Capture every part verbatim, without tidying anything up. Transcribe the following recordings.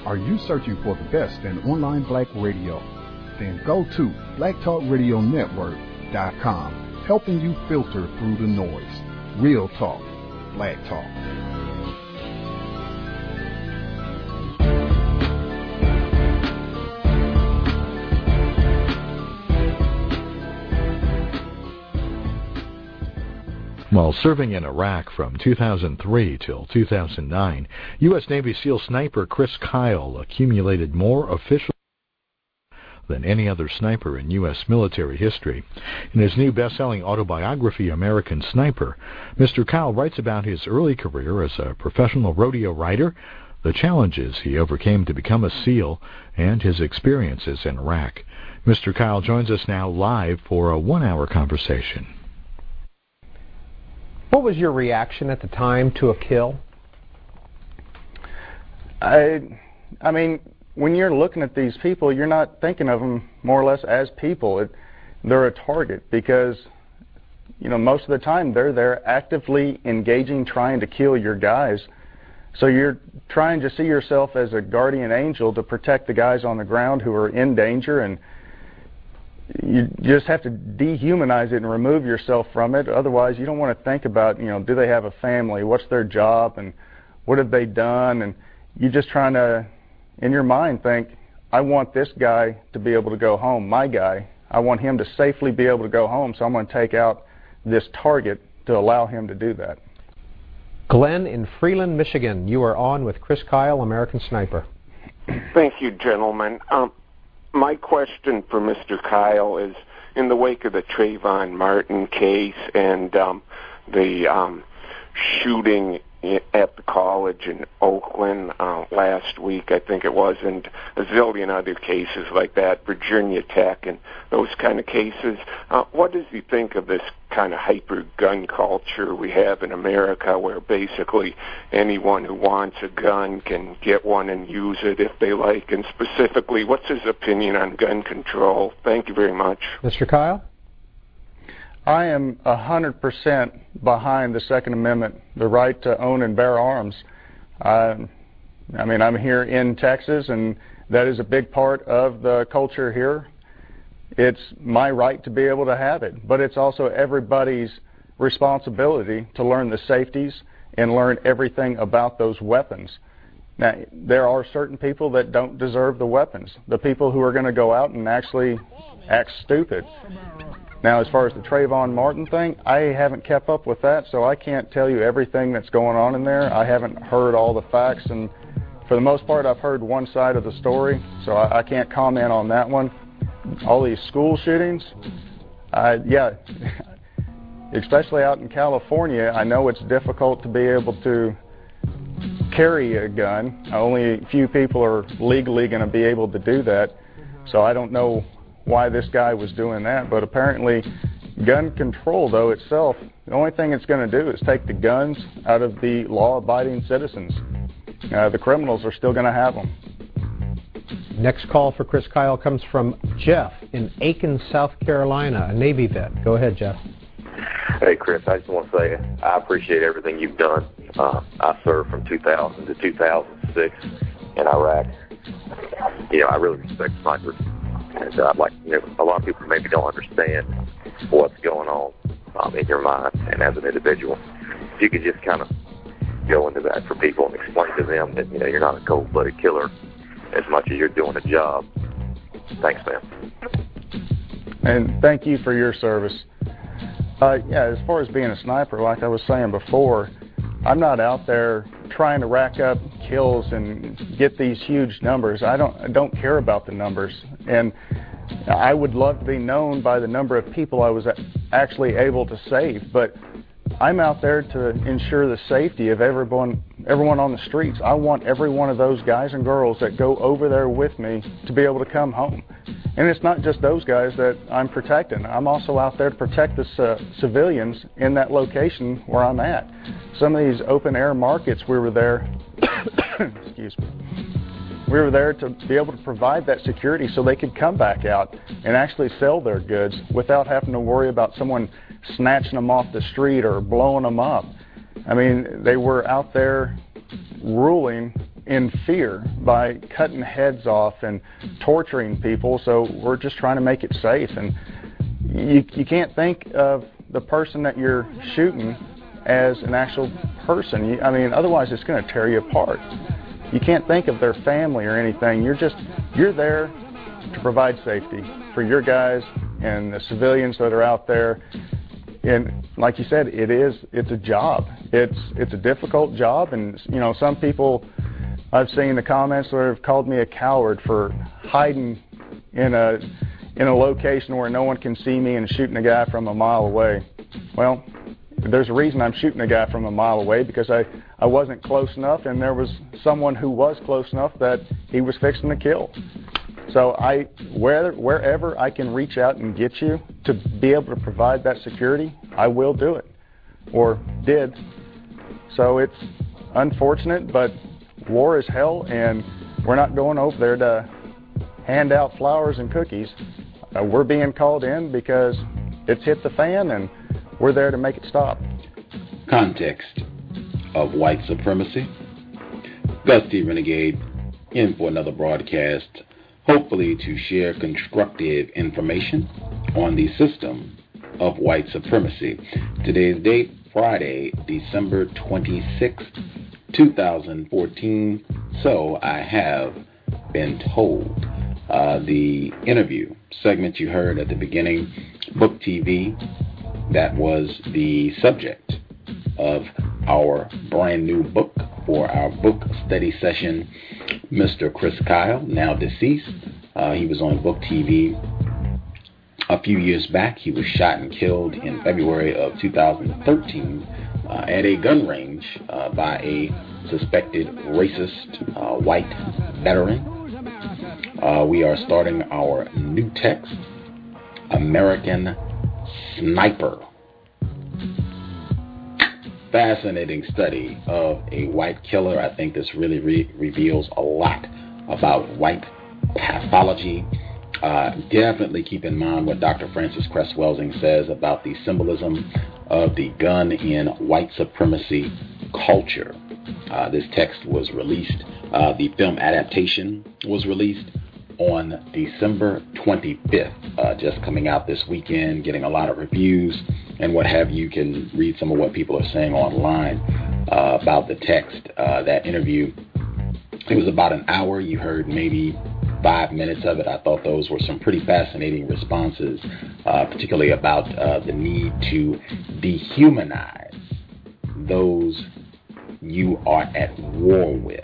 Are you searching for the best in online black radio? Then go to black talk radio network dot com, helping you filter through the noise. Real talk, black talk. While serving in Iraq from two thousand three till two thousand nine, U S Navy SEAL sniper Chris Kyle accumulated more official than any other sniper in U S military history. In his new best-selling autobiography, American Sniper, Mister Kyle writes about his early career as a professional rodeo rider, the challenges he overcame to become a SEAL, and his experiences in Iraq. Mister Kyle joins us now live for a one-hour conversation. What was your reaction at the time to a kill? I, I mean, when you're looking at these people, you're not thinking of them more or less as people. It, they're a target because, you know, most of the time they're there actively engaging, trying to kill your guys. So you're trying to see yourself as a guardian angel to protect the guys on the ground who are in danger, and you just have to dehumanize it and remove yourself from it. Otherwise, you don't want to think about, you know, do they have a family? What's their job? And what have they done? And you're just trying to, in your mind, think, I want this guy to be able to go home, my guy. I want him to safely be able to go home, so I'm going to take out this target to allow him to do that. Glenn in Freeland, Michigan, you are on with Chris Kyle, American Sniper. Thank you, gentlemen. Um, My question for Mister Kyle is, in the wake of the Trayvon Martin case and um, the um, shooting at the college in Oakland uh, last week, I think it was, and a zillion other cases like that, Virginia Tech and those kind of cases, uh, what does he think of this kind of hyper-gun culture we have in America, where basically anyone who wants a gun can get one and use it if they like? And specifically, what's his opinion on gun control? Thank you very much. Mister Kyle? I am one hundred percent behind the Second Amendment, the right to own and bear arms. Uh, I mean, I'm here in Texas, and that is a big part of the culture here. It's my right to be able to have it, but it's also everybody's responsibility to learn the safeties and learn everything about those weapons. Now, there are certain people that don't deserve the weapons, the people who are going to go out and actually act stupid. Now, as far as the Trayvon Martin thing, I haven't kept up with that, so I can't tell you everything that's going on in there. I haven't heard all the facts, and for the most part, I've heard one side of the story, so I, I can't comment on that one. All these school shootings, uh, yeah, especially out in California, I know it's difficult to be able to carry a gun. Only a few people are legally going to be able to do that, so I don't know why this guy was doing that, but apparently gun control, though, itself, the only thing it's going to do is take the guns out of the law-abiding citizens. Uh, the criminals are still going to have them. Next call for Chris Kyle comes from Jeff in Aiken, South Carolina, a Navy vet. Go ahead, Jeff. Hey, Chris, I just want to say I appreciate everything you've done. Uh, I served from two thousand to two thousand six in Iraq. You know, I really respect snipers. And uh, like, you know, a lot of people maybe don't understand what's going on um, in your mind and as an individual. If you could just kind of go into that for people and explain to them that, you know, you're not a cold-blooded killer as much as you're doing a job. Thanks, man. And thank you for your service. Uh, yeah, as far as being a sniper, like I was saying before, I'm not out there trying to rack up kills and get these huge numbers. I don't I don't care about the numbers, and I would love to be known by the number of people I was actually able to save, but I'm out there to ensure the safety of everyone everyone on the streets. I want every one of those guys and girls that go over there with me to be able to come home. And it's not just those guys that I'm protecting. I'm also out there to protect the uh, civilians in that location where I'm at. Some of these open-air markets, we were there, excuse me, we were there to be able to provide that security so they could come back out and actually sell their goods without having to worry about someone snatching them off the street or blowing them up. I mean, they were out there ruling in fear by cutting heads off and torturing people. So we're just trying to make it safe. And you, you can't think of the person that you're shooting as an actual person. You, I mean, otherwise it's going to tear you apart. You can't think of their family or anything. You're just, you're there to provide safety for your guys and the civilians that are out there. And like you said, it is, it's a job. It's, it's a difficult job. And, you know, some people, I've seen the comments that have called me a coward for hiding in a, in a location where no one can see me and shooting a guy from a mile away. Well, there's a reason I'm shooting a guy from a mile away, because I, I wasn't close enough, and there was someone who was close enough that he was fixing to kill. So I, where, wherever I can reach out and get you to be able to provide that security, I will do it, or did. So it's unfortunate, but war is hell, and we're not going over there to hand out flowers and cookies. Uh, we're being called in because it's hit the fan, and we're there to make it stop. Context of white supremacy. Gus T. Renegade in for another broadcast, hopefully to share constructive information on the system of white supremacy. Today's date, Friday, December twenty-sixth, two thousand fourteen. So I have been told. Uh, the interview segment you heard at the beginning, Book T V, that was the subject of our brand new book for our book study session. Mister Chris Kyle, now deceased. Uh, he was on Book T V a few years back. He was shot and killed in February of two thousand thirteen uh, at a gun range uh, by a suspected racist uh, white veteran. Uh, we are starting our new text, American Sniper. Fascinating study of a white killer. I think this really re- reveals a lot about white pathology. Uh, definitely keep in mind what Doctor Francis Cress Welsing says about the symbolism of the gun in white supremacy culture. Uh, this text was released, uh, the film adaptation was released on December twenty-fifth, uh, just coming out this weekend, getting a lot of reviews and what have you. You can read some of what people are saying online uh, about the text. Uh, that interview, it was about an hour. You heard maybe five minutes of it. I thought those were some pretty fascinating responses, uh, particularly about uh, the need to dehumanize those you are at war with.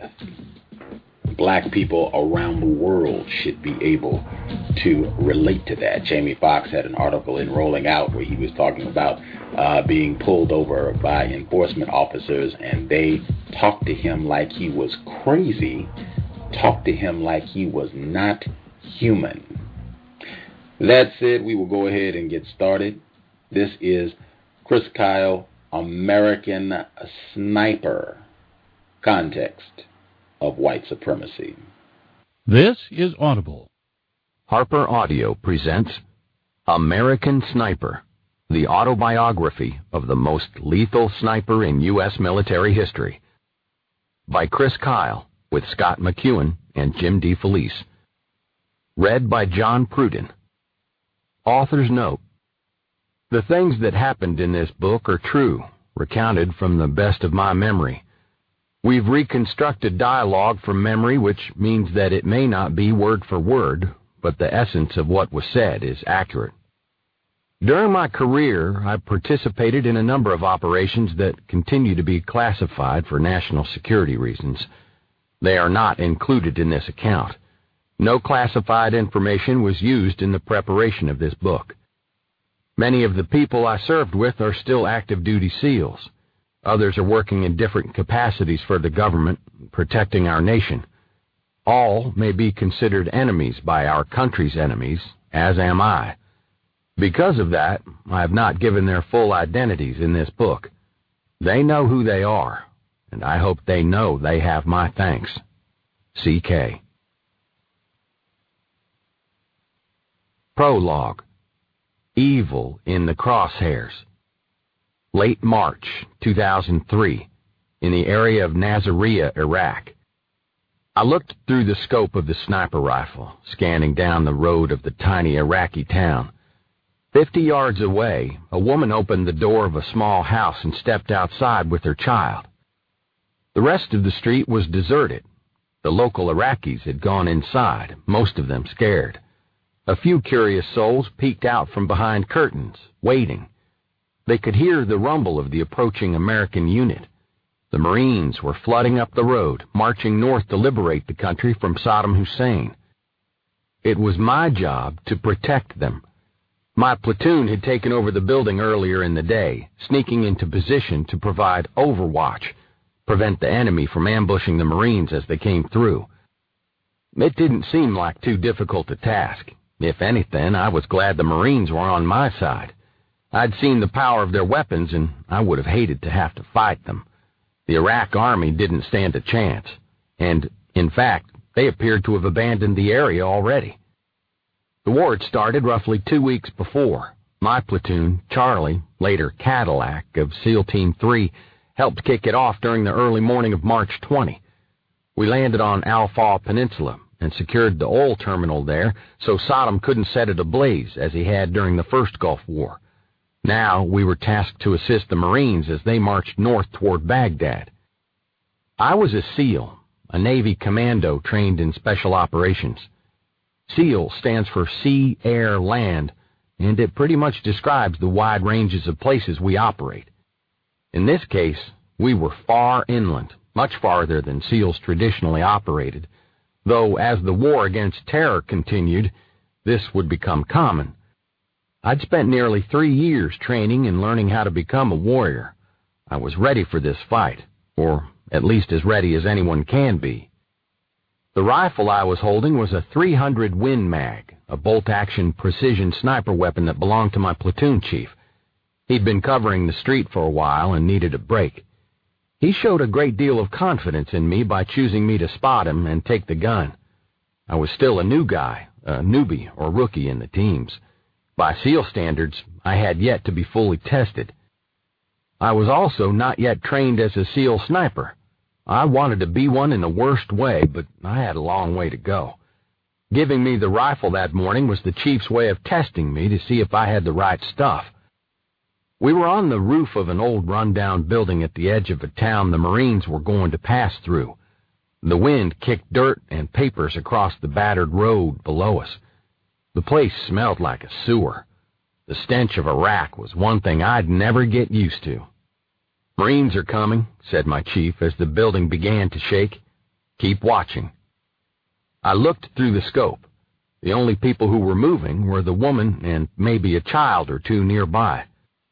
Black people around the world should be able to relate to that. Jamie Foxx had an article in Rolling Out where he was talking about uh, being pulled over by enforcement officers, and they talked to him like he was crazy, talked to him like he was not human. That said, we will go ahead and get started. This is Chris Kyle, American Sniper. Context of white supremacy. This is Audible. Harper Audio presents American Sniper, the autobiography of the most lethal sniper in U S military history, by Chris Kyle, with Scott McEwen and Jim DeFelice. Read by John Pruden. Author's note: the things that happened in this book are true, recounted from the best of my memory. We've reconstructed dialogue from memory, which means that it may not be word for word, but the essence of what was said is accurate. During my career, I participated in a number of operations that continue to be classified for national security reasons. They are not included in this account. No classified information was used in the preparation of this book. Many of the people I served with are still active duty SEALs. Others are working in different capacities for the government, protecting our nation. All may be considered enemies by our country's enemies, as am I. Because of that, I have not given their full identities in this book. They know who they are, and I hope they know they have my thanks. C K. Prologue. Evil in the Crosshairs. Late March two thousand three, in the area of Nasiriyah, Iraq. I looked through the scope of the sniper rifle, scanning down the road of the tiny Iraqi town. Fifty yards away, a woman opened the door of a small house and stepped outside with her child. The rest of the street was deserted. The local Iraqis had gone inside, most of them scared. A few curious souls peeked out from behind curtains, waiting. They could hear the rumble of the approaching American unit. The Marines were flooding up the road, marching north to liberate the country from Saddam Hussein. It was my job to protect them. My platoon had taken over the building earlier in the day, sneaking into position to provide overwatch, prevent the enemy from ambushing the Marines as they came through. It didn't seem like too difficult a task. If anything, I was glad the Marines were on my side. I'd seen the power of their weapons, and I would have hated to have to fight them. The Iraq army didn't stand a chance, and, in fact, they appeared to have abandoned the area already. The war had started roughly two weeks before. My platoon, Charlie, later Cadillac, of SEAL Team three, helped kick it off during the early morning of March twentieth. We landed on Al-Faw Peninsula and secured the oil terminal there so Saddam couldn't set it ablaze as he had during the first Gulf War. Now we were tasked to assist the Marines as they marched north toward Baghdad. I was a SEAL, a Navy commando trained in special operations. SEAL stands for Sea, Air, Land, and it pretty much describes the wide ranges of places we operate. In this case, we were far inland, much farther than SEALs traditionally operated, though as the war against terror continued, this would become common. I'd spent nearly three years training and learning how to become a warrior. I was ready for this fight, or at least as ready as anyone can be. The rifle I was holding was a three hundred Win Mag, a bolt-action precision sniper weapon that belonged to my platoon chief. He'd been covering the street for a while and needed a break. He showed a great deal of confidence in me by choosing me to spot him and take the gun. I was still a new guy, a newbie or rookie in the teams. By SEAL standards, I had yet to be fully tested. I was also not yet trained as a SEAL sniper. I wanted to be one in the worst way, but I had a long way to go. Giving me the rifle that morning was the chief's way of testing me to see if I had the right stuff. We were on the roof of an old run-down building at the edge of a town the Marines were going to pass through. The wind kicked dirt and papers across the battered road below us. The place smelled like a sewer. The stench of Iraq was one thing I'd never get used to. "Marines are coming," said my chief as the building began to shake. "Keep watching." I looked through the scope. The only people who were moving were the woman and maybe a child or two nearby.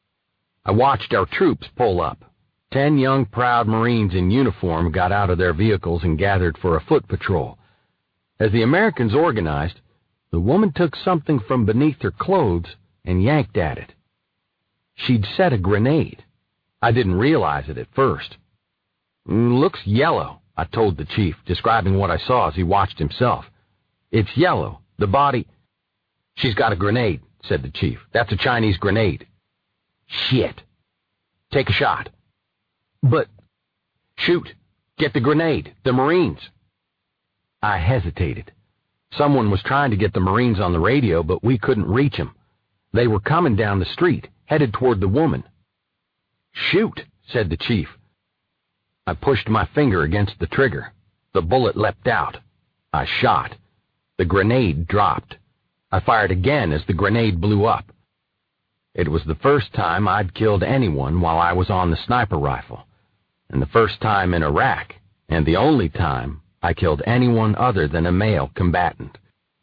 I watched our troops pull up. Ten young, proud Marines in uniform got out of their vehicles and gathered for a foot patrol. As the Americans organized, the woman took something from beneath her clothes and yanked at it. She'd set a grenade. I didn't realize it at first. "Looks yellow," I told the chief, describing what I saw as he watched himself. "It's yellow. The body—" "She's got a grenade," said the chief. "That's a Chinese grenade." "Shit. Take a shot." "But—" "Shoot. Get the grenade. The Marines." I hesitated. Someone was trying to get the Marines on the radio, but we couldn't reach them. They were coming down the street, headed toward the woman. "Shoot," said the chief. I pushed my finger against the trigger. The bullet leapt out. I shot. The grenade dropped. I fired again as the grenade blew up. It was the first time I'd killed anyone while I was on the sniper rifle, and the first time in Iraq, and the only time I killed anyone other than a male combatant.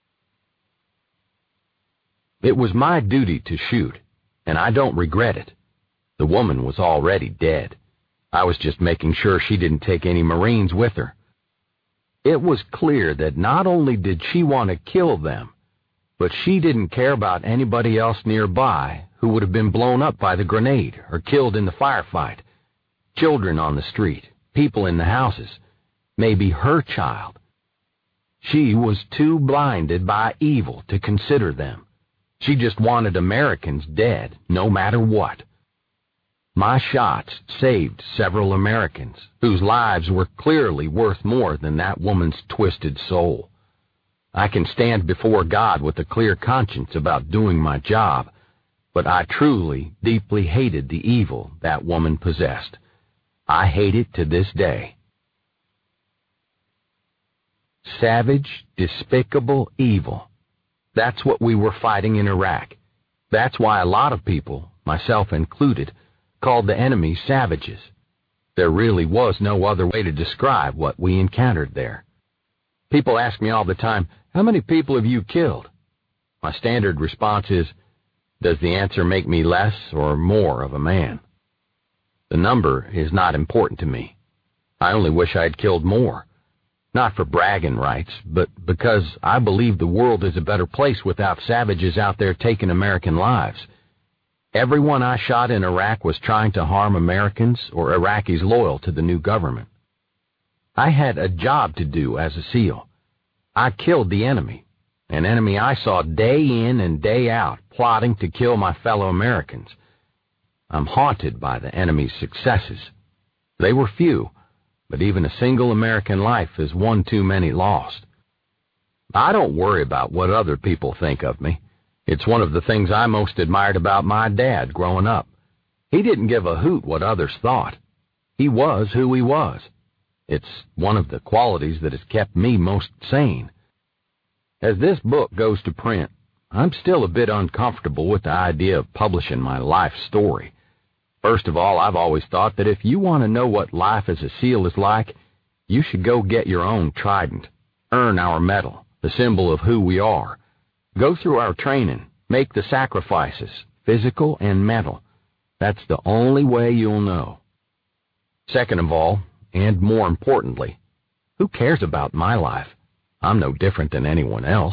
It was my duty to shoot, and I don't regret it. The woman was already dead. I was just making sure she didn't take any Marines with her. It was clear that not only did she want to kill them, but she didn't care about anybody else nearby who would have been blown up by the grenade or killed in the firefight. Children on the street, people in the houses, maybe her child. She was too blinded by evil to consider them. She just wanted Americans dead, no matter what. My shots saved several Americans whose lives were clearly worth more than that woman's twisted soul. I can stand before God with a clear conscience about doing my job, but I truly, deeply hated the evil that woman possessed. I hate it to this day. Savage, despicable evil. That's what we were fighting in Iraq. That's why a lot of people, myself included, called the enemy savages. There really was no other way to describe what we encountered there. People ask me all the time, how many people have you killed? My standard response is, does the answer make me less or more of a man? The number is not important to me. I only wish I had killed more. Not for bragging rights, but because I believe the world is a better place without savages out there taking American lives. Everyone I shot in Iraq was trying to harm Americans or Iraqis loyal to the new government. I had a job to do as a SEAL. I killed the enemy, an enemy I saw day in and day out plotting to kill my fellow Americans. I'm haunted by the enemy's successes. They were few, but even a single American life is one too many lost. I don't worry about what other people think of me. It's one of the things I most admired about my dad growing up. He didn't give a hoot what others thought. He was who he was. It's one of the qualities that has kept me most sane. As this book goes to print, I'm still a bit uncomfortable with the idea of publishing my life story. First of all, I've always thought that if you want to know what life as a SEAL is like, you should go get your own trident, earn our medal, the symbol of who we are. Go through our training, make the sacrifices, physical and mental. That's the only way you'll know. Second of all, and more importantly, who cares about my life? I'm no different than anyone else.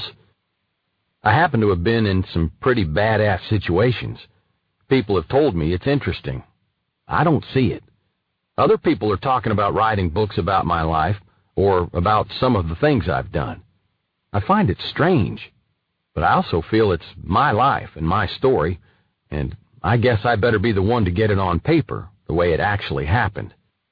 I happen to have been in some pretty badass situations. People have told me it's interesting. I don't see it. Other people are talking about writing books about my life or about some of the things I've done. I find it strange, but I also feel it's my life and my story, and I guess I better be the one to get it on paper the way it actually happened.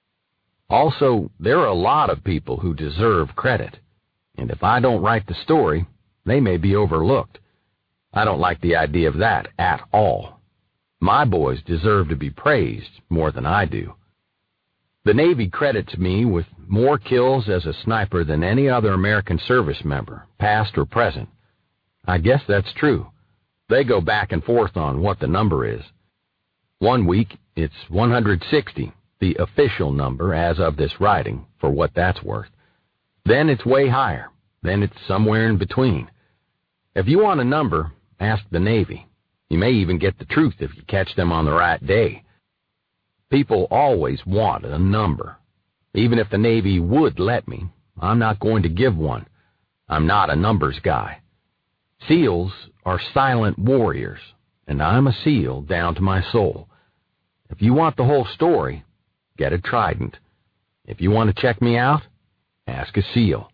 Also, there are a lot of people who deserve credit, and if I don't write the story, they may be overlooked. I don't like the idea of that at all. My boys deserve to be praised more than I do. The Navy credits me with more kills as a sniper than any other American service member, past or present. I guess that's true. They go back and forth on what the number is. One week, it's one hundred sixty, the official number as of this writing, for what that's worth. Then it's way higher. Then it's somewhere in between. If you want a number, ask the Navy. You may even get the truth if you catch them on the right day. People always want a number. Even if the Navy would let me, I'm not going to give one. I'm not a numbers guy. SEALs are silent warriors, and I'm a SEAL down to my soul. If you want the whole story, get a trident. If you want to check me out, ask a SEAL.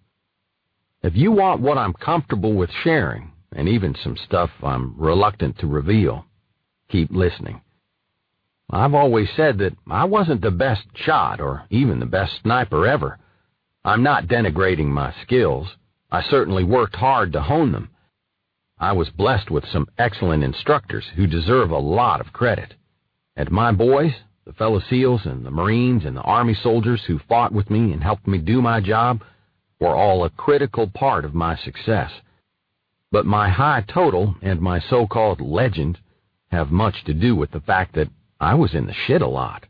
If you want what I'm comfortable with sharing, and even some stuff I'm reluctant to reveal, keep listening. I've always said that I wasn't the best shot or even the best sniper ever. I'm not denigrating my skills. I certainly worked hard to hone them. I was blessed with some excellent instructors who deserve a lot of credit. And my boys, the fellow SEALs and the Marines and the Army soldiers who fought with me and helped me do my job, were all a critical part of my success. But my high total and my so-called legend have much to do with the fact that I was in the shit a lot.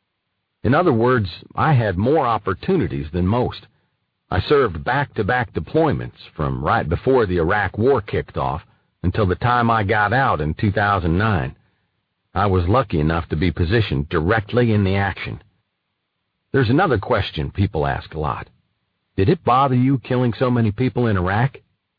In other words, I had more opportunities than most. I served back-to-back deployments from right before the Iraq War kicked off until the time I got out in two thousand nine. I was lucky enough to be positioned directly in the action. There's another question people ask a lot. Did it bother you killing so many people in Iraq?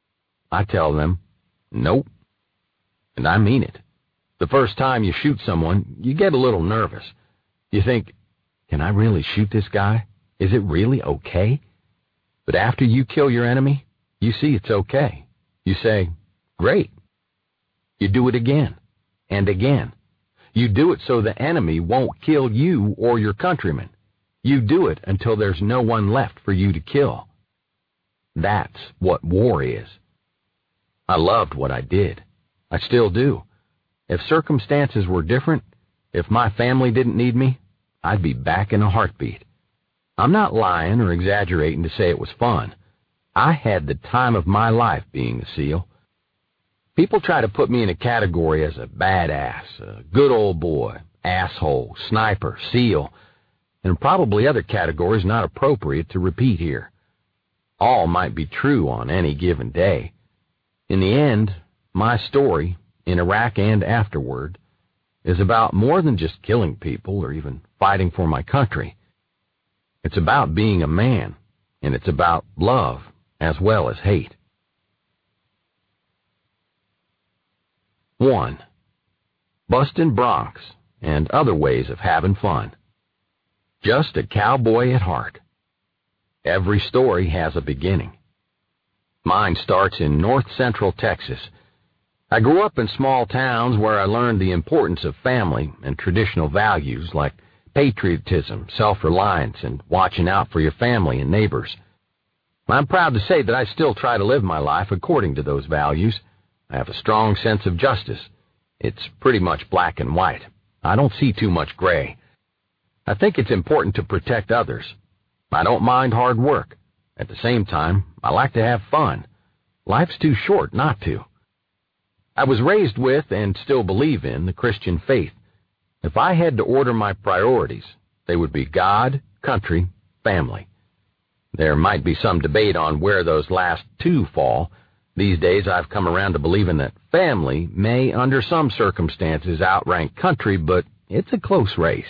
I tell them, nope. And I mean it. The first time you shoot someone, you get a little nervous. You think, can I really shoot this guy? Is it really okay? But after you kill your enemy, you see it's okay. You say, great. You do it again and again. You do it so the enemy won't kill you or your countrymen. You do it until there's no one left for you to kill. That's what war is. I loved what I did. I still do. If circumstances were different, if my family didn't need me, I'd be back in a heartbeat. I'm not lying or exaggerating to say it was fun. I had the time of my life being a SEAL. People try to put me in a category as a badass, a good old boy, asshole, sniper, SEAL, and probably other categories not appropriate to repeat here. All might be true on any given day. In the end, my story, in Iraq and afterward, is about more than just killing people or even fighting for my country. It's about being a man, and it's about love as well as hate. One, bustin' broncs and other ways of having fun. Just a cowboy at heart. Every story has a beginning. Mine starts in north-central Texas. I grew up in small towns where I learned the importance of family and traditional values like patriotism, self-reliance, and watching out for your family and neighbors. I'm proud to say that I still try to live my life according to those values. I have a strong sense of justice. It's pretty much black and white. I don't see too much gray. I think it's important to protect others. I don't mind hard work. At the same time, I like to have fun. Life's too short not to. I was raised with and still believe in the Christian faith. If I had to order my priorities, they would be God, country, family. There might be some debate on where those last two fall. These days I've come around to believing that family may, under some circumstances, outrank country, but it's a close race.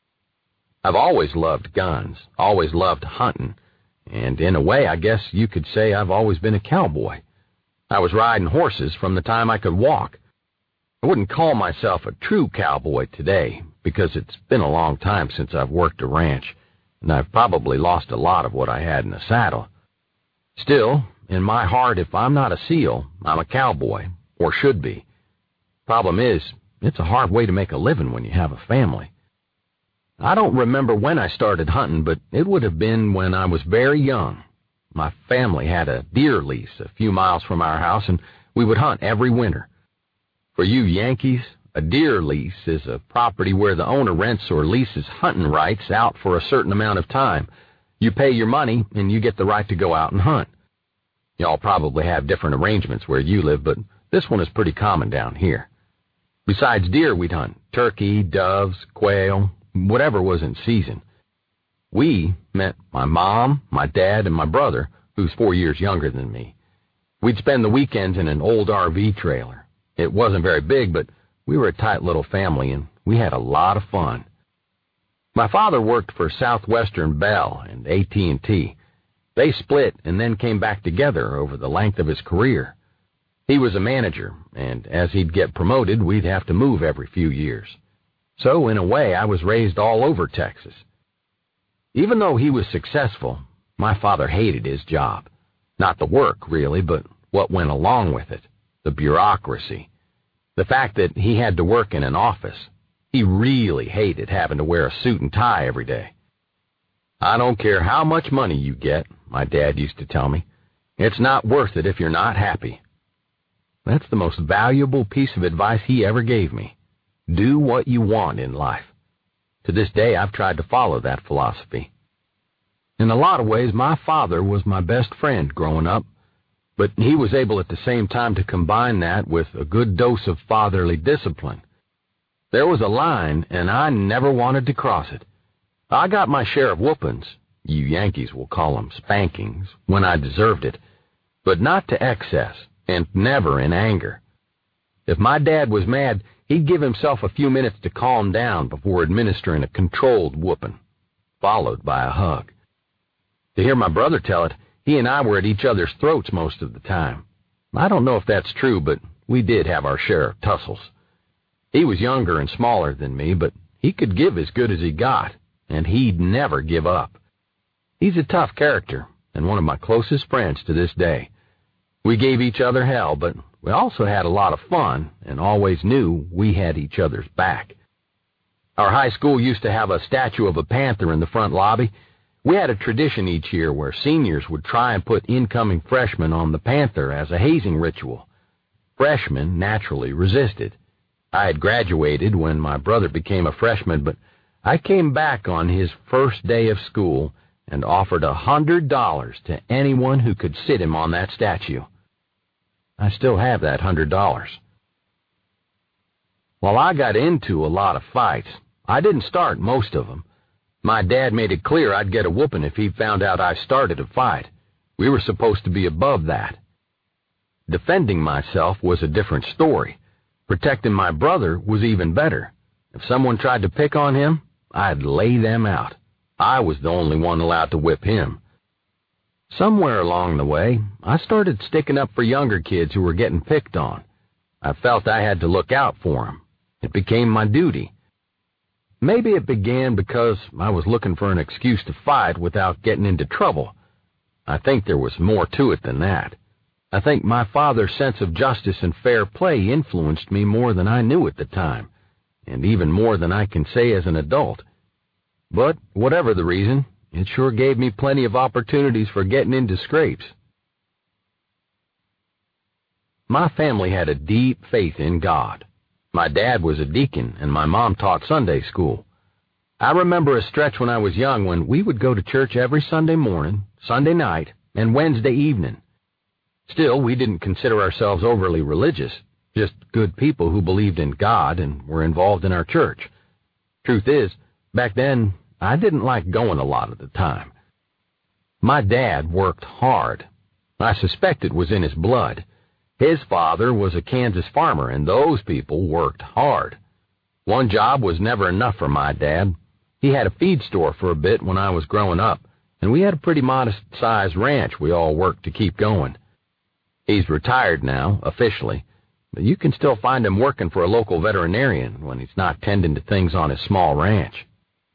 I've always loved guns, always loved hunting, and in a way I guess you could say I've always been a cowboy. I was riding horses from the time I could walk. I wouldn't call myself a true cowboy today because it's been a long time since I've worked a ranch, and I've probably lost a lot of what I had in the saddle. Still, in my heart, if I'm not a SEAL, I'm a cowboy, or should be. Problem is, it's a hard way to make a living when you have a family. I don't remember when I started hunting, but it would have been when I was very young. My family had a deer lease a few miles from our house, and we would hunt every winter. For you Yankees, a deer lease is a property where the owner rents or leases hunting rights out for a certain amount of time. You pay your money, and you get the right to go out and hunt. Y'all probably have different arrangements where you live, but this one is pretty common down here. Besides deer, we'd hunt turkey, doves, quail, whatever was in season. We meant my mom, my dad, and my brother, who's four years younger than me. We'd spend the weekends in an old R V trailer. It wasn't very big, but we were a tight little family, and we had a lot of fun. My father worked for Southwestern Bell and A T and T. They split and then came back together over the length of his career. He was a manager, and as he'd get promoted, we'd have to move every few years. So, in a way, I was raised all over Texas. Even though he was successful, my father hated his job. Not the work, really, but what went along with it, the bureaucracy. The fact that he had to work in an office. He really hated having to wear a suit and tie every day. I don't care how much money you get, my dad used to tell me. It's not worth it if you're not happy. That's the most valuable piece of advice he ever gave me. Do what you want in life. To this day, I've tried to follow that philosophy. In a lot of ways, my father was my best friend growing up, but he was able at the same time to combine that with a good dose of fatherly discipline. There was a line, and I never wanted to cross it. I got my share of whoopings, you Yankees will call them spankings, when I deserved it, but not to excess, and never in anger. If my dad was mad, he'd give himself a few minutes to calm down before administering a controlled whooping, followed by a hug. To hear my brother tell it, he and I were at each other's throats most of the time. I don't know if that's true, but we did have our share of tussles. He was younger and smaller than me, but he could give as good as he got, and he'd never give up. He's a tough character, and one of my closest friends to this day. We gave each other hell, but we also had a lot of fun and always knew we had each other's back. Our high school used to have a statue of a panther in the front lobby. We had a tradition each year where seniors would try and put incoming freshmen on the panther as a hazing ritual. Freshmen naturally resisted. I had graduated when my brother became a freshman, but I came back on his first day of school and offered a hundred dollars to anyone who could sit him on that statue. I still have that hundred dollars. While I got into a lot of fights, I didn't start most of them. My dad made it clear I'd get a whooping if he found out I started a fight. We were supposed to be above that. Defending myself was a different story. Protecting my brother was even better. If someone tried to pick on him, I'd lay them out. I was the only one allowed to whip him. Somewhere along the way, I started sticking up for younger kids who were getting picked on. I felt I had to look out for them. It became my duty. Maybe it began because I was looking for an excuse to fight without getting into trouble. I think there was more to it than that. I think my father's sense of justice and fair play influenced me more than I knew at the time, and even more than I can say as an adult. But whatever the reason, it sure gave me plenty of opportunities for getting into scrapes. My family had a deep faith in God. My dad was a deacon, and my mom taught Sunday school. I remember a stretch when I was young when we would go to church every Sunday morning, Sunday night, and Wednesday evening. Still, we didn't consider ourselves overly religious, just good people who believed in God and were involved in our church. Truth is, back then, I didn't like going a lot of the time. My dad worked hard. I suspect it was in his blood. His father was a Kansas farmer, and those people worked hard. One job was never enough for my dad. He had a feed store for a bit when I was growing up, and we had a pretty modest-sized ranch we all worked to keep going. He's retired now, officially, but you can still find him working for a local veterinarian when he's not tending to things on his small ranch.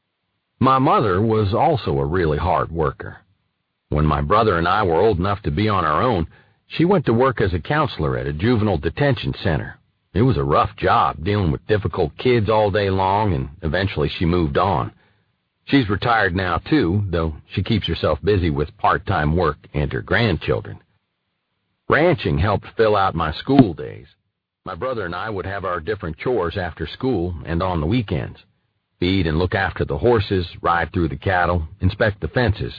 My mother was also a really hard worker. When my brother and I were old enough to be on our own, she went to work as a counselor at a juvenile detention center. It was a rough job dealing with difficult kids all day long, and eventually she moved on. She's retired now, too, though she keeps herself busy with part-time work and her grandchildren. Ranching helped fill out my school days. My brother and I would have our different chores after school and on the weekends. Feed and look after the horses, ride through the cattle, inspect the fences.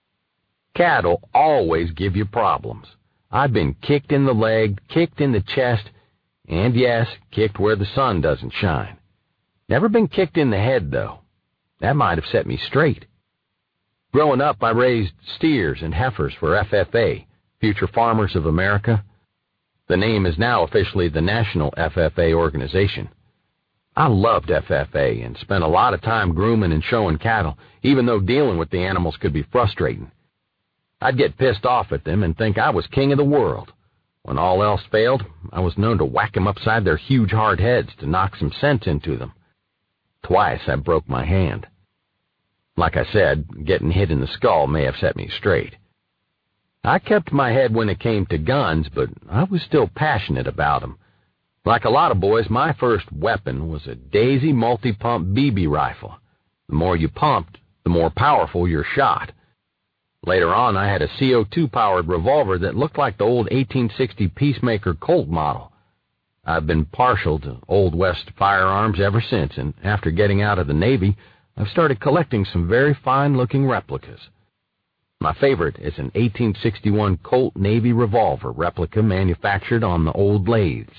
Cattle always give you problems. I've been kicked in the leg, kicked in the chest, and yes, kicked where the sun doesn't shine. Never been kicked in the head, though. That might have set me straight. Growing up, I raised steers and heifers for F F A, Future Farmers of America. The name is now officially the National F F A organization. I loved F F A and spent a lot of time grooming and showing cattle, even though dealing with the animals could be frustrating. I'd get pissed off at them and think I was king of the world. When all else failed, I was known to whack them upside their huge hard heads to knock some sense into them. Twice I broke my hand. Like I said, getting hit in the skull may have set me straight. I kept my head when it came to guns, but I was still passionate about them. Like a lot of boys, my first weapon was a Daisy multi-pump B B rifle. The more you pumped, the more powerful your shot. Later on, I had a C O two powered revolver that looked like the old eighteen sixty Peacemaker Colt model. I've been partial to Old West firearms ever since, and after getting out of the Navy, I've started collecting some very fine-looking replicas. My favorite is an eighteen sixty-one Colt Navy revolver replica manufactured on the old lathes.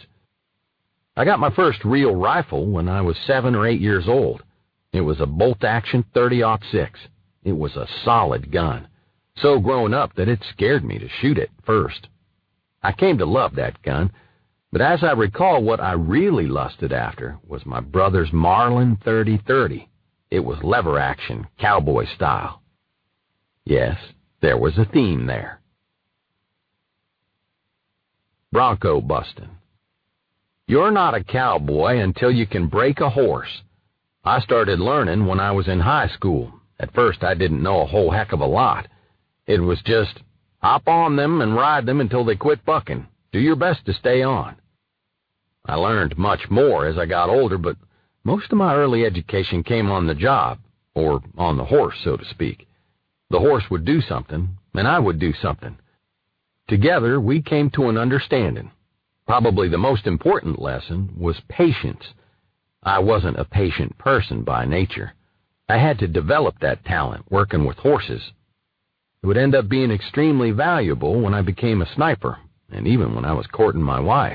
I got my first real rifle when I was seven or eight years old. It was a bolt-action thirty aught six. It was a solid gun. So grown up that it scared me to shoot it first. I came to love that gun, but as I recall, what I really lusted after was my brother's Marlin thirty thirty. It was lever action, cowboy style. Yes, there was a theme there. Bronco busting. You're not a cowboy until you can break a horse. I started learning when I was in high school. At first, I didn't know a whole heck of a lot. It was just, hop on them and ride them until they quit bucking. Do your best to stay on. I learned much more as I got older, but Most of my early education came on the job, or on the horse, so to speak. The horse would do something, and I would do something. Together, we came to an understanding. Probably the most important lesson was patience. I wasn't a patient person by nature. I had to develop that talent working with horses. It would end up being extremely valuable when I became a sniper, and even when I was courting my wife.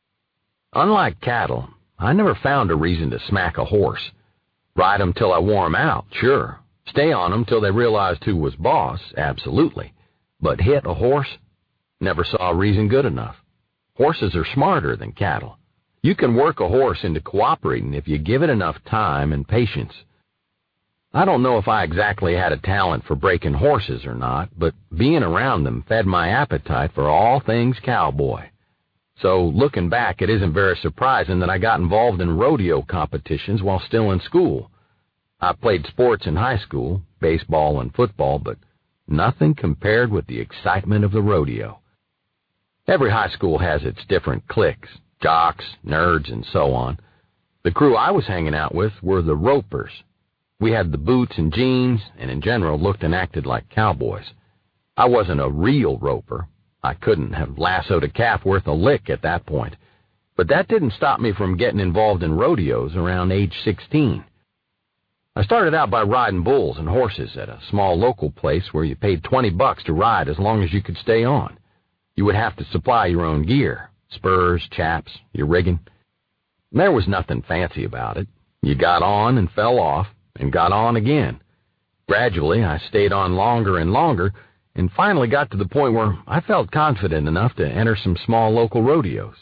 Unlike cattle, I never found a reason to smack a horse. Ride 'em till I wore 'em out, sure. Stay on 'em till they realized who was boss, absolutely. But hit a horse? Never saw a reason good enough. Horses are smarter than cattle. You can work a horse into cooperating if you give it enough time and patience. I don't know if I exactly had a talent for breaking horses or not, but being around them fed my appetite for all things cowboy. So looking back, it isn't very surprising that I got involved in rodeo competitions while still in school. I played sports in high school, baseball and football, but nothing compared with the excitement of the rodeo. Every high school has its different cliques, jocks, nerds, and so on. The crew I was hanging out with were the ropers. We had the boots and jeans, and in general looked and acted like cowboys. I wasn't a real roper. I couldn't have lassoed a calf worth a lick at that point. But that didn't stop me from getting involved in rodeos around age sixteen. I started out by riding bulls and horses at a small local place where you paid twenty bucks to ride as long as you could stay on. You would have to supply your own gear, spurs, chaps, your rigging. There was nothing fancy about it. You got on and fell off, and got on again. Gradually, I stayed on longer and longer, and finally got to the point where I felt confident enough to enter some small local rodeos.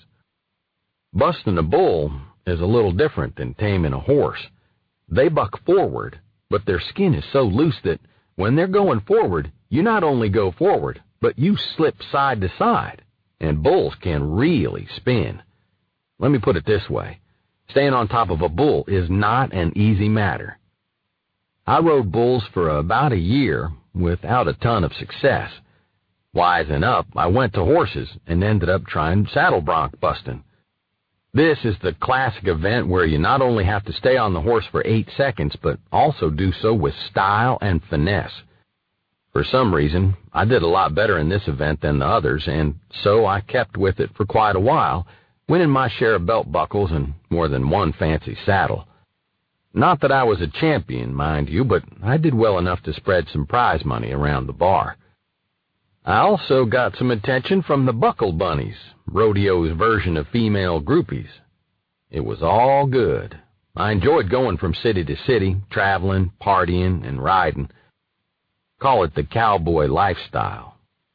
Busting a bull is a little different than taming a horse. They buck forward, but their skin is so loose that when they're going forward, you not only go forward, but you slip side to side, and bulls can really spin. Let me put it this way. Staying on top of a bull is not an easy matter. I rode bulls for about a year without a ton of success. Wising up, I went to horses and ended up trying saddle bronc busting. This is the classic event where you not only have to stay on the horse for eight seconds, but also do so with style and finesse. For some reason, I did a lot better in this event than the others, and so I kept with it for quite a while, winning my share of belt buckles and more than one fancy saddle. Not that I was a champion, mind you, but I did well enough to spread some prize money around the bar. I also got some attention from the Buckle Bunnies, rodeo's version of female groupies. It was all good. I enjoyed going from city to city, traveling, partying, and riding. Call it the cowboy lifestyle.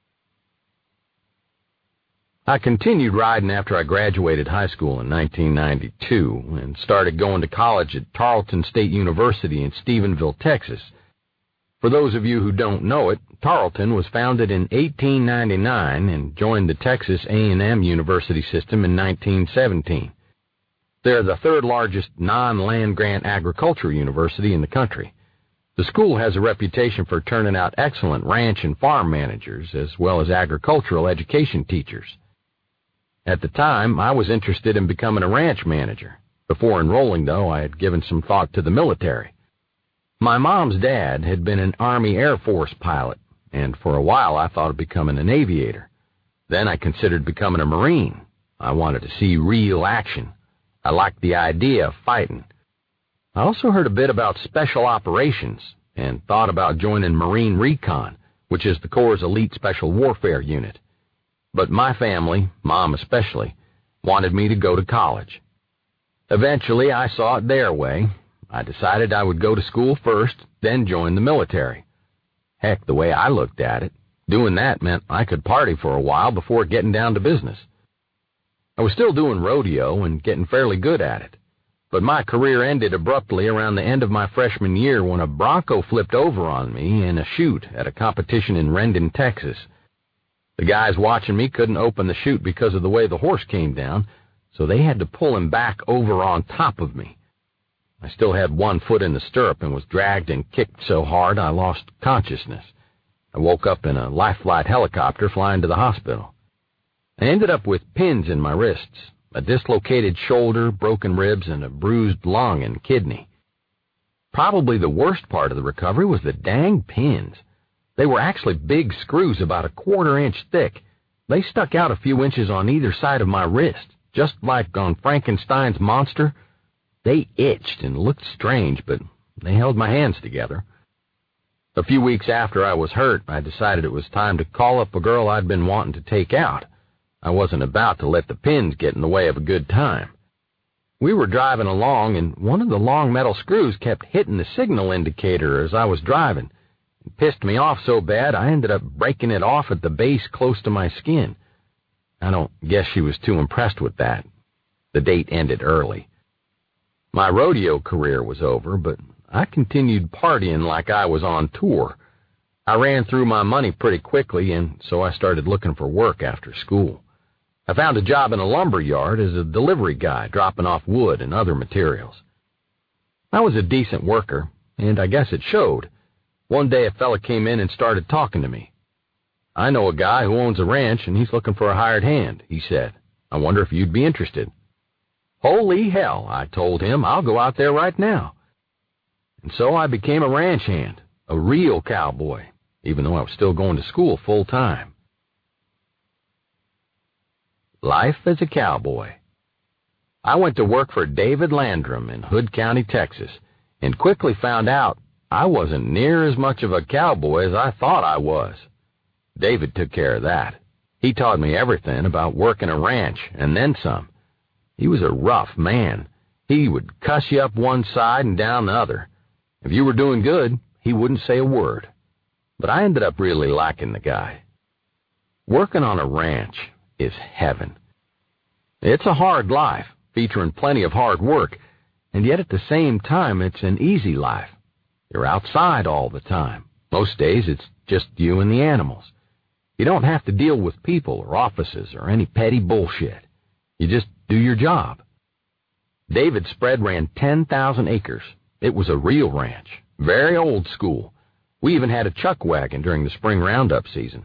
I continued riding after I graduated high school in nineteen ninety-two and started going to college at Tarleton State University in Stephenville, Texas. For those of you who don't know it, Tarleton was founded in eighteen ninety-nine and joined the Texas A and M University system in nineteen seventeen. They're the third largest non-land-grant agricultural university in the country. The school has a reputation for turning out excellent ranch and farm managers as well as agricultural education teachers. At the time, I was interested in becoming a ranch manager. Before enrolling, though, I had given some thought to the military. My mom's dad had been an Army Air Force pilot, and for a while I thought of becoming an aviator. Then I considered becoming a Marine. I wanted to see real action. I liked the idea of fighting. I also heard a bit about special operations and thought about joining Marine Recon, which is the Corps' elite special warfare unit. But my family, Mom especially, wanted me to go to college. Eventually, I saw it their way. I decided I would go to school first, then join the military. Heck, the way I looked at it, doing that meant I could party for a while before getting down to business. I was still doing rodeo and getting fairly good at it, but my career ended abruptly around the end of my freshman year when a bronco flipped over on me in a chute at a competition in Rendon, Texas. The guys watching me couldn't open the chute because of the way the horse came down, so they had to pull him back over on top of me. I still had one foot in the stirrup and was dragged and kicked so hard I lost consciousness. I woke up in a life flight helicopter flying to the hospital. I ended up with pins in my wrists, a dislocated shoulder, broken ribs, and a bruised lung and kidney. Probably the worst part of the recovery was the dang pins. They were actually big screws about a quarter inch thick. They stuck out a few inches on either side of my wrist, just like on Frankenstein's monster. They itched and looked strange, but they held my hands together. A few weeks after I was hurt, I decided it was time to call up a girl I'd been wanting to take out. I wasn't about to let the pins get in the way of a good time. We were driving along, and one of the long metal screws kept hitting the signal indicator as I was driving. It pissed me off so bad I ended up breaking it off at the base close to my skin. I don't guess she was too impressed with that. The date ended early. My rodeo career was over, but I continued partying like I was on tour. I ran through my money pretty quickly, and so I started looking for work after school. I found a job in a lumber yard as a delivery guy, dropping off wood and other materials. I was a decent worker, and I guess it showed. One day a fella came in and started talking to me. "I know a guy who owns a ranch, and he's looking for a hired hand," he said. "I wonder if you'd be interested." "Holy hell," I told him, "I'll go out there right now." And so I became a ranch hand, a real cowboy, even though I was still going to school full time. Life as a cowboy. I went to work for David Landrum in Hood County, Texas, and quickly found out I wasn't near as much of a cowboy as I thought I was. David took care of that. He taught me everything about working a ranch, and then some. He was a rough man. He would cuss you up one side and down the other. If you were doing good, he wouldn't say a word. But I ended up really liking the guy. Working on a ranch is heaven. It's a hard life, featuring plenty of hard work, and yet at the same time it's an easy life. You're outside all the time. Most days it's just you and the animals. You don't have to deal with people or offices or any petty bullshit. You just do your job. David's spread ran ten thousand acres. It was a real ranch, very old school. We even had a chuck wagon during the spring roundup season.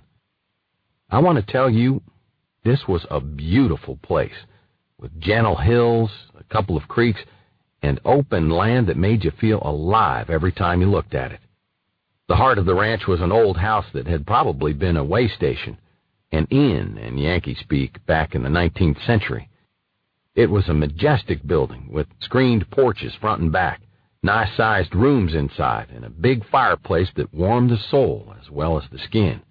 I want to tell you, this was a beautiful place, with gentle hills, a couple of creeks, and open land that made you feel alive every time you looked at it. The heart of the ranch was an old house that had probably been a way station, an inn in Yankee speak back in the nineteenth century. It was a majestic building with screened porches front and back, nice-sized rooms inside, and a big fireplace that warmed the soul as well as the skin.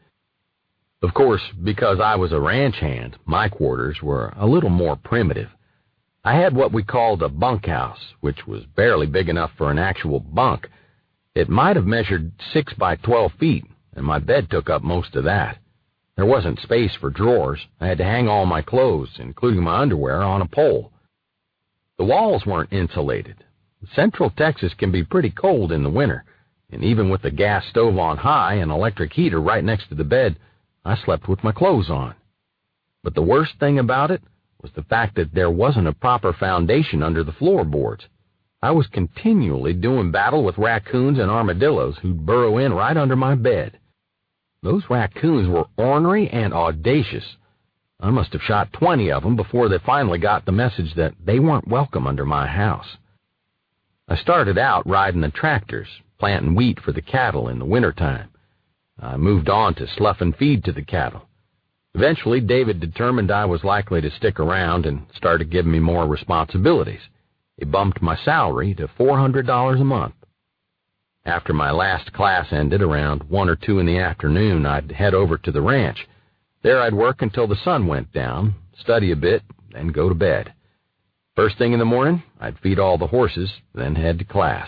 Of course, because I was a ranch hand, my quarters were a little more primitive. I had what we called a bunkhouse, which was barely big enough for an actual bunk. It might have measured six by twelve feet, and my bed took up most of that. There wasn't space for drawers. I had to hang all my clothes, including my underwear, on a pole. The walls weren't insulated. Central Texas can be pretty cold in the winter, and even with the gas stove on high and electric heater right next to the bed, I slept with my clothes on. But the worst thing about it was the fact that there wasn't a proper foundation under the floorboards. I was continually doing battle with raccoons and armadillos who'd burrow in right under my bed. Those raccoons were ornery and audacious. I must have shot twenty of them before they finally got the message that they weren't welcome under my house. I started out riding the tractors, planting wheat for the cattle in the wintertime. I moved on to slough and feed to the cattle. Eventually, David determined I was likely to stick around and started giving me more responsibilities. He bumped my salary to four hundred dollars a month. After my last class ended around one or two in the afternoon, I'd head over to the ranch. There I'd work until the sun went down, study a bit, then go to bed. First thing in the morning, I'd feed all the horses, then head to class.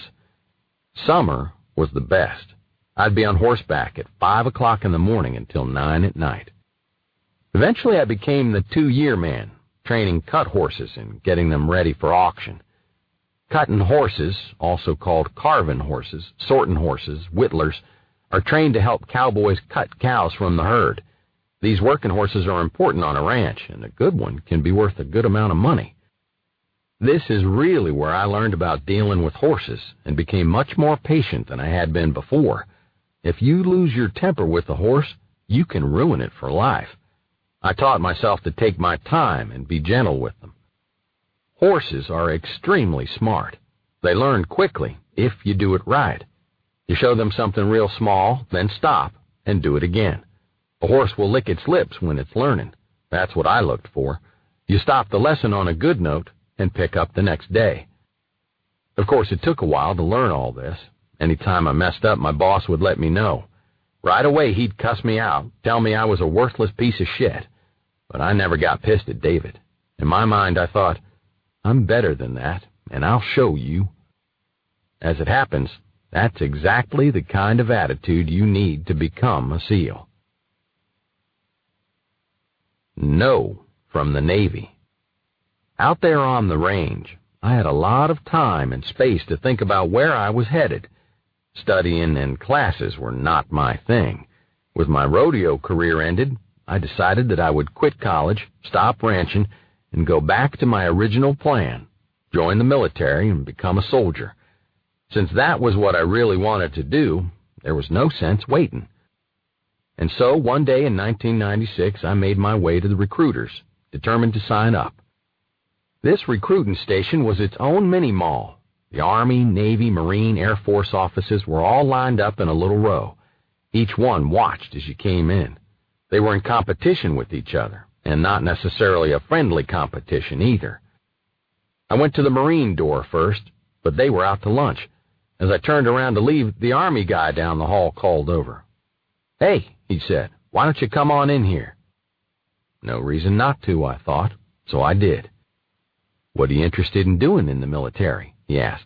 Summer was the best. I'd be on horseback at five o'clock in the morning until nine at night. Eventually I became the two-year man, training cut horses and getting them ready for auction. Cutting horses, also called carving horses, sorting horses, whittlers, are trained to help cowboys cut cows from the herd. These working horses are important on a ranch, and a good one can be worth a good amount of money. This is really where I learned about dealing with horses and became much more patient than I had been before. If you lose your temper with a horse, you can ruin it for life. I taught myself to take my time and be gentle with them. Horses are extremely smart. They learn quickly if you do it right. You show them something real small, then stop and do it again. A horse will lick its lips when it's learning. That's what I looked for. You stop the lesson on a good note and pick up the next day. Of course, it took a while to learn all this. Any time I messed up, my boss would let me know. Right away, he'd cuss me out, tell me I was a worthless piece of shit. But I never got pissed at David. In my mind, I thought, I'm better than that, and I'll show you. As it happens, that's exactly the kind of attitude you need to become a SEAL. No from the Navy. Out there on the range, I had a lot of time and space to think about where I was headed. Studying and classes were not my thing. With my rodeo career ended, I decided that I would quit college, stop ranching, and go back to my original plan, join the military and become a soldier. Since that was what I really wanted to do, there was no sense waiting. And so one day in nineteen ninety-six, I made my way to the recruiters, determined to sign up. This recruiting station was its own mini-mall. The Army, Navy, Marine, Air Force offices were all lined up in a little row. Each one watched as you came in. They were in competition with each other, and not necessarily a friendly competition either. I went to the Marine door first, but they were out to lunch. As I turned around to leave, the Army guy down the hall called over. "Hey," he said, "why don't you come on in here?" No reason not to, I thought, so I did. "What are you interested in doing in the military?" he asked.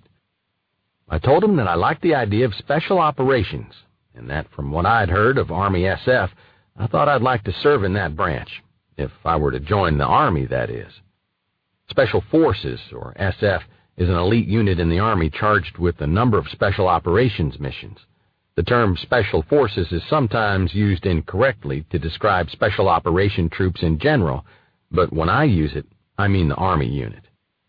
I told him that I liked the idea of special operations, and that from what I'd heard of Army S F, I thought I'd like to serve in that branch, if I were to join the Army, that is. Special Forces, or S F, is an elite unit in the Army charged with a number of special operations missions. The term Special Forces is sometimes used incorrectly to describe special operation troops in general, but when I use it, I mean the Army unit.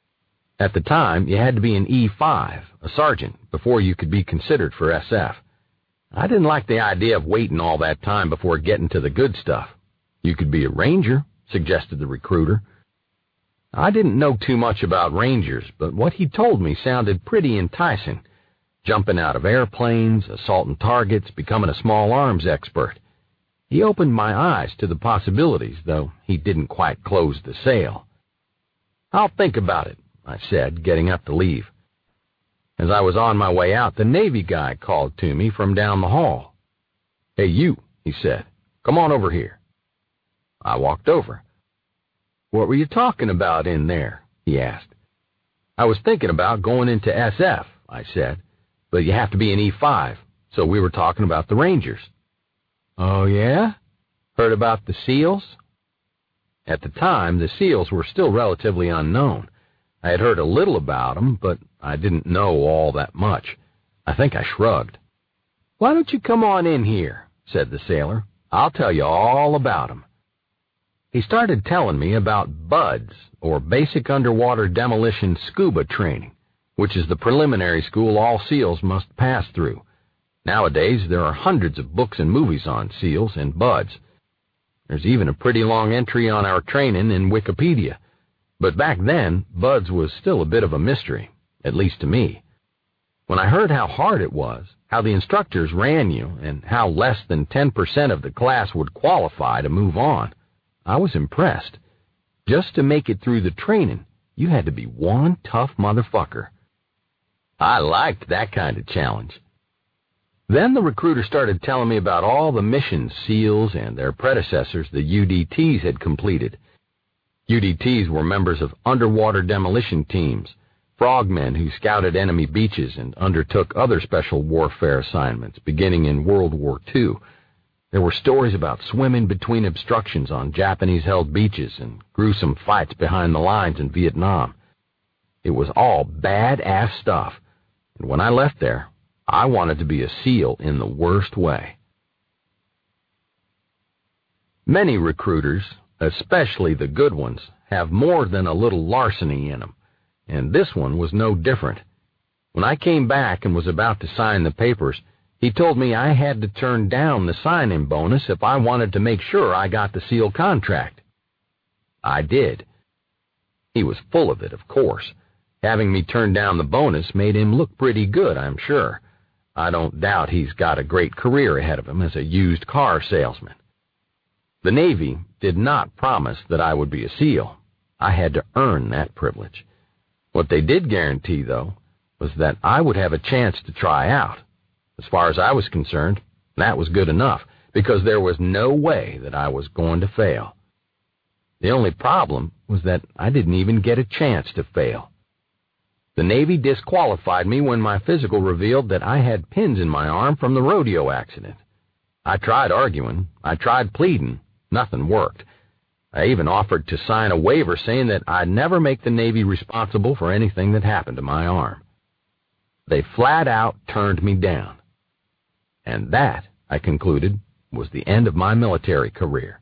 At the time, you had to be an E five, a sergeant, before you could be considered for S F. I didn't like the idea of waiting all that time before getting to the good stuff. "You could be a ranger," suggested the recruiter. I didn't know too much about rangers, but what he told me sounded pretty enticing. Jumping out of airplanes, assaulting targets, becoming a small arms expert. He opened my eyes to the possibilities, though he didn't quite close the sale. "I'll think about it," I said, getting up to leave. As I was on my way out, the Navy guy called to me from down the hall. "Hey, you," he said, "come on over here." I walked over. "What were you talking about in there?" he asked. "I was thinking about going into S F, I said, "but you have to be an E five, so we were talking about the Rangers." "Oh, yeah? Heard about the SEALs?" At the time, the SEALs were still relatively unknown. I had heard a little about them, but I didn't know all that much. I think I shrugged. "Why don't you come on in here?" said the sailor. "I'll tell you all about them." He started telling me about BUDS, or Basic Underwater Demolition Scuba Training, which is the preliminary school all SEALs must pass through. Nowadays, there are hundreds of books and movies on SEALs and BUDS. There's even a pretty long entry on our training in Wikipedia. But back then, BUDS was still a bit of a mystery, at least to me. When I heard how hard it was, how the instructors ran you, and how less than ten percent of the class would qualify to move on, I was impressed. Just to make it through the training, you had to be one tough motherfucker. I liked that kind of challenge. Then the recruiter started telling me about all the missions SEALs and their predecessors, the U D Ts, had completed. U D Ts were members of underwater demolition teams, frogmen who scouted enemy beaches and undertook other special warfare assignments beginning in World War Two. There were stories about swimming between obstructions on Japanese-held beaches and gruesome fights behind the lines in Vietnam. It was all bad-ass stuff, and when I left there, I wanted to be a SEAL in the worst way. Many recruiters, especially the good ones, have more than a little larceny in them, and this one was no different. When I came back and was about to sign the papers, he told me I had to turn down the sign-in bonus if I wanted to make sure I got the SEAL contract. I did. He was full of it, of course. Having me turn down the bonus made him look pretty good, I'm sure. I don't doubt he's got a great career ahead of him as a used car salesman. The Navy did not promise that I would be a SEAL. I had to earn that privilege. What they did guarantee, though, was that I would have a chance to try out. As far as I was concerned, that was good enough, because there was no way that I was going to fail. The only problem was that I didn't even get a chance to fail. The Navy disqualified me when my physical revealed that I had pins in my arm from the rodeo accident. I tried arguing. I tried pleading. Nothing worked. I even offered to sign a waiver saying that I'd never make the Navy responsible for anything that happened to my arm. They flat out turned me down. And that, I concluded, was the end of my military career.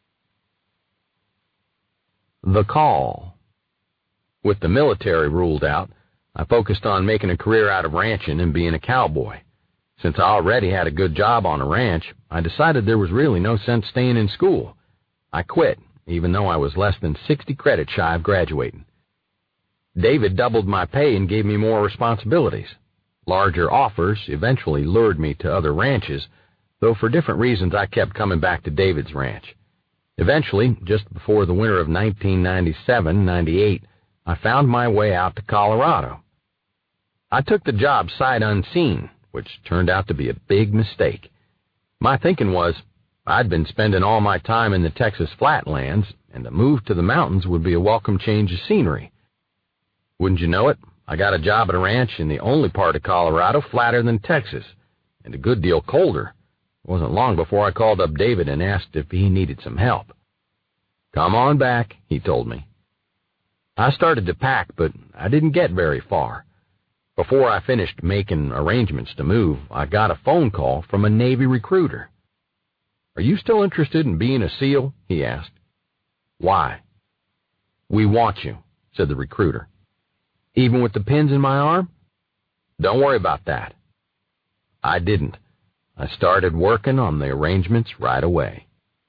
The call. With the military ruled out, I focused on making a career out of ranching and being a cowboy. Since I already had a good job on a ranch, I decided there was really no sense staying in school. I quit, even though I was less than sixty credits shy of graduating. David doubled my pay and gave me more responsibilities. Larger offers eventually lured me to other ranches, though for different reasons I kept coming back to David's ranch. Eventually, just before the winter of nineteen ninety-seven ninety-eight, I found my way out to Colorado. I took the job sight unseen, which turned out to be a big mistake. My thinking was, I'd been spending all my time in the Texas flatlands, and a move to the mountains would be a welcome change of scenery. Wouldn't you know it, I got a job at a ranch in the only part of Colorado flatter than Texas, and a good deal colder. It wasn't long before I called up David and asked if he needed some help. Come on back, he told me. I started to pack, but I didn't get very far. Before I finished making arrangements to move, I got a phone call from a Navy recruiter. Are you still interested in being a SEAL? He asked. Why? We want you, said the recruiter. Even with the pins in my arm? Don't worry about that. I didn't. I started working on the arrangements right away.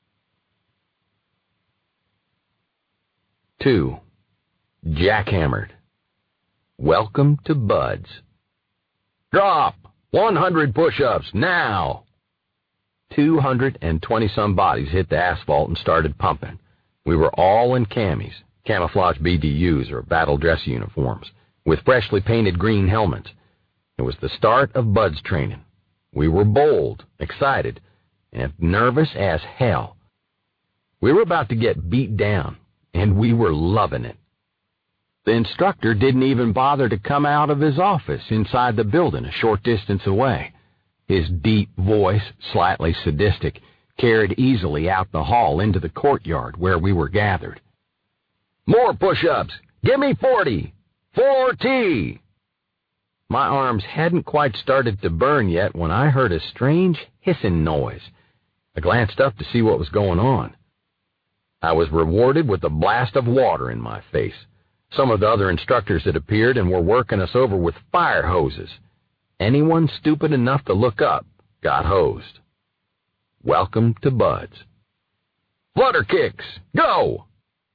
Two. Jackhammered. Welcome to Buds. Drop! one hundred push-ups, now! two hundred twenty-some bodies hit the asphalt and started pumping. We were all in camis, camouflage B D Us or battle dress uniforms, with freshly painted green helmets. It was the start of Buds training. We were bold, excited, and nervous as hell. We were about to get beat down, and we were loving it. The instructor didn't even bother to come out of his office inside the building a short distance away. His deep voice, slightly sadistic, carried easily out the hall into the courtyard where we were gathered. More push-ups! Give me forty! Forty! My arms hadn't quite started to burn yet when I heard a strange hissing noise. I glanced up to see what was going on. I was rewarded with a blast of water in my face. Some of the other instructors had appeared and were working us over with fire hoses. Anyone stupid enough to look up got hosed. Welcome to Buds. Flutter kicks, go!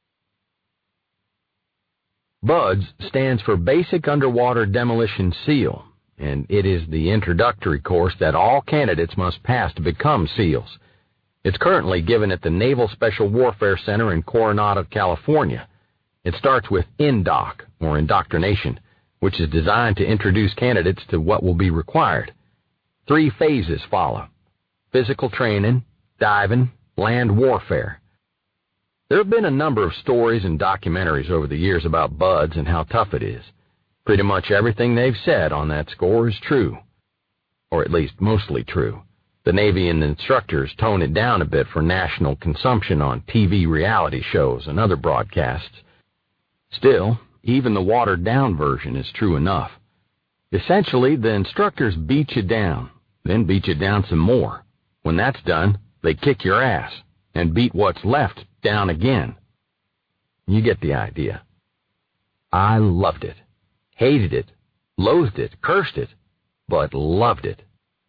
Buds stands for Basic Underwater Demolition SEAL, and it is the introductory course that all candidates must pass to become SEALs. It's currently given at the Naval Special Warfare Center in Coronado, California. It starts with INDOC, or indoctrination, which is designed to introduce candidates to what will be required. Three phases follow: physical training, diving, land warfare. There have been a number of stories and documentaries over the years about Buds and how tough it is. Pretty much everything they've said on that score is true, or at least mostly true. The Navy and the instructors tone it down a bit for national consumption on T V reality shows and other broadcasts. Still, even the watered-down version is true enough. Essentially, the instructors beat you down, then beat you down some more. When that's done, they kick your ass and beat what's left down again. You get the idea. I loved it, hated it, loathed it, cursed it, but loved it.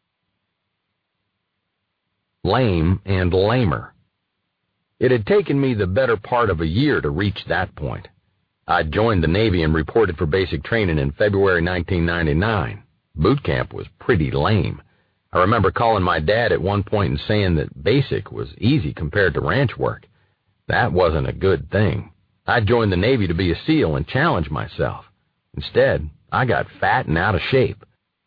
Lame and lamer. It had taken me the better part of a year to reach that point. I joined the Navy and reported for basic training in February nineteen ninety-nine. Boot camp was pretty lame. I remember calling my dad at one point and saying that basic was easy compared to ranch work. That wasn't a good thing. I joined the Navy to be a SEAL and challenge myself. Instead, I got fat and out of shape.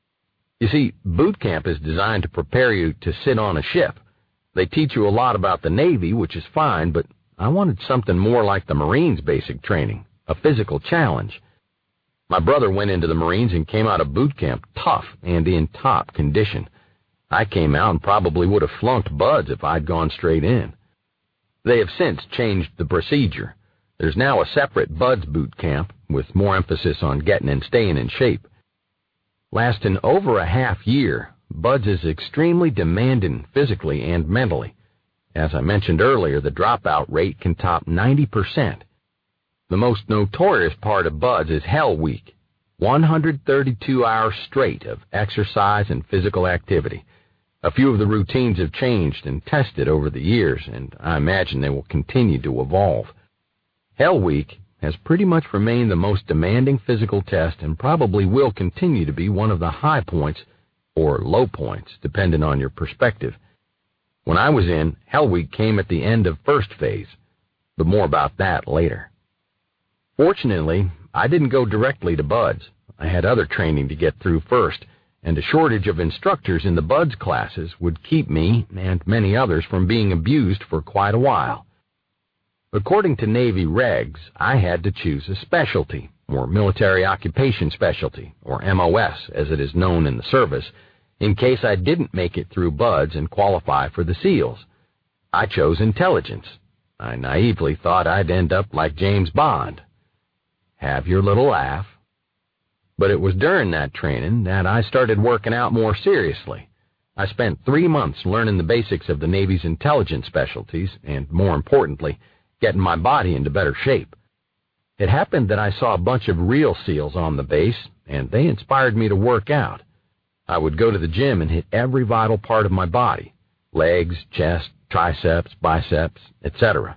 You see, boot camp is designed to prepare you to sit on a ship. They teach you a lot about the Navy, which is fine, but I wanted something more like the Marines' basic training, a physical challenge. My brother went into the Marines and came out of boot camp tough and in top condition. I came out and probably would have flunked BUD/S if I'd gone straight in. They have since changed the procedure. There's now a separate BUD/S boot camp with more emphasis on getting and staying in shape. Lasting over a half year, BUD/S is extremely demanding physically and mentally. As I mentioned earlier, the dropout rate can top ninety percent. The most notorious part of BUD/S is Hell Week, one hundred thirty-two hours straight of exercise and physical activity. A few of the routines have changed and tested over the years, and I imagine they will continue to evolve. Hell Week has pretty much remained the most demanding physical test and probably will continue to be one of the high points or low points, depending on your perspective. When I was in, Hell Week came at the end of first phase, but more about that later. Fortunately, I didn't go directly to BUD/S. I had other training to get through first, and a shortage of instructors in the BUD/S classes would keep me and many others from being abused for quite a while. According to Navy regs, I had to choose a specialty, or military occupation specialty, or M O S as it is known in the service, in case I didn't make it through BUD/S and qualify for the SEALs. I chose intelligence. I naively thought I'd end up like James Bond. Have your little laugh. But it was during that training that I started working out more seriously. I spent three months learning the basics of the Navy's intelligence specialties and, more importantly, getting my body into better shape. It happened that I saw a bunch of real SEALs on the base, and they inspired me to work out. I would go to the gym and hit every vital part of my body, legs, chest, triceps, biceps, et cetera.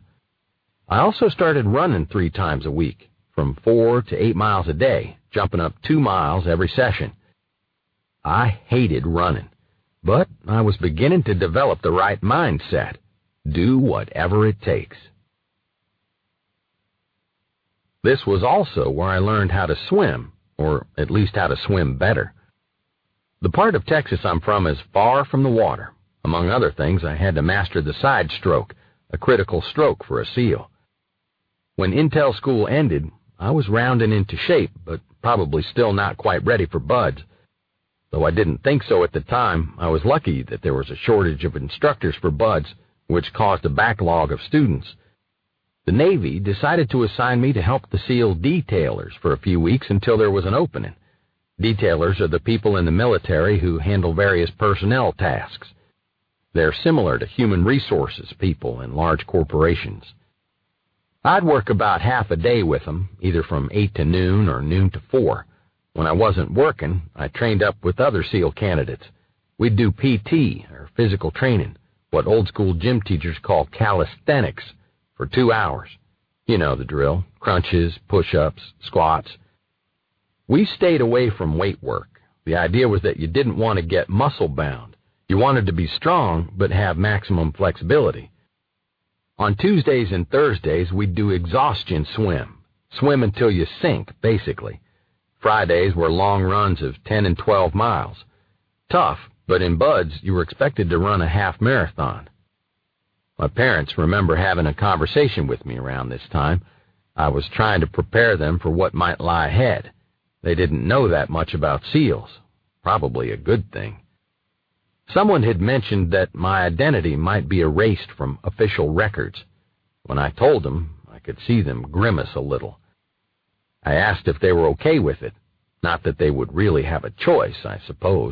I also started running three times a week, from four to eight miles a day, jumping up two miles every session. I hated running, but I was beginning to develop the right mindset. Do whatever it takes. This was also where I learned how to swim, or at least how to swim better. The part of Texas I'm from is far from the water. Among other things, I had to master the side stroke, a critical stroke for a SEAL. When Intel school ended, I was rounding into shape, but probably still not quite ready for BUD/S. Though I didn't think so at the time, I was lucky that there was a shortage of instructors for BUD/S, which caused a backlog of students. The Navy decided to assign me to help the SEAL detailers for a few weeks until there was an opening. Detailers are the people in the military who handle various personnel tasks. They're similar to human resources people in large corporations. I'd work about half a day with them, either from eight to noon or noon to four. When I wasn't working, I trained up with other SEAL candidates. We'd do P T, or physical training, what old-school gym teachers call calisthenics, for two hours. You know the drill, crunches, push-ups, squats. We stayed away from weight work. The idea was that you didn't want to get muscle-bound. You wanted to be strong, but have maximum flexibility. On Tuesdays and Thursdays, we'd do exhaustion swim. Swim until you sink, basically. Fridays were long runs of ten and twelve miles. Tough, but in BUD/S, you were expected to run a half marathon. My parents remember having a conversation with me around this time. I was trying to prepare them for what might lie ahead. They didn't know that much about SEALs. Probably a good thing. Someone had mentioned that my identity might be erased from official records. When I told them, I could see them grimace a little. I asked if they were okay with it. Not that they would really have a choice, I suppose.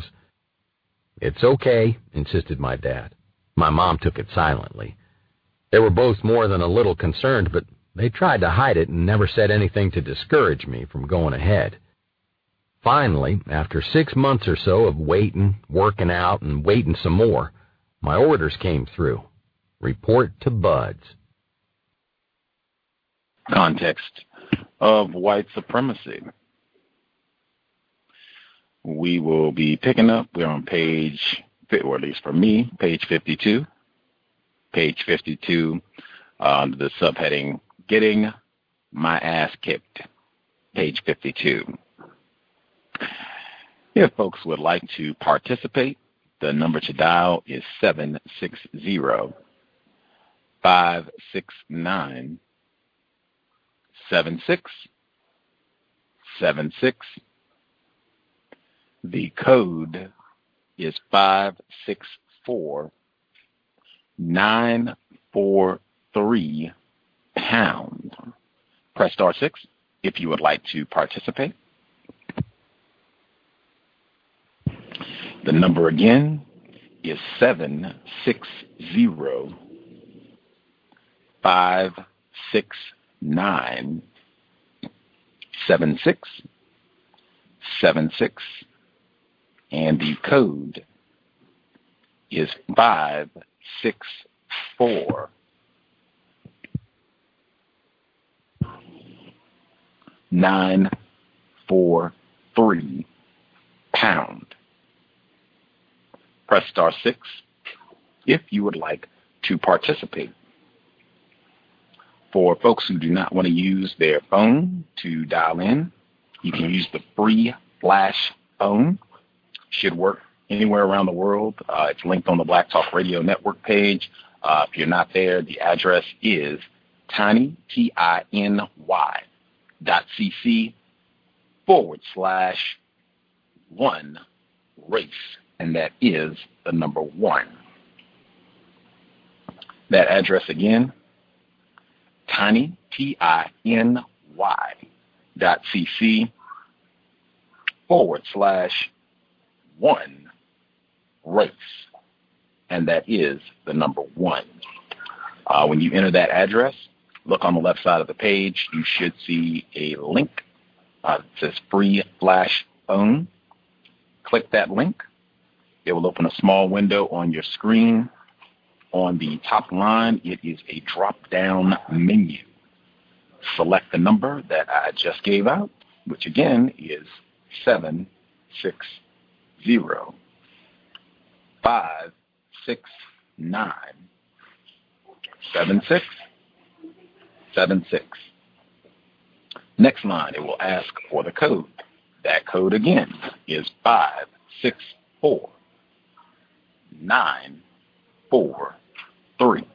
It's okay, insisted my dad. My mom took it silently. They were both more than a little concerned, but they tried to hide it and never said anything to discourage me from going ahead. Finally, after six months or so of waiting, working out, and waiting some more, my orders came through. Report to BUD/S. Context. of white supremacy. We will be picking up, we're on page, or at least for me, page fifty-two. Page fifty-two, uh, under the subheading, Getting My Ass Kicked. Page fifty-two. If folks would like to participate, the number to dial is seven six zero, five six nine, seven six seven six. The code is five six four nine four three pound. Press star six if you would like to participate. The number again is seven six zero, five six nine, seven six seven six. And the code is five six four nine four three pound. Press star six if you would like to participate. For folks who do not want to use their phone to dial in, you can use the free Flash phone. Should work anywhere around the world. Uh, it's linked on the Black Talk Radio Network page. Uh, if you're not there, the address is tiny, T I N Y, dot cc forward slash one race. And that is the number one. That address again, tiny, T I N Y, dot cc forward slash one race, and that is the number one. Uh, when you enter that address, look on the left side of the page. You should see a link uh, that says free Flash phone. Click that link. It will open a small window on your screen. On the top line, it is a drop-down menu. Select the number that I just gave out, which again is seven six zero, five six nine, seven six seven six. Next line, it will ask for the code. That code again is five six four nine four three.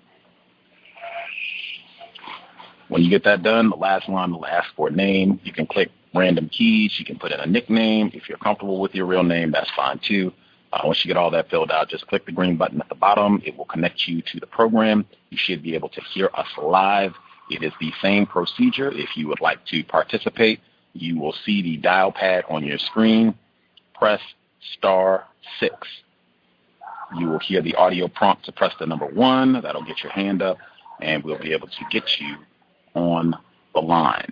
When you get that done, the last line will ask for a name. You can click random keys. You can put in a nickname. If you're comfortable with your real name, that's fine too. Uh, once you get all that filled out, just click the green button at the bottom. It will connect you to the program. You should be able to hear us live. It is the same procedure. If you would like to participate, you will see the dial pad on your screen. Press star six. You will hear the audio prompt to press the number one. That'll get your hand up, and we'll be able to get you on the line.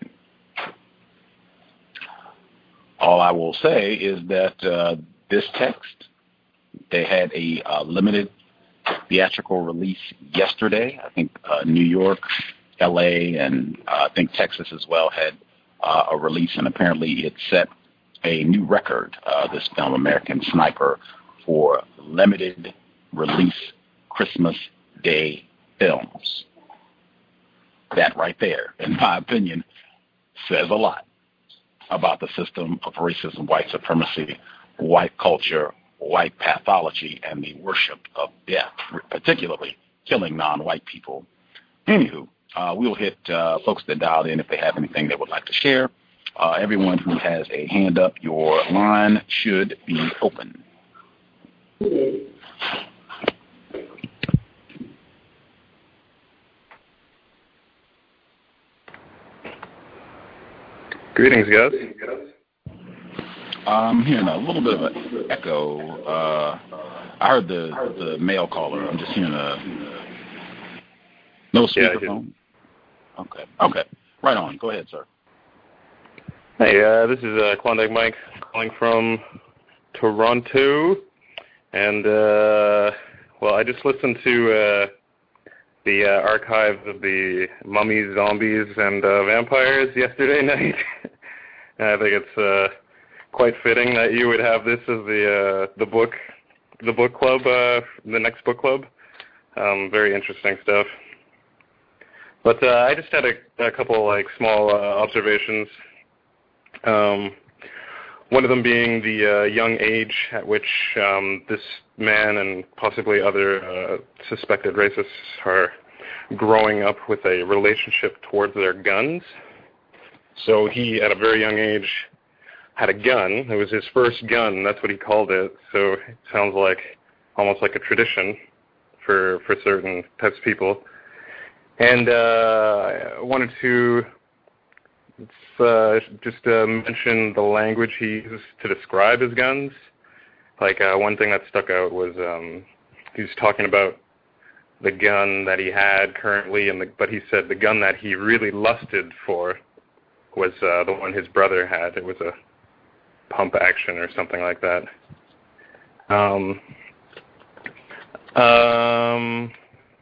All I will say is that uh, this text, they had a uh, limited theatrical release yesterday. I think uh, New York, L A, and uh, I think Texas as well had uh, a release, and apparently it set a new record, uh, this film, American Sniper, for limited release Christmas Day films. That right there, in my opinion, says a lot about the system of racism, white supremacy, white culture, white pathology, and the worship of death, particularly killing non-white people. Anywho, uh, we'll hit uh, folks that dialed in if they have anything they would like to share. Uh, everyone who has a hand up, your line should be open. Greetings, guys. I'm hearing a little bit of an echo. Uh, I heard the the male caller. I'm just hearing a no speakerphone. Yeah, okay. Okay. Right on. Go ahead, sir. Hey, uh, this is uh, Klondike Mike calling from Toronto, and uh, well, I just listened to uh, the uh, archives of the mummies, zombies, and uh, vampires yesterday night. And I think it's uh, quite fitting that you would have this as the uh, the book, the book club, uh, the next book club. Um, very interesting stuff. But uh, I just had a, a couple like small uh, observations. Um, one of them being the uh, young age at which um, this man and possibly other uh, suspected racists are growing up with a relationship towards their guns. So he, at a very young age, had a gun. It was his first gun. That's what he called it. So it sounds like almost like a tradition for for certain types of people. And uh, I wanted to uh, just uh, mention the language he used to describe his guns. Like uh, one thing that stuck out was um, he was talking about the gun that he had currently, and the, but he said the gun that he really lusted for was uh, the one his brother had. It was a pump action or something like that. Um, um,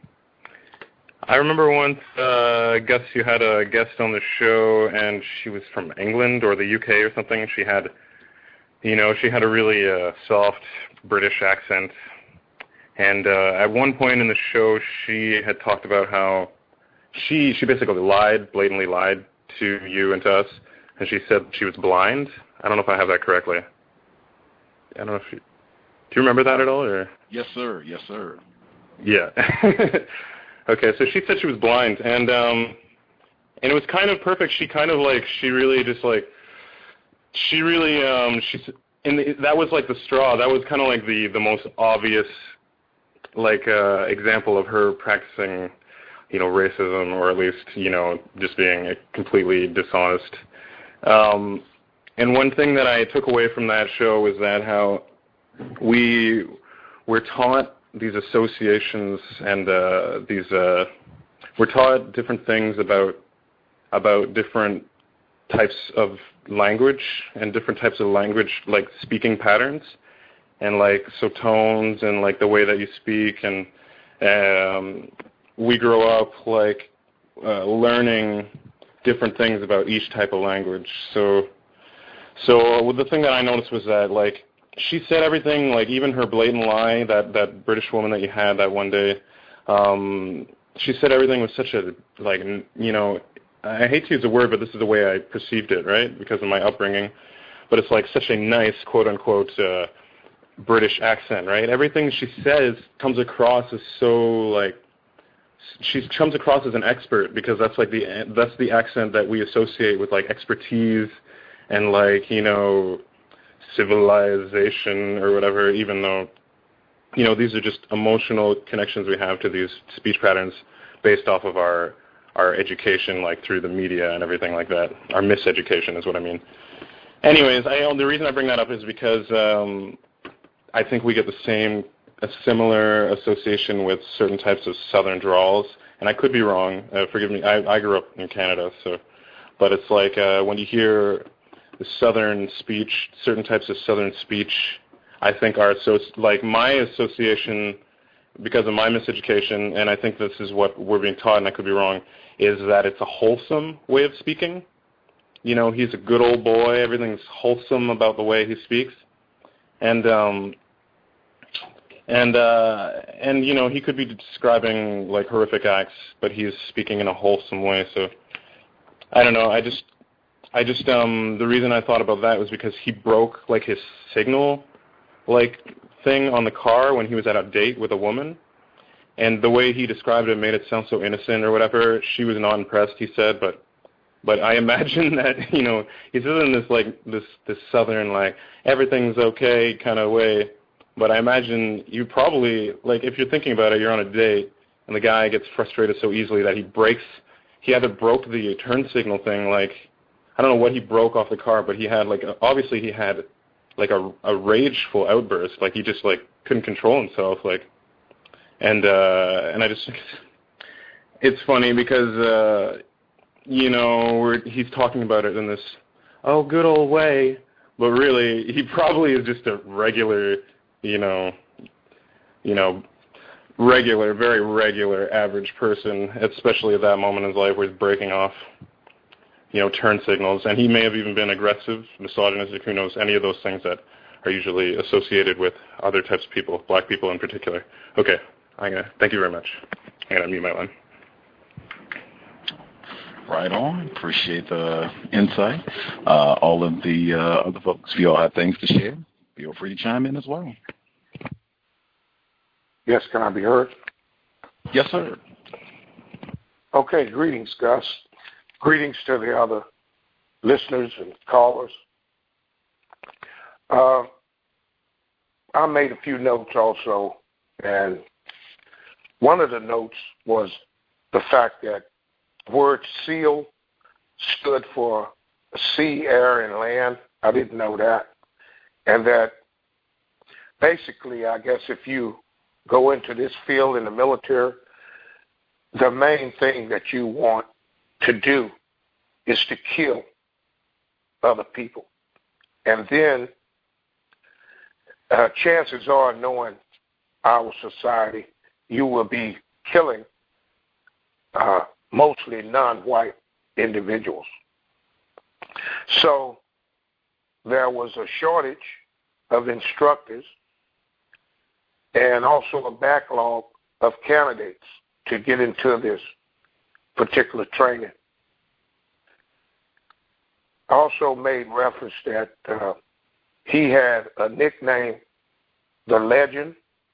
I remember once, uh, Gus, you had a guest on the show, and she was from England or the U K or something, and she had, you know, she had a really uh, soft British accent. And uh, at one point in the show, she had talked about how she she basically lied, blatantly lied to you and to us, and she said she was blind. I don't know if I have that correctly. I don't know if you, do you remember that at all? Or? Yes, sir. Yes, sir. Yeah. Okay, so she said she was blind, and um, and it was kind of perfect. She kind of like she really just like she really um she in the, that was like the straw. That was kind of like the the most obvious like uh, example of her practicing, you know, racism, or at least, you know, just being completely dishonest. Um, and one thing that I took away from that show was that how we were taught these associations and uh, these uh, we're taught different things about about different types of language and different types of language, like speaking patterns, and like so tones and like the way that you speak, and um, we grow up like uh, learning different things about each type of language. So, so well, the thing that I noticed was that like she said everything, like even her blatant lie, that that British woman that you had that one day, um, she said everything with such a like you know, I hate to use the word, but this is the way I perceived it, right? Because of my upbringing. But it's like such a nice quote unquote uh, British accent, right? Everything she says comes across as so like she comes across as an expert, because that's like the that's the accent that we associate with like expertise and like, you know, civilization or whatever, even though, you know, these are just emotional connections we have to these speech patterns based off of our our education, like through the media and everything like that. Our miseducation is what I mean. Anyways, I, the reason I bring that up is because um, I think we get the same, a similar association with certain types of Southern drawls, and I could be wrong. Uh, forgive me. I, I grew up in Canada, so, but it's like uh, when you hear the Southern speech, certain types of Southern speech, I think are associ- like my association, because of my miseducation, and I think this is what we're being taught, and I could be wrong, is that it's a wholesome way of speaking. You know, he's a good old boy. Everything's wholesome about the way he speaks, and um, and uh, and you know, he could be describing like horrific acts, but he's speaking in a wholesome way. So I don't know. I just I just um, the reason I thought about that was because he broke like his signal like thing on the car when he was at a date with a woman, and the way he described it made it sound so innocent or whatever. She was not impressed, he said, but but I imagine that, you know, he's in this like this this Southern like everything's okay kind of way. But I imagine you probably, like, if you're thinking about it, you're on a date and the guy gets frustrated so easily that he breaks. He either broke the turn signal thing, like I don't know what he broke off the car, but he had like a, obviously he had like a, a rageful outburst, like he just like couldn't control himself, like, and uh, and I just, it's funny because uh, you know, we're, he's talking about it in this oh good old way, but really he probably is just a regular, you know, you know, regular, very regular, average person, especially at that moment in his life where he's breaking off, you know, turn signals. And he may have even been aggressive, misogynistic, who knows, any of those things that are usually associated with other types of people, black people in particular. Okay, I'm gonna, thank you very much. I'm going to mute my line. Right on. Appreciate the insight. Uh, all of the uh, other folks, if you all have things to share, feel free to chime in as well. Yes, can I be heard? Yes, sir. Okay, greetings, Gus. Greetings to the other listeners and callers. Uh, I made a few notes also, and one of the notes was the fact that the word SEAL stood for sea, air, and land. I didn't know that. And that basically, I guess if you go into this field in the military, the main thing that you want to do is to kill other people. And then uh, chances are, knowing our society, you will be killing uh, mostly non-white individuals. So there was a shortage of instructors and also a backlog of candidates to get into this particular training. I also made reference that uh, he had a nickname, the Legend,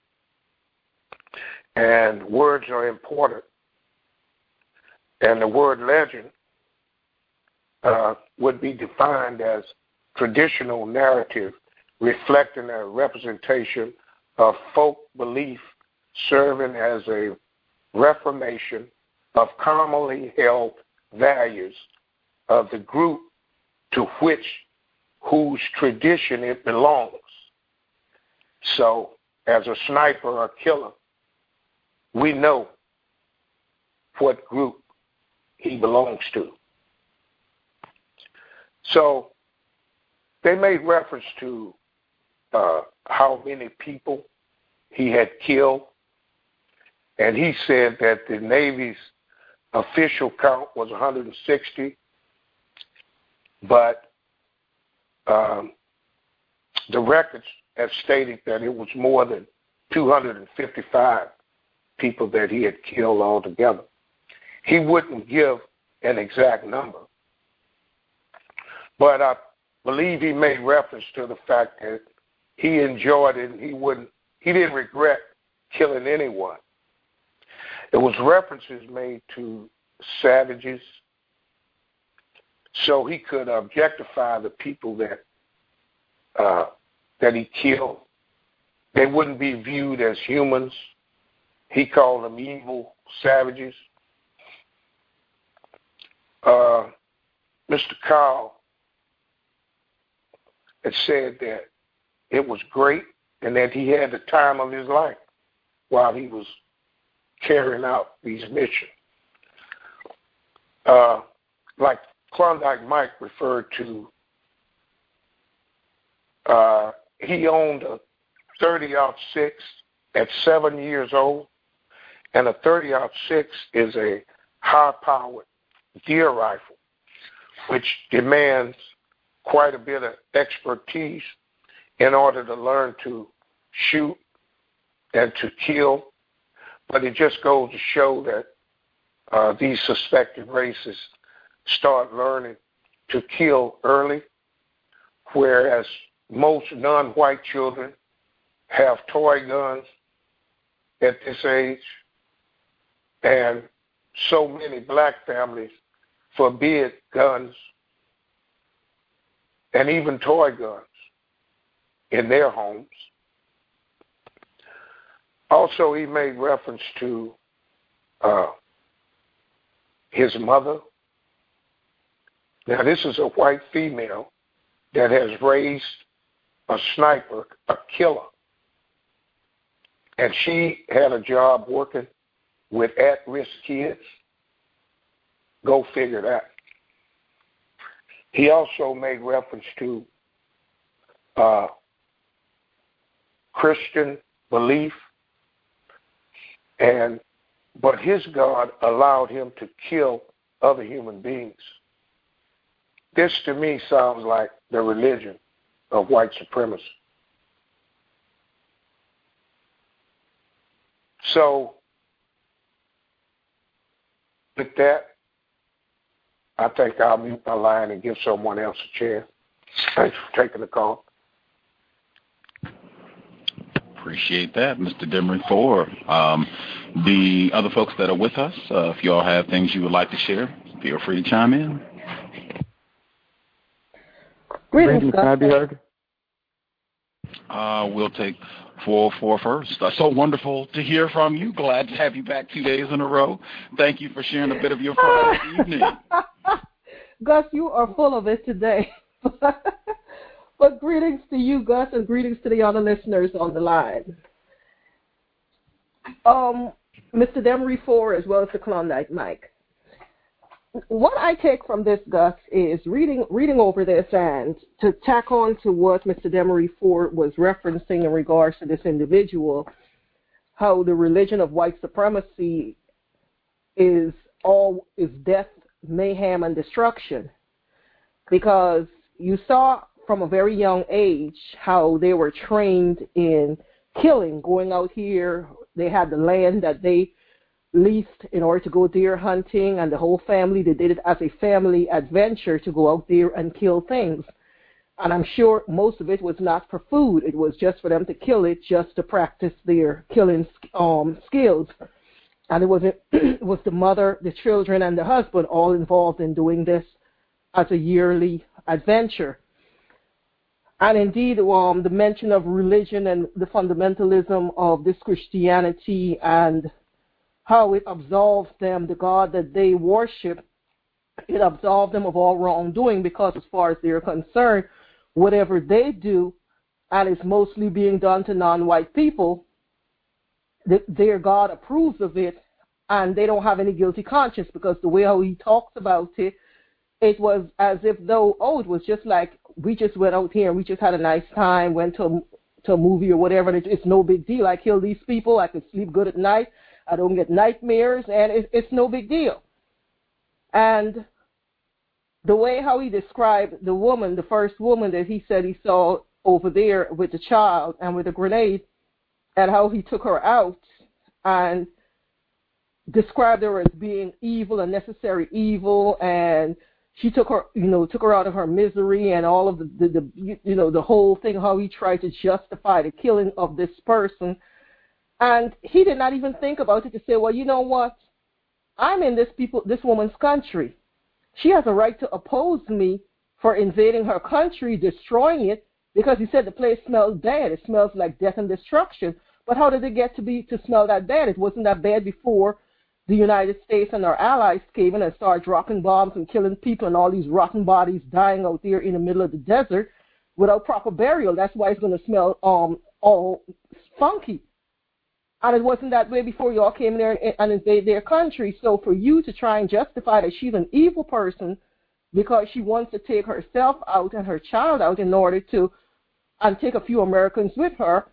and words are important. And the word legend uh, would be defined as traditional narrative reflecting a representation of folk belief serving as a reformation of commonly held values of the group to which whose tradition it belongs. So as a sniper or killer, we know what group he belongs to. So they made reference to uh, how many people he had killed, and he said that the Navy's official count was one hundred sixty, but um, the records have stated that it was more than two hundred fifty-five people that he had killed altogether. He wouldn't give an exact number, but I believe he made reference to the fact that he enjoyed it and he wouldn't, he didn't regret killing anyone. There was references made to savages, so he could objectify the people that uh, that he killed. They wouldn't be viewed as humans. He called them evil savages. Uh, Mister Kyle had said that it was great and that he had the time of his life while he was carrying out these missions. Uh, like Klondike Mike referred to, uh, he owned a thirty aught six at seven years old, and a thirty aught six is a high-powered deer rifle, which demands quite a bit of expertise in order to learn to shoot and to kill. But it just goes to show that uh, these suspected racists start learning to kill early, whereas most non-white children have toy guns at this age, and so many black families forbid guns and even toy guns in their homes. Also, he made reference to uh, his mother. Now, this is a white female that has raised a sniper, a killer. And she had a job working with at-risk kids. Go figure that. He also made reference to uh, Christian belief. And but his God allowed him to kill other human beings. This to me sounds like the religion of white supremacy. So with that, I think I'll mute my line and give someone else a chance. Thanks for taking the call. Appreciate that, Mister Demery Ford. Um, the other folks that are with us, uh, if you all have things you would like to share, feel free to chime in. Greetings, can I be heard? Uh, we'll take four oh four first. Uh, so wonderful to hear from you. Glad to have you back two days in a row. Thank you for sharing a bit of your Friday evening. Gus, you are full of it today. But greetings to you, Gus, and greetings to the other listeners on the line. Um, Mister Demery Ford, as well as the Klondike Mike. What I take from this, Gus, is reading reading over this and to tack on to what Mister Demery Ford was referencing in regards to this individual, how the religion of white supremacy is all is death, mayhem, and destruction. Because you saw from a very young age how they were trained in killing, going out here. They had the land that they leased in order to go deer hunting, and the whole family, they did it as a family adventure to go out there and kill things. And I'm sure most of it was not for food. It was just for them to kill it, just to practice their killing um, skills. And it was, it was the mother, the children, and the husband all involved in doing this as a yearly adventure. And indeed, um, the mention of religion and the fundamentalism of this Christianity and how it absolves them, the God that they worship, it absolves them of all wrongdoing, because as far as they're concerned, whatever they do, and it's mostly being done to non-white people, their God approves of it, and they don't have any guilty conscience, because the way how he talks about it, it was as if though, oh, it was just like we just went out here and we just had a nice time, went to a, to a movie or whatever, and it, it's no big deal. I kill these people, I can sleep good at night, I don't get nightmares, and it, it's no big deal. And the way how he described the woman, the first woman that he said he saw over there with the child and with a grenade, and how he took her out and described her as being evil, a necessary evil, and she took her, you know, took her out of her misery and all of the, the, the you know, the whole thing, how he tried to justify the killing of this person. And he did not even think about it to say, well, you know what? I'm in this people, this woman's country. She has a right to oppose me for invading her country, destroying it, because he said the place smells bad. It smells like death and destruction. But how did it get to be to smell that bad? It wasn't that bad before the United States and our allies came in and started dropping bombs and killing people and all these rotten bodies dying out there in the middle of the desert without proper burial. That's why it's going to smell um all funky. And it wasn't that way before you all came in there and, and invaded their country. So for you to try and justify that she's an evil person because she wants to take herself out and her child out in order to, and take a few Americans with her,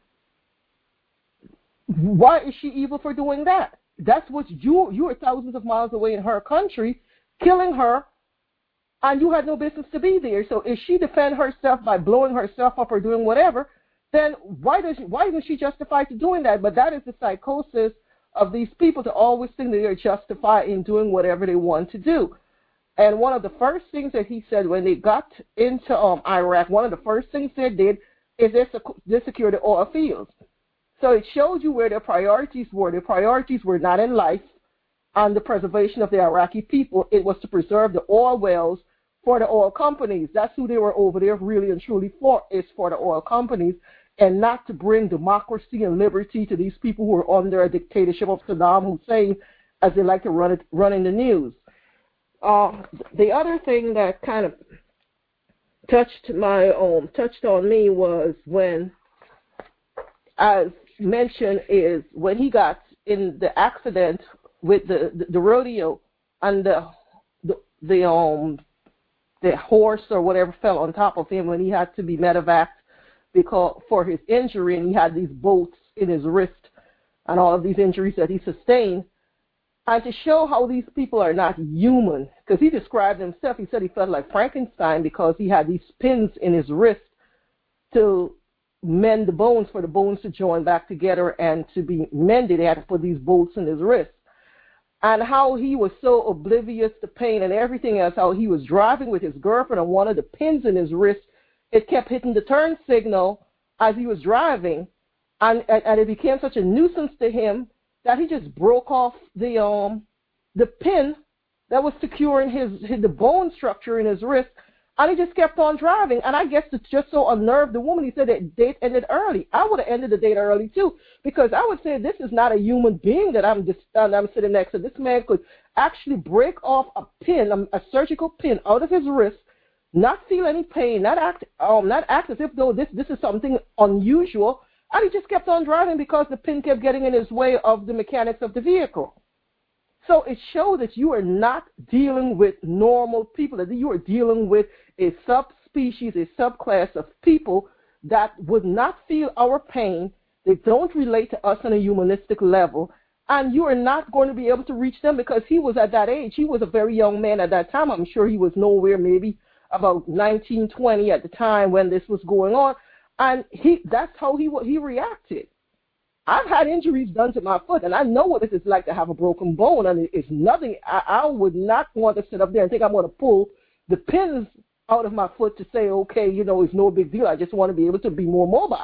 why is she evil for doing that? That's what you, you were thousands of miles away in her country, killing her, and you had no business to be there. So if she defend herself by blowing herself up or doing whatever, then why does she, why isn't she justified to doing that? But that is the psychosis of these people, to always think that they're justified in doing whatever they want to do. And one of the first things that he said when they got into um, Iraq, one of the first things they did is they, sec- they secured the oil fields. So it showed you where their priorities were. Their priorities were not in life and the preservation of the Iraqi people. It was to preserve the oil wells for the oil companies. That's who they were over there really and truly for, is for the oil companies, and not to bring democracy and liberty to these people who are under a dictatorship of Saddam Hussein, as they like to run it, run in the news. Uh, the other thing that kind of touched my um, touched on me was when, as mentioned, is when he got in the accident with the the, the rodeo, and the the, the um the horse or whatever fell on top of him when he had to be medevaced because for his injury, and he had these bolts in his wrist and all of these injuries that he sustained, and to show how these people are not human, because he described himself, he said he felt like Frankenstein because he had these pins in his wrist to mend the bones, for the bones to join back together and to be mended. They had to put these bolts in his wrist. And how he was so oblivious to pain and everything else, how he was driving with his girlfriend, and one of the pins in his wrist, it kept hitting the turn signal as he was driving, and, and, and it became such a nuisance to him that he just broke off the um the pin that was securing his, his the bone structure in his wrist, and he just kept on driving. And I guess it just so unnerved the woman. He said that date ended early. I would have ended the date early too, because I would say this is not a human being that I'm just and I'm sitting next to. This man could actually break off a pin, a, a surgical pin, out of his wrist, not feel any pain, not act um not act as if though this this is something unusual. And he just kept on driving because the pin kept getting in his way of the mechanics of the vehicle. So it shows that you are not dealing with normal people, that you are dealing with a subspecies, a subclass of people that would not feel our pain. They don't relate to us on a humanistic level. And you are not going to be able to reach them because he was at that age. He was a very young man at that time. I'm sure he was nowhere, maybe about nineteen, twenty at the time when this was going on. And he that's how he he reacted. I've had injuries done to my foot, and I know what it is like to have a broken bone, and it's nothing. I, I would not want to sit up there and think I'm going to pull the pins out of my foot to say, okay, you know, it's no big deal. I just want to be able to be more mobile.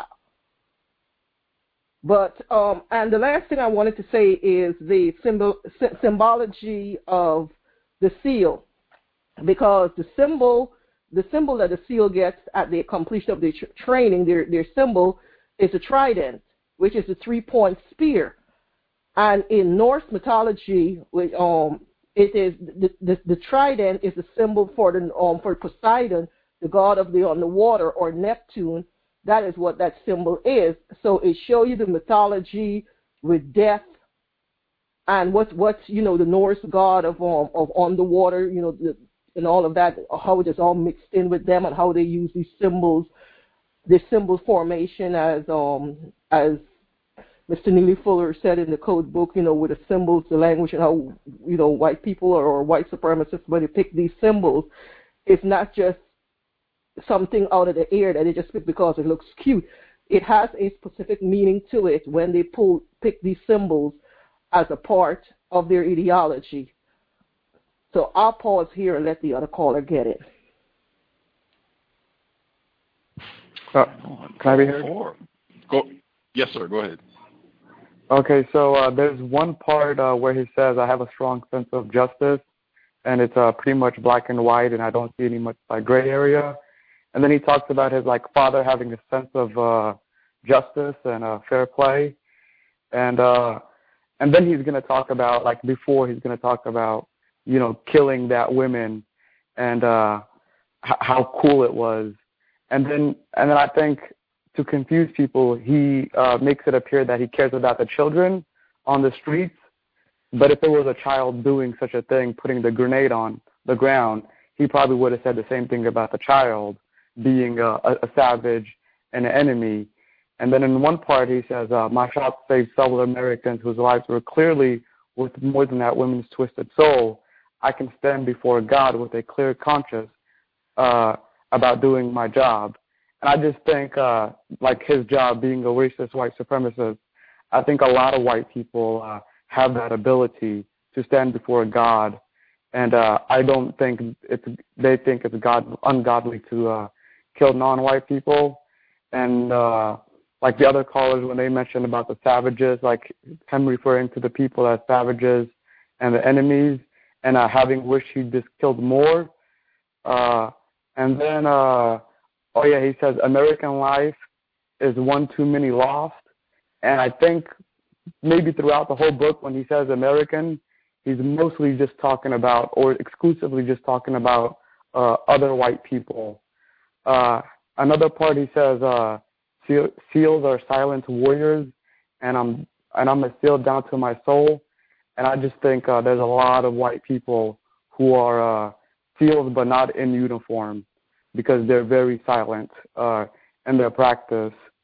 But, um, and the last thing I wanted to say is the symbol, symbology of the seal, because the symbol The symbol that the SEAL gets at the completion of their tr- training, their, their symbol is a trident, which is a three-point spear. And in Norse mythology, which, um, it is the, the, the trident is a symbol for the um, for Poseidon, the god of the on the water, or Neptune. That is what that symbol is. So it shows you the mythology with death, and what's what's you know the Norse god of um, of on the water, you know the and all of that, how it is all mixed in with them, and how they use these symbols, this symbol formation as um as Mister Neely Fuller said in the code book, you know, with the symbols, the language, and how, you know, white people or, or white supremacists, when they pick these symbols, it's not just something out of the air that they just pick because it looks cute. It has a specific meaning to it when they pull pick these symbols as a part of their ideology. So I'll pause here and let the other caller get it. Uh, can I be heard? Go. Yes, sir. Go ahead. Okay, so uh, there's one part uh, where he says, I have a strong sense of justice, and it's uh, pretty much black and white, and I don't see any much like gray area. And then he talks about his like father having a sense of uh, justice and uh, fair play. And uh, and then he's going to talk about, like before, he's going to talk about, you know, killing that woman and uh, h- how cool it was. And then and then I think to confuse people, he uh, makes it appear that he cares about the children on the streets. But if it was a child doing such a thing, putting the grenade on the ground, he probably would have said the same thing about the child being a, a savage and an enemy. And then in one part he says, uh, my shot saved several Americans whose lives were clearly worth more than that woman's twisted soul. I can stand before God with a clear conscience uh, about doing my job. And I just think, uh, like his job being a racist white supremacist, I think a lot of white people uh, have that ability to stand before God. And uh, I don't think it's, they think it's God, ungodly to uh, kill non-white people. And uh, like the other callers, when they mentioned about the savages, like him referring to the people as savages and the enemies, and uh, having wished he just killed more. Uh, and then, uh, oh yeah, he says American life is one too many lost. And I think maybe throughout the whole book when he says American, he's mostly just talking about, or exclusively just talking about uh, other white people. Uh, another part he says, uh, SEALs are silent warriors, and I'm and I'm a SEAL down to my soul. And I just think uh, there's a lot of white people who are uh, SEALs but not in uniform because they're very silent uh, in their practice.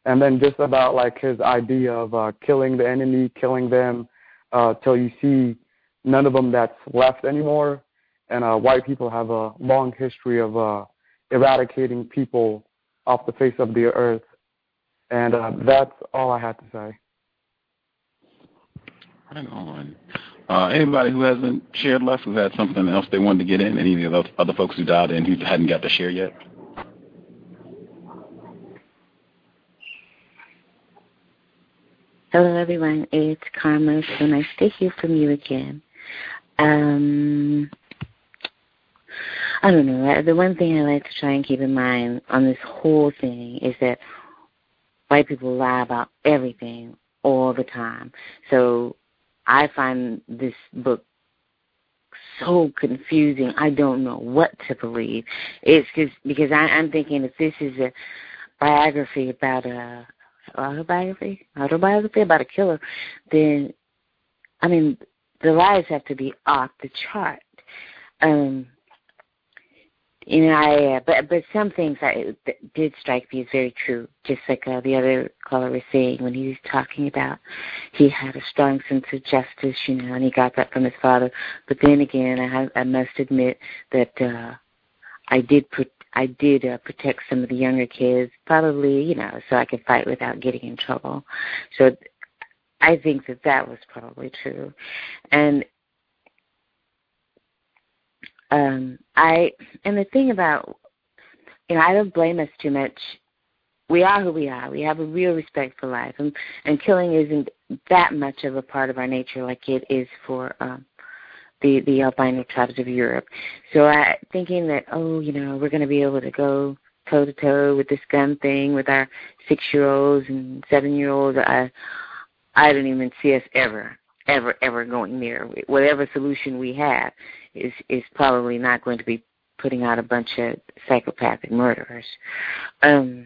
And then just about like his idea of uh, killing the enemy, killing them uh, till you see none of them that's left anymore. And uh, white people have a long history of uh, eradicating people off the face of the earth. And uh, that's all I had to say. Right on. Uh, anybody who hasn't shared left, who had something else they wanted to get in, any of the other folks who dialed in who hadn't got to share yet? Hello, everyone. It's Karma. So nice to hear from you again. Um, I don't know. The one thing I like to try and keep in mind on this whole thing is that white people lie about everything all the time. So I find this book so confusing. I don't know what to believe. It's just because I, I'm thinking if this is a biography about a autobiography, autobiography about a killer, then I mean the lies have to be off the chart. Um, you know, I uh, but but some things I that did strike me as very true. Just like uh, the other caller was saying when he was talking about he had a strong sense of justice, you know, and he got that from his father. But then again, I have, I must admit that uh, I did put. I did uh, protect some of the younger kids, probably, you know, so I could fight without getting in trouble. So I think that that was probably true. And um, I, and the thing about, you know, I don't blame us too much. We are who we are. We have a real respect for life, and, and killing isn't that much of a part of our nature like it is for um, the, the albino tribes of Europe. So I thinking that, oh, you know, we're going to be able to go toe-to-toe with this gun thing with our six-year-olds and seven-year-olds, I, I don't even see us ever, ever, ever going there. Whatever solution we have is, is probably not going to be putting out a bunch of psychopathic murderers. Um,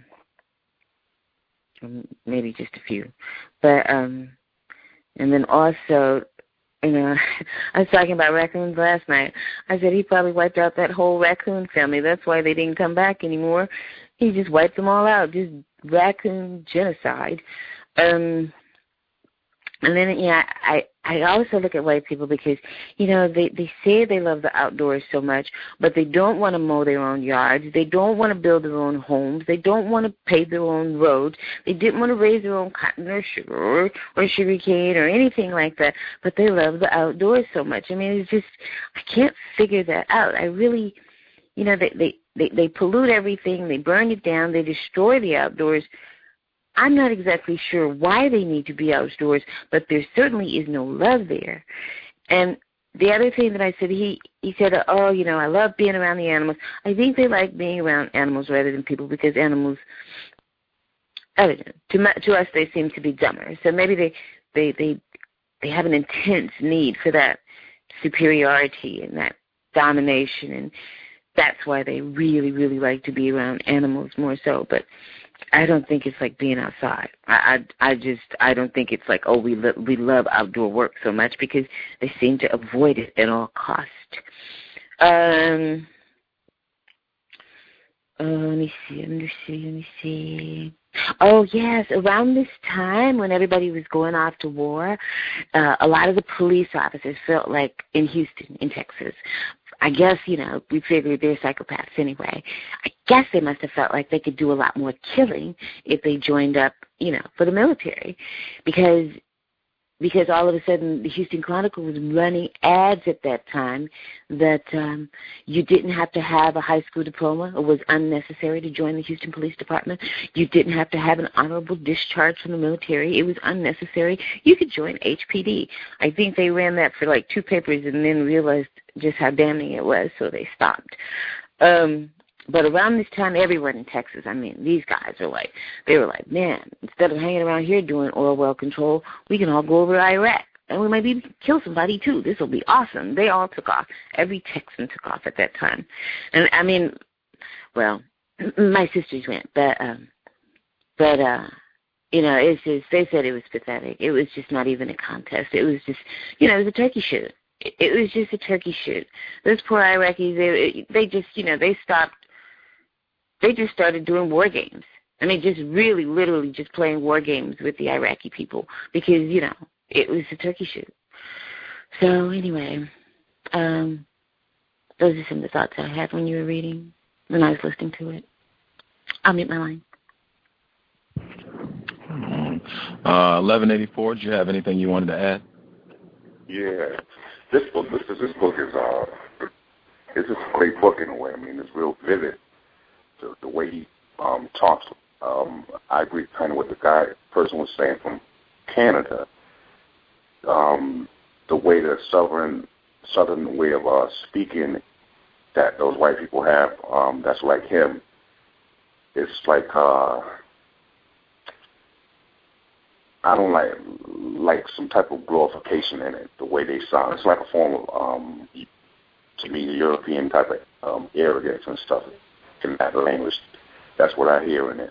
maybe just a few. But, um, and then also, you know, I was talking about raccoons last night. I said he probably wiped out that whole raccoon family. That's why they didn't come back anymore. He just wiped them all out, just raccoon genocide. Um, and then, yeah, I, I also look at white people because, you know, they, they say they love the outdoors so much, but they don't want to mow their own yards. They don't want to build their own homes. They don't want to pave their own roads. They didn't want to raise their own cotton or sugar or, or sugar cane or anything like that, but they love the outdoors so much. I mean, it's just, I can't figure that out. I really, you know, they, they, they, they pollute everything. They burn it down. They destroy the outdoors. I'm not exactly sure why they need to be outdoors, but there certainly is no love there. And the other thing that I said, he, he said, oh, you know, I love being around the animals. I think they like being around animals rather than people because animals, I don't know, to, my, to us they seem to be dumber. So maybe they, they, they, they have an intense need for that superiority and that domination, and that's why they really, really like to be around animals more so. But I don't think it's like being outside. I, I, I just, I don't think it's like, oh, we lo- we love outdoor work so much because they seem to avoid it at all cost. Um, uh, let me see, let me see, let me see. Oh, yes, around this time when everybody was going off to war, uh, a lot of the police officers felt like in Houston, in Texas, I guess, you know, we figured they're psychopaths anyway. I guess they must have felt like they could do a lot more killing if they joined up, you know, for the military. Because because all of a sudden the Houston Chronicle was running ads at that time that um, you didn't have to have a high school diploma. It was unnecessary to join the Houston Police Department. You didn't have to have an honorable discharge from the military. It was unnecessary. You could join H P D. I think they ran that for like two papers and then realized just how damning it was, so they stopped. Um, but around this time, everyone in Texas, I mean, these guys are like, they were like, man, instead of hanging around here doing oil well control, we can all go over to Iraq. And we might be kill somebody, too. This will be awesome. They all took off. Every Texan took off at that time. And, I mean, well, my sisters went, but, um, but, uh, you know, it's just, they said it was pathetic. It was just not even a contest. It was just, you know, it was a turkey shoot. It, it was just a turkey shoot. Those poor Iraqis, they, they just, you know, they stopped. They just started doing war games. I mean, just really, literally just playing war games with the Iraqi people because, you know, it was a turkey shoot. So anyway, um, those are some of the thoughts I had when you were reading, when I was listening to it. I'll mute my line. Uh, eleven eighty-four, do you have anything you wanted to add? Yeah. This book, this, this book is uh, it's just a great book in a way. I mean, it's real vivid. The, the way he um, talks, um, I agree kind of with the guy, person was saying from Canada. Um, the way the southern southern way of uh, speaking that those white people have, um, that's like him. It's like uh, I don't like like some type of glorification in it. The way they sound, it's like a form of um, to me, the European type of um, arrogance and stuff in that language. That's what I hear in it.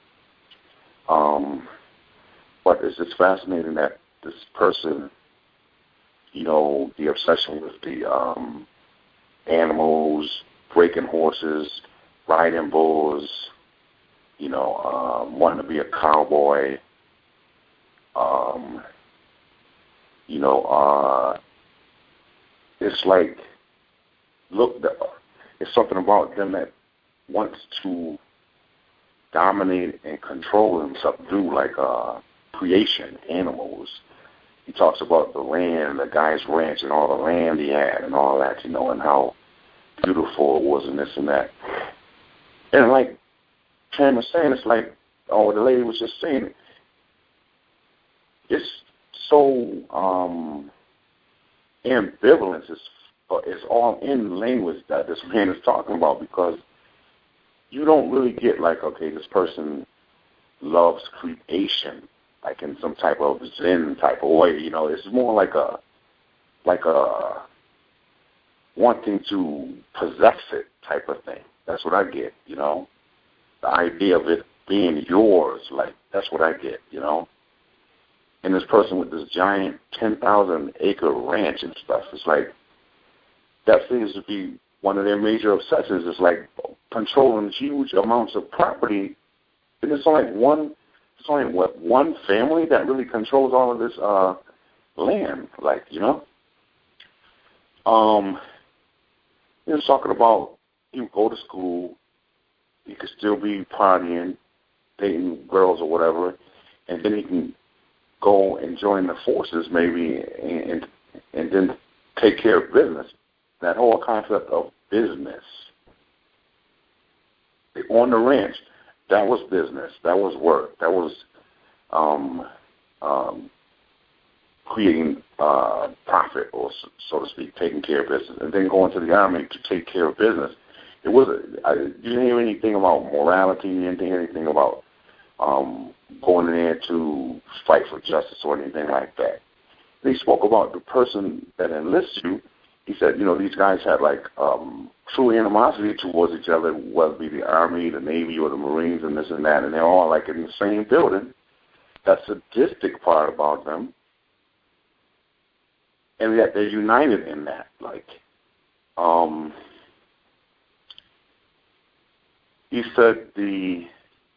Um, but it's just fascinating that this person, you know, the obsession with the um, animals, breaking horses, riding bulls, you know, um, wanting to be a cowboy, um, you know, uh, it's like, look, the, it's something about them that wants to dominate and control and subdue, like uh, creation, animals. He talks about the land, the guy's ranch, and all the land he had, and all that, you know, and how beautiful it was, and this and that. And like Cam was saying, it's like, oh, the lady was just saying, it's so um, ambivalent. It's, it's all in language that this man is talking about, because you don't really get like, okay, this person loves creation, like in some type of Zen type of way. You know, it's more like a, like a wanting to possess it type of thing. That's what I get, you know. The idea of it being yours, like, that's what I get, you know. And this person with this giant ten thousand acre ranch and stuff, it's like, that seems to be one of their major obsessions. Is like controlling huge amounts of property. And it's only one, it's only what, one family that really controls all of this uh, land, like, you know. Um, he was talking about he would go to school, he could still be partying, dating girls or whatever, and then he can go and join the forces maybe, and and then take care of business. That whole concept of business. On the ranch, that was business. That was work. That was um, um, creating uh, profit, or so, so to speak, taking care of business. And then going to the army to take care of business. It was. I, you didn't hear anything about morality. You didn't hear anything about um, going in there to fight for justice or anything like that. And he spoke about the person that enlists you. He said, you know, these guys had like um, true animosity towards each other, whether it be the Army, the Navy, or the Marines, and this and that, and they're all like in the same building. That sadistic part about them, and yet they're united in that. Like, um, he said the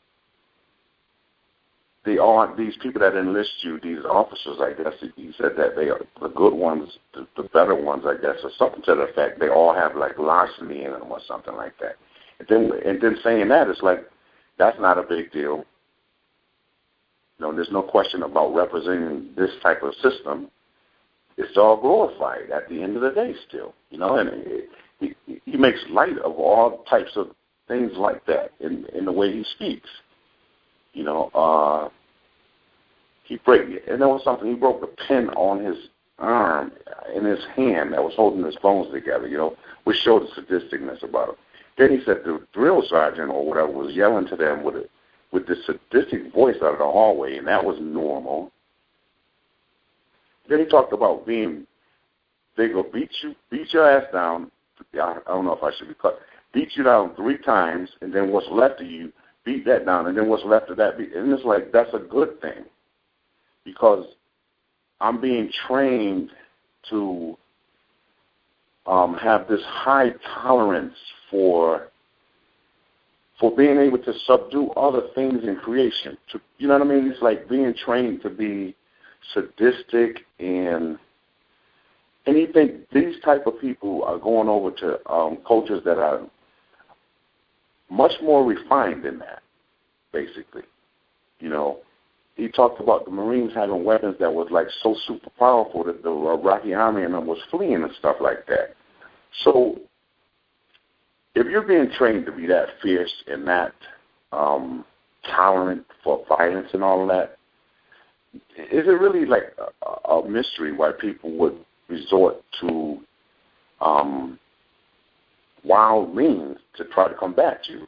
they all these people that enlist you, these officers, I guess he said that they are the good ones, the, the better ones, I guess, or something to the effect. They all have like larceny in them or something like that. And then and then saying that, it's like that's not a big deal. You know, there's no question about representing this type of system. It's all glorified at the end of the day, still. You know, and it, he, he makes light of all types of things like that in in the way he speaks. You know, uh, he break, and there was something, he broke the pin on his arm in his hand that was holding his bones together, you know, which showed the sadisticness about him. Then he said the drill sergeant or whatever was yelling to them with a, with this sadistic voice out of the hallway, and that was normal. Then he talked about being, they go beat you, beat your ass down, I don't know if I should be cut, beat you down three times, and then what's left of you, beat that down, and then what's left of that, and it's like, that's a good thing, because I'm being trained to um, have this high tolerance for for being able to subdue other things in creation. To, you know what I mean? It's like being trained to be sadistic, and and you think these type of people are going over to um, cultures that are much more refined than that, basically. You know, he talked about the Marines having weapons that was like so super powerful that the Iraqi army and them was fleeing and stuff like that. So if you're being trained to be that fierce and that um, tolerant for violence and all of that, is it really like a, a mystery why people would resort to um, wild means to try to combat you?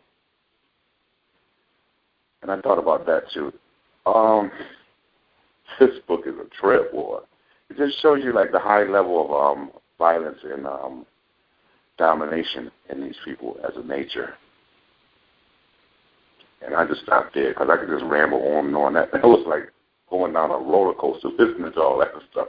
And I thought about that too. Um, this book is a trip, boy. It just shows you like the high level of um, violence and um, domination in these people as a nature. And I just stopped there because I could just ramble on and on. That, that was like going down a roller coaster listening to all that stuff.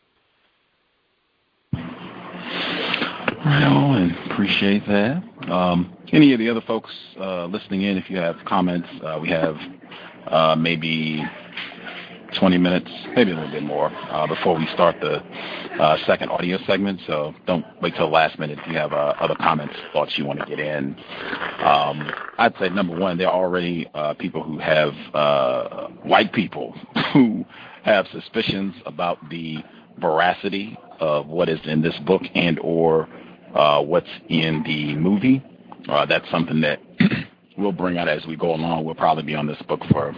Right on, and appreciate that. Um, any of the other folks uh, listening in, if you have comments, uh, we have uh, maybe twenty minutes, maybe a little bit more, uh, before we start the uh, second audio segment. So don't wait till the last minute if you have uh, other comments, thoughts you want to get in. Um, I'd say, number one, there are already uh, people who have, uh, white people who have suspicions about the veracity of what is in this book and or uh, what's in the movie. Uh, that's something that we'll bring out as we go along. We'll probably be on this book for,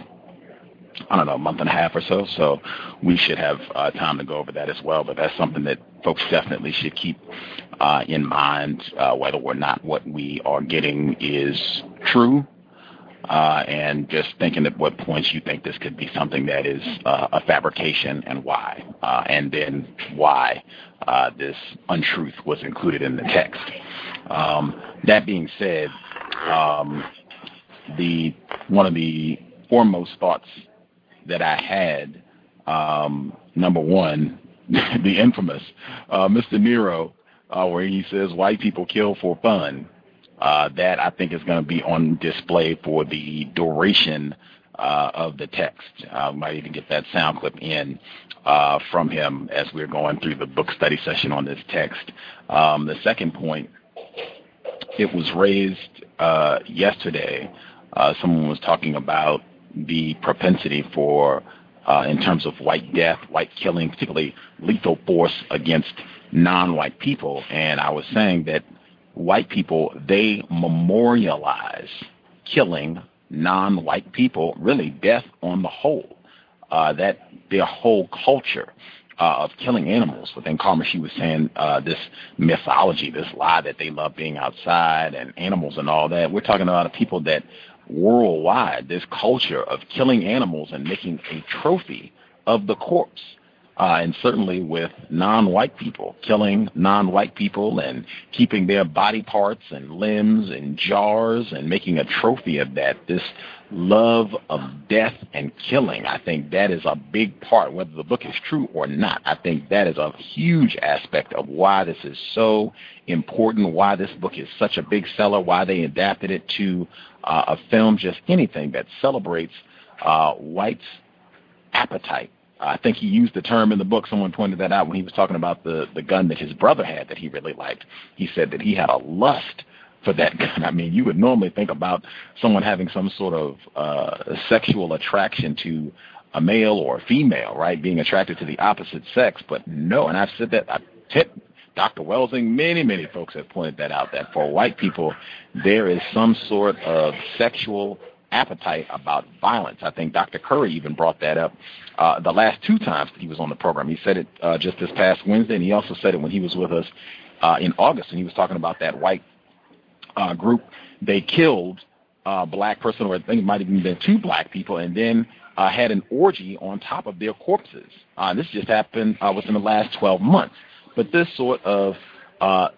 I don't know, a month and a half or so, so we should have uh, time to go over that as well. But that's something that folks definitely should keep uh, in mind, uh, whether or not what we are getting is true, uh, and just thinking at what points you think this could be something that is uh, a fabrication and why, uh, and then why uh, this untruth was included in the text. Um, that being said, um, the one of the foremost thoughts that I had, um, number one, the infamous uh, Mister Nero, uh, where he says white people kill for fun. Uh, that I think is going to be on display for the duration uh, of the text. I might even get that sound clip in uh, from him as we're going through the book study session on this text. Um, the second point, it was raised uh, yesterday. Uh, someone was talking about the propensity for, uh, in terms of white death, white killing, particularly lethal force against non-white people. And I was saying that white people, they memorialize killing non-white people, really death on the whole. Uh, that their whole culture uh, of killing animals. Within Karma, she was saying uh, this mythology, this lie that they love being outside and animals and all that. We're talking about people that worldwide, this culture of killing animals and making a trophy of the corpse. Uh, and certainly with non-white people, killing non-white people and keeping their body parts and limbs in jars and making a trophy of that. This love of death and killing, I think that is a big part, whether the book is true or not. I think that is a huge aspect of why this is so important, why this book is such a big seller, why they adapted it to uh, a film, just anything that celebrates uh, whites' appetite. I think he used the term in the book, someone pointed that out when he was talking about the, the gun that his brother had that he really liked. He said that he had a lust for that gun. I mean, you would normally think about someone having some sort of uh, sexual attraction to a male or a female, right, being attracted to the opposite sex. But no, and I've said that, I've tipped Doctor Welsing, many, many folks have pointed that out, that for white people, there is some sort of sexual appetite about violence. I think Doctor Curry even brought that up uh, the last two times that he was on the program. He said it uh, just this past Wednesday, and he also said it when he was with us uh, in August, and he was talking about that white uh, group. They killed a black person, or I think it might have even been two black people, and then uh, had an orgy on top of their corpses. Uh, this just happened uh, within the last twelve months. But this sort of uh,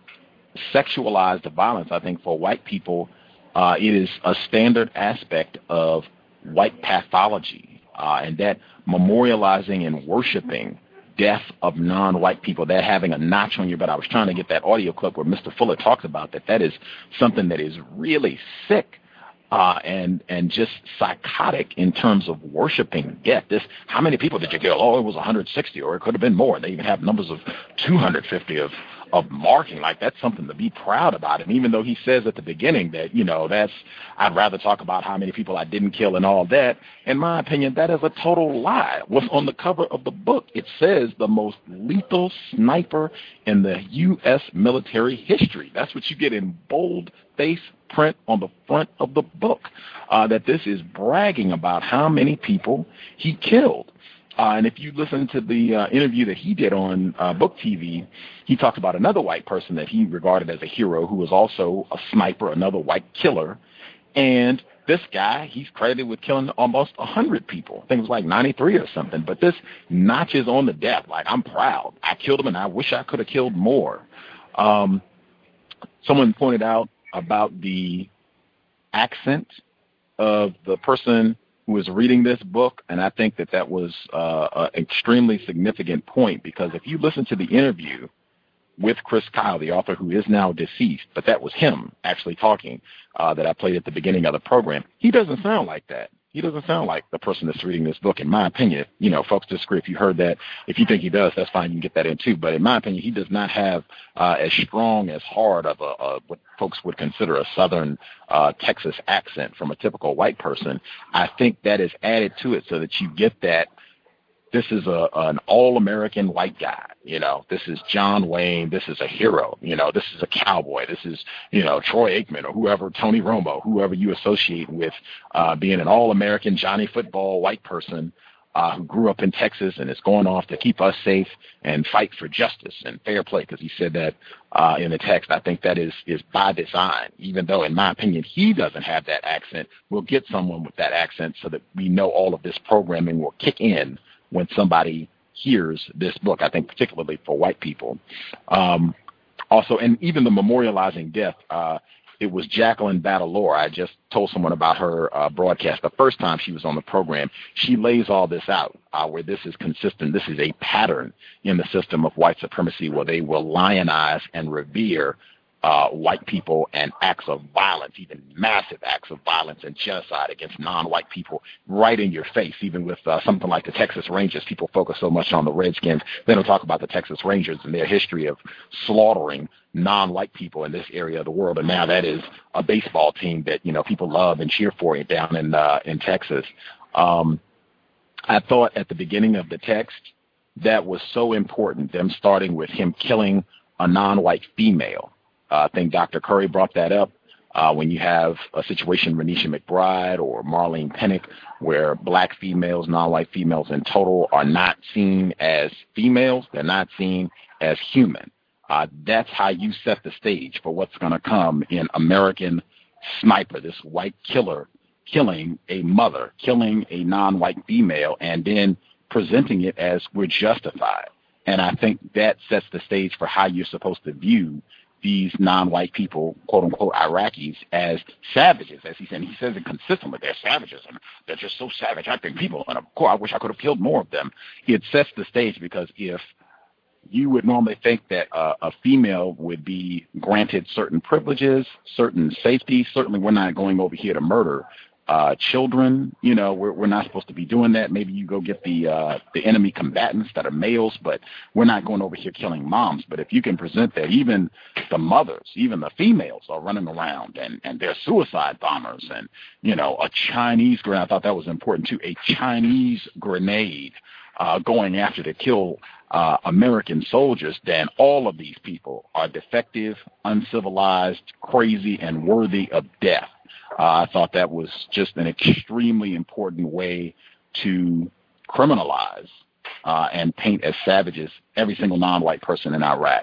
sexualized violence, I think, for white people, Uh, it is a standard aspect of white pathology, uh, and that memorializing and worshiping death of non-white people, that having a notch on your butt. I was trying to get that audio clip where Mister Fuller talks about that. That is something that is really sick uh, and and just psychotic in terms of worshiping death. This, how many people did you kill? Oh, it was one hundred sixty, or it could have been more. They even have numbers of two hundred fifty of of marking. Like, that's something to be proud about. And even though he says at the beginning that, you know, that's, I'd rather talk about how many people I didn't kill and all that, in my opinion, that is a total lie. What's on the cover of the book? It says the most lethal sniper in the U S military history. That's what you get in bold face print on the front of the book, uh, that this is bragging about how many people he killed. Uh, and if you listen to the uh, interview that he did on uh, Book T V, he talked about another white person that he regarded as a hero who was also a sniper, another white killer. And this guy, he's credited with killing almost one hundred people. I think it was like ninety-three or something. But this notches on the death. Like, I'm proud. I killed him, and I wish I could have killed more. Um, someone pointed out about the accent of the person who was reading this book, and I think that that was uh, an extremely significant point, because if you listen to the interview with Chris Kyle, the author who is now deceased, but that was him actually talking, uh, that I played at the beginning of the program, he doesn't sound like that. He doesn't sound like the person that's reading this book, in my opinion. You know, folks disagree. If you heard that, if you think he does, that's fine. You can get that in too. But in my opinion, he does not have uh, as strong, as hard of a, a what folks would consider a Southern uh, Texas accent from a typical white person. I think that is added to it so that you get that this is a an all-American white guy. You know, this is John Wayne. This is a hero. You know, this is a cowboy. This is, you know, Troy Aikman or whoever, Tony Romo, whoever you associate with uh, being an all-American Johnny Football white person uh, who grew up in Texas and is going off to keep us safe and fight for justice and fair play, because he said that uh, in the text. I think that is, is by design, even though, in my opinion, he doesn't have that accent. We'll get someone with that accent so that we know all of this programming will kick in when somebody hears this book, I think particularly for white people. Um, also, and even the memorializing death, uh, it was Jacqueline Badalore. I just told someone about her uh, broadcast the first time she was on the program. She lays all this out, uh, where this is consistent. This is a pattern in the system of white supremacy where they will lionize and revere Uh, white people and acts of violence, even massive acts of violence and genocide against non-white people right in your face. Even with uh, something like the Texas Rangers, people focus so much on the Redskins. They don't talk about the Texas Rangers and their history of slaughtering non-white people in this area of the world. And now that is a baseball team that, you know, people love and cheer for it down in, uh, in Texas. Um, I thought at the beginning of the text that was so important, them starting with him killing a non-white female. Uh, I think Doctor Curry brought that up. Uh, when you have a situation, Renisha McBride or Marlene Pinnock, where black females, non-white females in total are not seen as females, they're not seen as human. Uh, that's how you set the stage for what's going to come in American Sniper, this white killer killing a mother, killing a non-white female, and then presenting it as we're justified. And I think that sets the stage for how you're supposed to view these non-white people, quote-unquote Iraqis, as savages, as he said. He says it consistently. They're savages, and they're just so savage-acting people, and of course, I wish I could have killed more of them. It sets the stage, because if you would normally think that uh, a female would be granted certain privileges, certain safety, certainly we're not going over here to murder Uh, children, you know, we're, we're not supposed to be doing that. Maybe you go get the uh, the enemy combatants that are males, but we're not going over here killing moms. But if you can present that even the mothers, even the females are running around and, and they're suicide bombers, and, you know, a Chinese grenade, I thought that was important too, a Chinese grenade uh, going after to kill uh, American soldiers, then all of these people are defective, uncivilized, crazy, and worthy of death. Uh, I thought that was just an extremely important way to criminalize uh, and paint as savages every single non-white person in Iraq.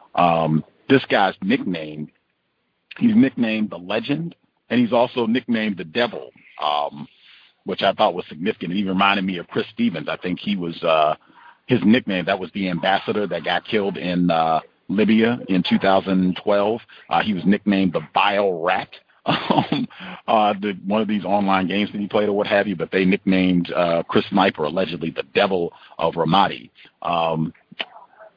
Um, this guy's nicknamed, he's nicknamed the Legend, and he's also nicknamed the Devil, um, which I thought was significant. He reminded me of Chris Stevens. I think he was, uh, his nickname, that was the ambassador that got killed in uh, Libya in two thousand twelve. Uh, he was nicknamed the Bile Rat. Um, uh, the, one of these online games that he played or what have you, but they nicknamed uh, Chris Sniper allegedly the Devil of Ramadi. Um,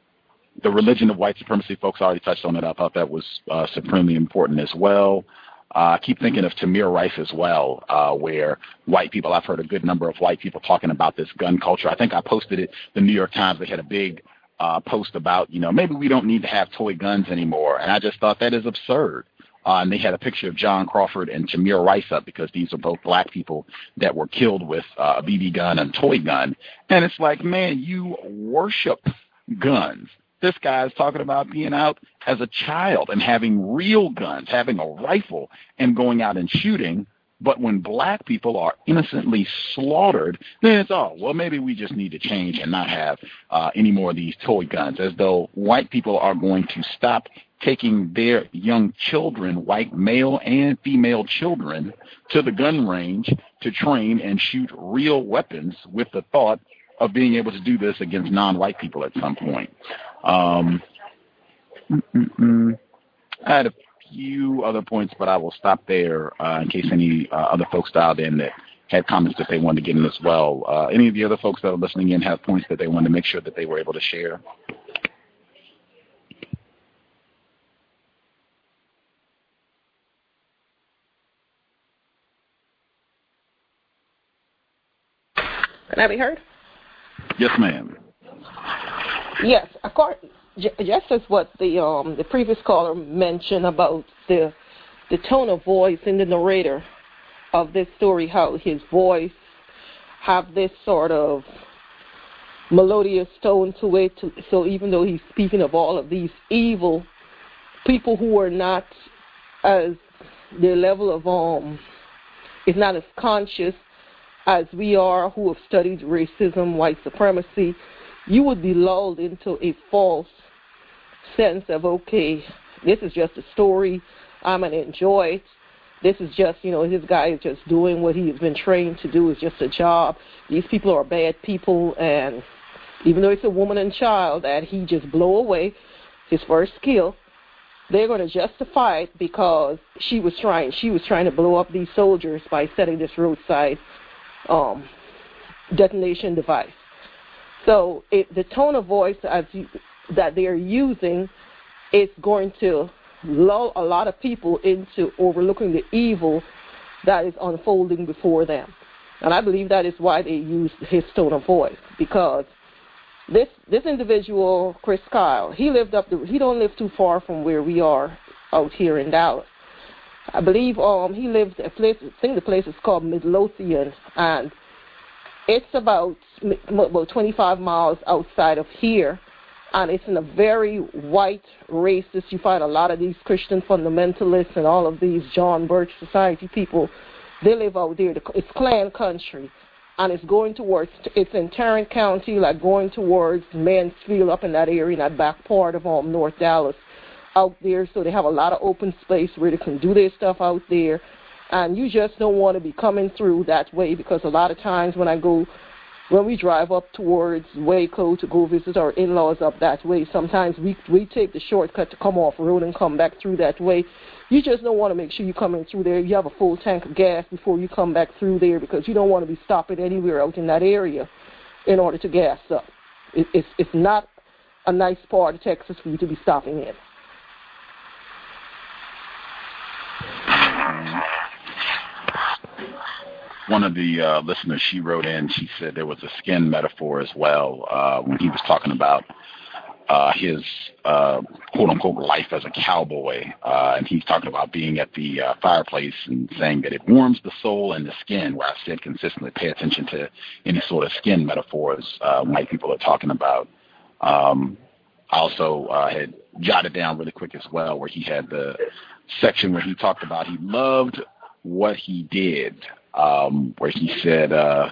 the religion of white supremacy, folks already touched on it. I thought that was uh, supremely important as well. Uh, I keep thinking of Tamir Rice as well, uh, where white people, I've heard a good number of white people talking about this gun culture. I think I posted it, the New York Times, they had a big uh, post about, you know, maybe we don't need to have toy guns anymore. And I just thought that is absurd. Uh, and they had a picture of John Crawford and Tamir Rice up because these are both black people that were killed with uh, a B B gun and toy gun. And it's like, man, you worship guns. This guy is talking about being out as a child and having real guns, having a rifle and going out and shooting. But when black people are innocently slaughtered, then it's, oh, well, maybe we just need to change and not have uh, any more of these toy guns, as though white people are going to stop taking their young children, white male and female children, to the gun range to train and shoot real weapons with the thought of being able to do this against non-white people at some point. Um, I had a few other points, but I will stop there uh, in case any uh, other folks dialed in that had comments that they wanted to get in as well. Uh, any of the other folks that are listening in have points that they wanted to make sure that they were able to share? Can I be heard? Yes, ma'am. Yes, according, just as what the um, the previous caller mentioned about the the tone of voice in the narrator of this story, how his voice have this sort of melodious tone to it. To, so even though he's speaking of all of these evil people who are not as their level of um is not as conscious as we are, who have studied racism, white supremacy, you would be lulled into a false sense of, okay, this is just a story, I'm going to enjoy it. This is just, you know, this guy is just doing what he has been trained to do. It's just a job. These people are bad people, and even though it's a woman and child that he just blow away, his first kill, they're going to justify it because she was trying, she was trying to blow up these soldiers by setting this roadside Um, detonation device. So it, the tone of voice as you, that they're using is going to lull a lot of people into overlooking the evil that is unfolding before them. And I believe that is why they use his tone of voice, because this this individual, Chris Kyle, he lived up the, he don't live too far from where we are out here in Dallas. I believe um, he lives at a place, I think the place is called Midlothian, and it's about, about twenty-five miles outside of here, and it's in a very white, racist, you find a lot of these Christian fundamentalists and all of these John Birch Society people, they live out there. It's Klan country, and it's going towards, it's in Tarrant County, like going towards Mansfield, up in that area, in that back part of um, North Dallas. Out there, so they have a lot of open space where they can do their stuff out there, and you just don't want to be coming through that way, because a lot of times when I go, when we drive up towards Waco to go visit our in-laws up that way, sometimes we we take the shortcut to come off road and come back through that way. You just don't want to make sure you're coming through there. You have a full tank of gas before you come back through there, because you don't want to be stopping anywhere out in that area in order to gas up. It, it's it's not a nice part of Texas for you to be stopping in. One of the uh, listeners, she wrote in, she said there was a skin metaphor as well uh, when he was talking about uh, his uh, quote-unquote life as a cowboy. Uh, and he's talking about being at the uh, fireplace and saying that it warms the soul and the skin, where I said consistently pay attention to any sort of skin metaphors uh, white people are talking about. Um, I also uh, had jotted down really quick as well where he had the section where he talked about he loved what he did. Um, where he said, uh,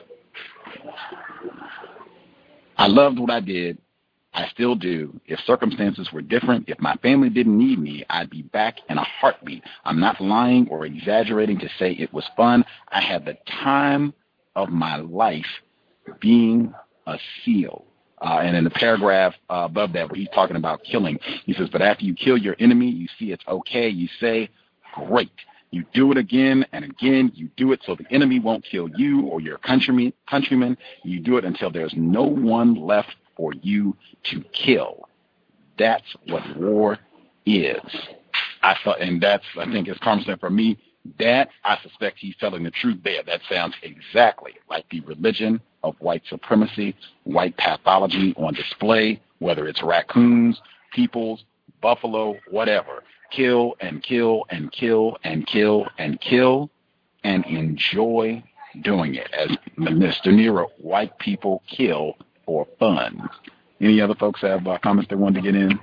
I loved what I did. I still do. If circumstances were different, if my family didn't need me, I'd be back in a heartbeat. I'm not lying or exaggerating to say it was fun. I had the time of my life being a SEAL. Uh, and in the paragraph uh, above that, where he's talking about killing, he says, but after you kill your enemy, you see it's okay. You say, great. You do it again and again. You do it so the enemy won't kill you or your countrymen. countrymen. You do it until there's no one left for you to kill. That's what war is. I thought, and that's, I think, as Carmen said, for me, That, I suspect he's telling the truth there. That sounds exactly like the religion of white supremacy, white pathology on display, whether it's raccoons, peoples, buffalo, whatever. Kill and kill and kill and kill and kill and enjoy doing it. As Mister Nero, white people kill for fun. Any other folks have uh, comments they wanted to get in?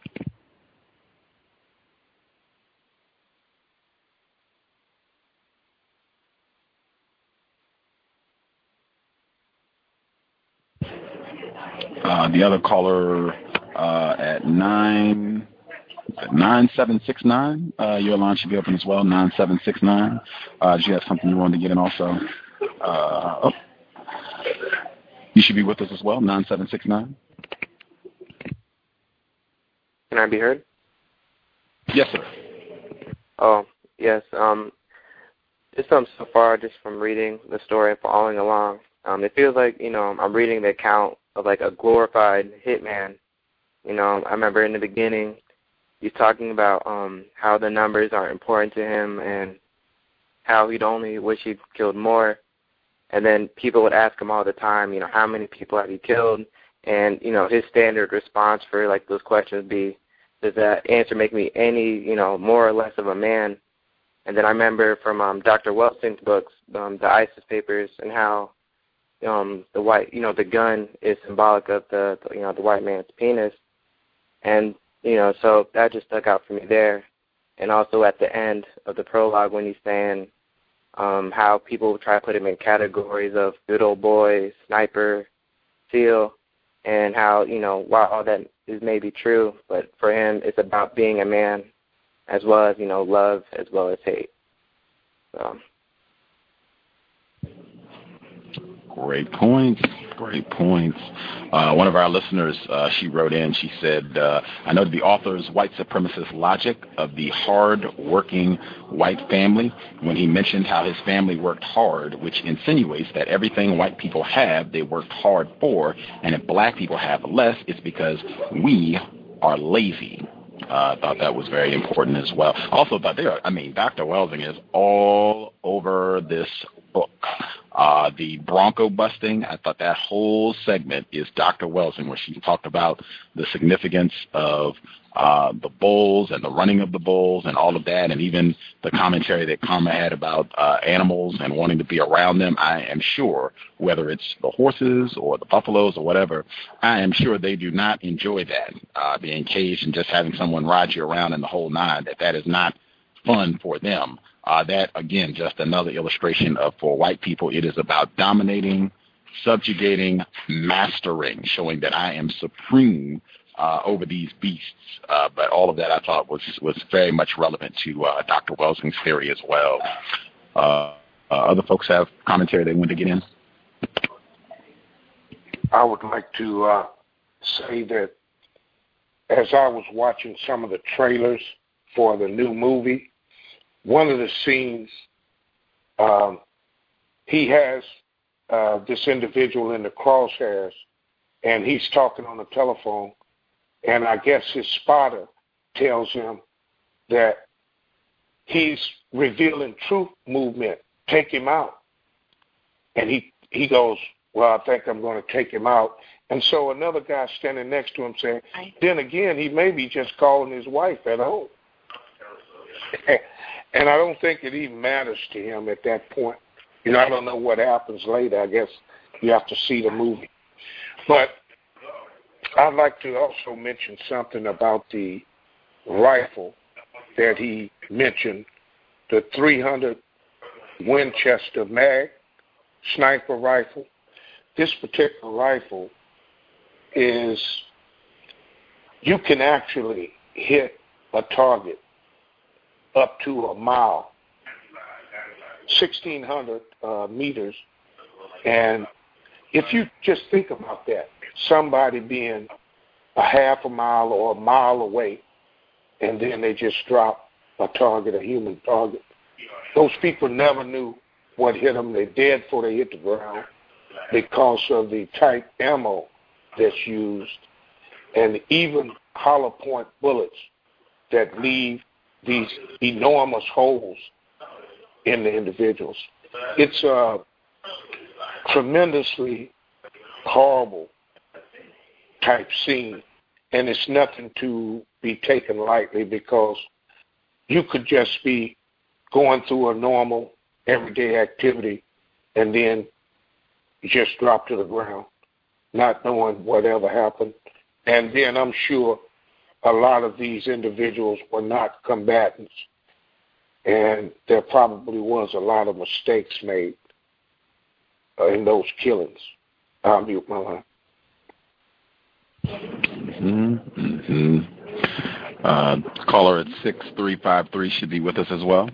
Uh, the other caller uh, at nine nine seven six nine. Uh, your line should be open as well. Nine seven six nine. Uh, did you have something you wanted to get in also? Uh, oh. You should be with us as well. Nine seven six nine. Can I be heard? Yes, sir. Oh, yes. Um, just um, so far, just from reading the story and following along, um, it feels like, you know, I'm reading the account of like a glorified hitman. You know, I remember in the beginning, he's talking about um, how the numbers aren't important to him and how he'd only wish he'd killed more. And then people would ask him all the time, you know, how many people have you killed? And, you know, his standard response for, like, those questions would be, does that answer make me any, you know, more or less of a man? And then I remember from um, Doctor Welsing's books, um, the ISIS papers, and how um, the white, you know, the gun is symbolic of the, the, you know, the white man's penis. And, you know, so that just stuck out for me there. And also at the end of the prologue when he's saying um, how people try to put him in categories of good old boy, sniper, SEAL, and how, you know, while all that is maybe true, but for him it's about being a man as well as, you know, love as well as hate. So. Great points. Great points. Uh, one of our listeners, uh, she wrote in, she said, uh, I know the author's white supremacist logic of the hard-working white family when he mentioned how his family worked hard, which insinuates that everything white people have, they worked hard for, and if black people have less, it's because we are lazy. I uh, thought that was very important as well. Also thought they are, I mean, Doctor Welsing is all over this book. Uh, the Bronco busting, I thought that whole segment is Doctor Welsing, where she talked about the significance of uh, the bulls and the running of the bulls and all of that, and even the commentary that Karma had about uh, animals and wanting to be around them. I am sure, whether it's the horses or the buffaloes or whatever, I am sure they do not enjoy that, uh, being caged and just having someone ride you around in the whole nine, that that is not fun for them. Uh, that, again, just another illustration of, for white people, it is about dominating, subjugating, mastering, showing that I am supreme uh, over these beasts. Uh, but all of that I thought was was very much relevant to uh, Doctor Welsing's theory as well. Uh, uh, other folks have commentary they want to get in? I would like to uh, say that as I was watching some of the trailers for the new movie, one of the scenes, um, he has uh, this individual in the crosshairs, and he's talking on the telephone, and I guess his spotter tells him that he's revealing truth movement, take him out. And he, he goes, well, I think I'm going to take him out. And so another guy standing next to him saying, then again, he may be just calling his wife at home. And I don't think it even matters to him at that point. You know, I don't know what happens later. I guess you have to see the movie. But I'd like to also mention something about the rifle that he mentioned, the three hundred Winchester mag sniper rifle. This particular rifle is, you can actually hit a target up to a mile, sixteen hundred uh, meters. And if you just think about that, somebody being a half a mile or a mile away, and then they just drop a target, a human target. Those people never knew what hit them. They're dead before they hit the ground because of the type ammo that's used, and even hollow point bullets that leave these enormous holes in the individuals. It's a tremendously horrible type scene, and it's nothing to be taken lightly because you could just be going through a normal everyday activity and then just drop to the ground, not knowing whatever happened. And then I'm sure a lot of these individuals were not combatants, and there probably was a lot of mistakes made uh, in those killings. I'll mute my line. Mm-hmm. Mm-hmm. Uh, caller at six three five three should be with us as well.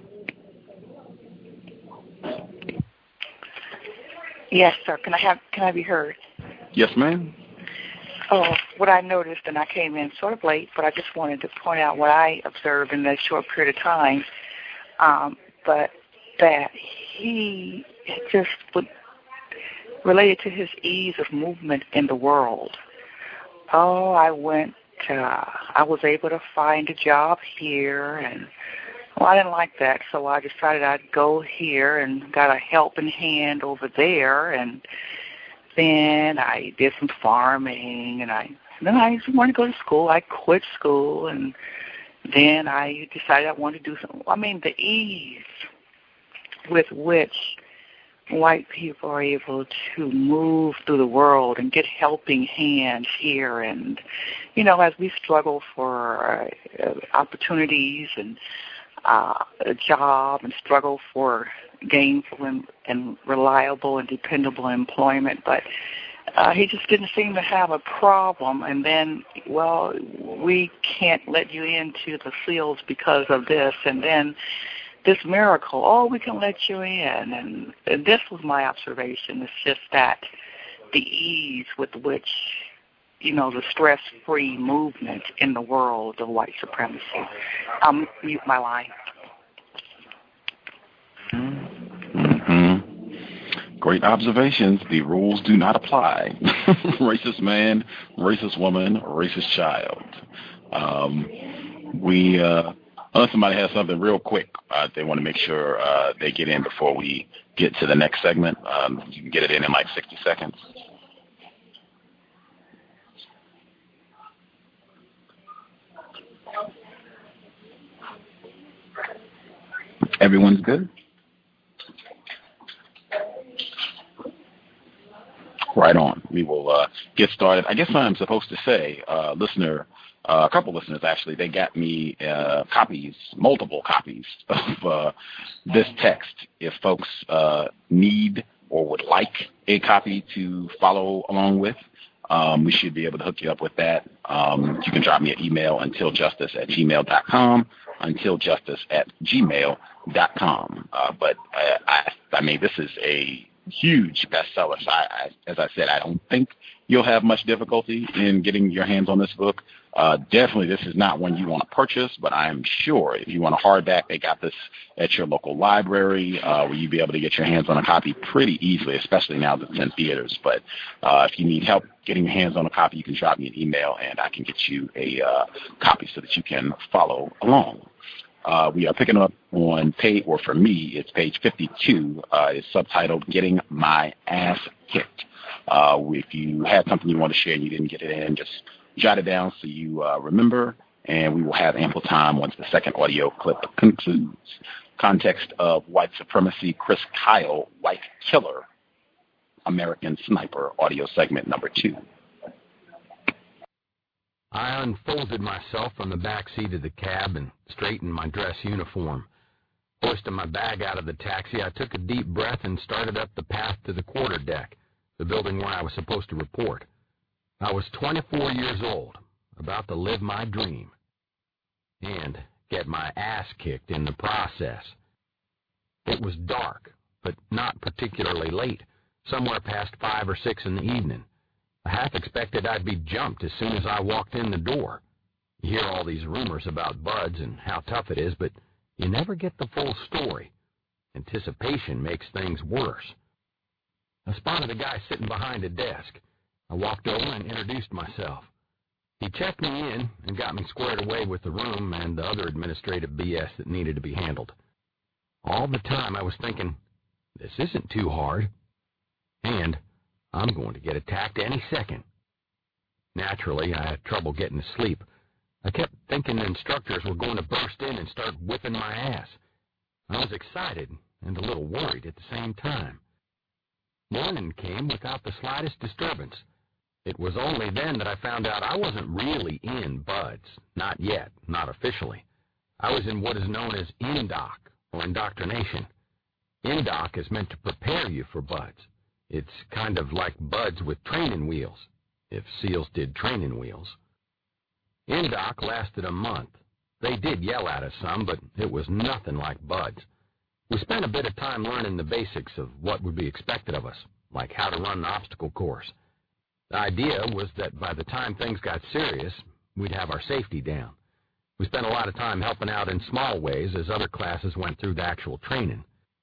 Yes, sir. Can I have? Can I be heard? Yes, ma'am. Oh, what I noticed, and I came in sort of late, but I just wanted to point out what I observed in that short period of time. Um, but that he just would, related to his ease of movement in the world. Oh, I went. Uh, I was able to find a job here, and well, I didn't like that, so I decided I'd go here and got a helping hand over there, and then I did some farming, and I then I wanted to go to school. I quit school, and then I decided I wanted to do something. I mean, the ease with which white people are able to move through the world and get helping hands here, and you know, as we struggle for uh, opportunities and uh, a job and struggle for gainful and, and reliable and dependable employment, but uh, he just didn't seem to have a problem. And then, well, we can't let you into the fields because of this, and then this miracle, oh, we can let you in. And, and this was my observation. It's just that the ease with which, you know, the stress-free movement in the world of white supremacy. I'll mute my line. Mm-hmm. Great observations. The rules do not apply. Racist man, racist woman, racist child. Um, we... Uh, Unless somebody has something real quick, uh, they want to make sure uh, they get in before we get to the next segment. Um, you can get it in in like sixty seconds. Everyone's good? Right on. We will uh, get started. I guess I'm supposed to say, uh, listener, Uh, a couple listeners, actually, they got me uh, copies, multiple copies of uh, this text. If folks uh, need or would like a copy to follow along with, um, we should be able to hook you up with that. Um, you can drop me an email, untiljustice at gmail dot com, untiljustice at gmail dot com. Uh, but, uh, I, I mean, this is a huge bestseller. So I, I, as I said, I don't think you'll have much difficulty in getting your hands on this book. Uh, definitely, this is not one you want to purchase, but I am sure if you want a hardback, they got this at your local library, uh, where you'll be able to get your hands on a copy pretty easily, especially now that it's in theaters. But uh, if you need help getting your hands on a copy, you can drop me an email, and I can get you a uh, copy so that you can follow along. Uh, we are picking up on page, or for me, it's page fifty-two. Uh, it's subtitled "Getting My Ass Kicked." Uh, if you had something you want to share and you didn't get it in, just jot it down so you uh, remember, and we will have ample time once the second audio clip concludes. Context of white supremacy, Chris Kyle, white killer, American Sniper, audio segment number two. I unfolded myself from the back seat of the cab and straightened my dress uniform. Hoisting my bag out of the taxi, I took a deep breath and started up the path to the quarterdeck, the building where I was supposed to report. I was twenty-four years old, about to live my dream, and get my ass kicked in the process. It was dark, but not particularly late, somewhere past five or six in the evening. I half expected I'd be jumped as soon as I walked in the door. You hear all these rumors about buds and how tough it is, but you never get the full story. Anticipation makes things worse. I spotted a guy sitting behind a desk. I walked over and introduced myself. He checked me in and got me squared away with the room and the other administrative B S that needed to be handled. All the time I was thinking, this isn't too hard, and I'm going to get attacked any second. Naturally, I had trouble getting to sleep. I kept thinking the instructors were going to burst in and start whipping my ass. I was excited and a little worried at the same time. Morning came without the slightest disturbance. It was only then that I found out I wasn't really in BUD/S. Not yet, not officially. I was in what is known as INDOC, or indoctrination. INDOC is meant to prepare you for BUD/S. It's kind of like BUD/S with training wheels, if SEALs did training wheels. INDOC lasted a month. They did yell at us some, but it was nothing like BUD/S. We spent a bit of time learning the basics of what would be expected of us, like how to run an obstacle course. The idea was that by the time things got serious, we'd have our safety down. We spent a lot of time helping out in small ways as other classes went through the actual training.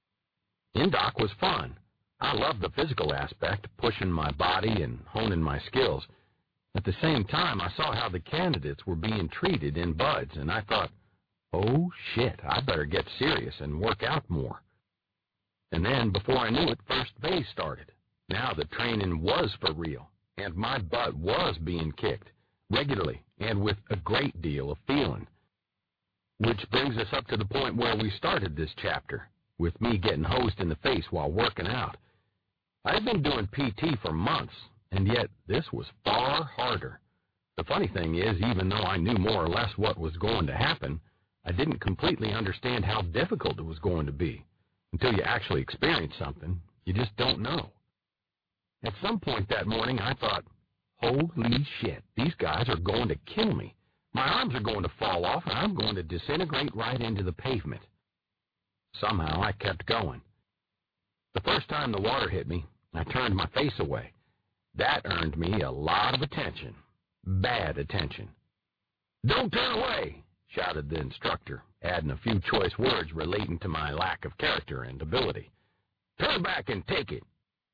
INDOC was fun. I loved the physical aspect, pushing my body and honing my skills. At the same time, I saw how the candidates were being treated in BUD/S, and I thought, oh, shit, I better get serious and work out more. And then, before I knew it, first phase started. Now the training was for real, and my butt was being kicked, regularly, and with a great deal of feeling. Which brings us up to the point where we started this chapter, with me getting hosed in the face while working out. I've been doing P T for months, and yet this was far harder. The funny thing is, even though I knew more or less what was going to happen, I didn't completely understand how difficult it was going to be. Until you actually experience something, you just don't know. At some point that morning, I thought, holy shit, these guys are going to kill me. My arms are going to fall off, and I'm going to disintegrate right into the pavement. Somehow, I kept going. The first time the water hit me, I turned my face away. That earned me a lot of attention. Bad attention. Don't turn away, shouted the instructor, adding a few choice words relating to my lack of character and ability. Turn back and take it.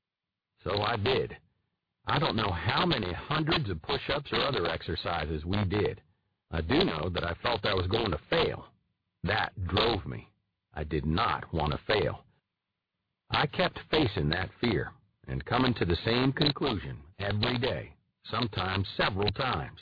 So I did. I don't know how many hundreds of push-ups or other exercises we did. I do know that I felt I was going to fail. That drove me. I did not want to fail. I kept facing that fear and coming to the same conclusion every day, sometimes several times.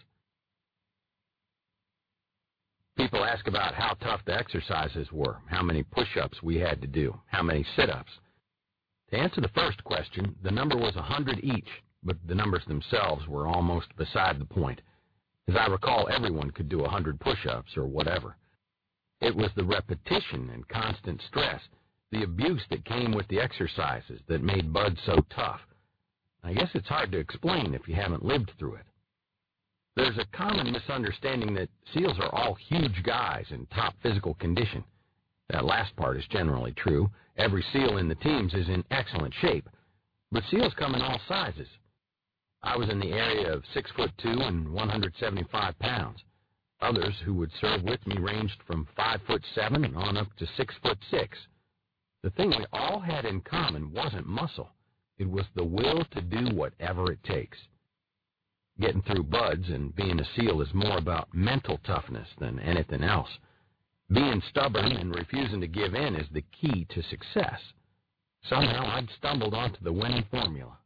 People ask about how tough the exercises were, how many push-ups we had to do, how many sit-ups. To answer the first question, the number was a hundred each, but the numbers themselves were almost beside the point. As I recall, everyone could do a hundred push-ups or whatever. It was the repetition and constant stress, the abuse that came with the exercises that made BUD/S so tough. I guess it's hard to explain if you haven't lived through it. There's a common misunderstanding that SEALs are all huge guys in top physical condition. That last part is generally true. Every SEAL in the teams is in excellent shape. But SEALs come in all sizes. I was in the area of six foot two and one hundred seventy-five pounds. Others who would serve with me ranged from five foot seven on up to six foot six. The thing we all had in common wasn't muscle. It was the will to do whatever it takes. Getting through BUD/S and being a SEAL is more about mental toughness than anything else. Being stubborn and refusing to give in is the key to success. Somehow I'd stumbled onto the winning formula.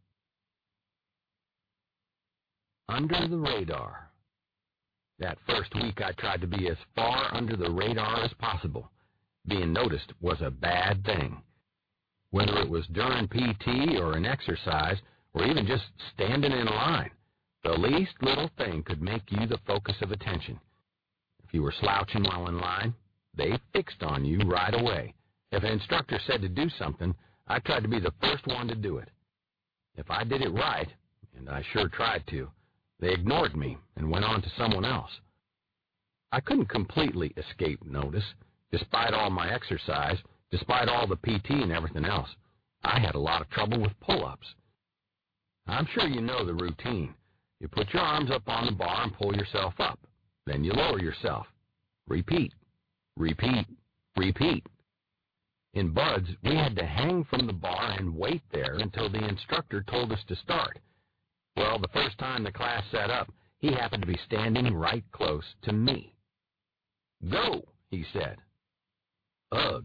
Under the radar. That first week I tried to be as far under the radar as possible. Being noticed was a bad thing. Whether it was during P T or an exercise, or even just standing in line, the least little thing could make you the focus of attention. If you were slouching while in line, they fixed on you right away. If an instructor said to do something, I tried to be the first one to do it. If I did it right, and I sure tried to, they ignored me and went on to someone else. I couldn't completely escape notice. Despite all my exercise, despite all the P T and everything else, I had a lot of trouble with pull-ups. I'm sure you know the routine. You put your arms up on the bar and pull yourself up. Then you lower yourself. Repeat, repeat, repeat. In BUD/S, we had to hang from the bar and wait there until the instructor told us to start. Well, the first time the class set up, he happened to be standing right close to me. Go, he said. Ugh, I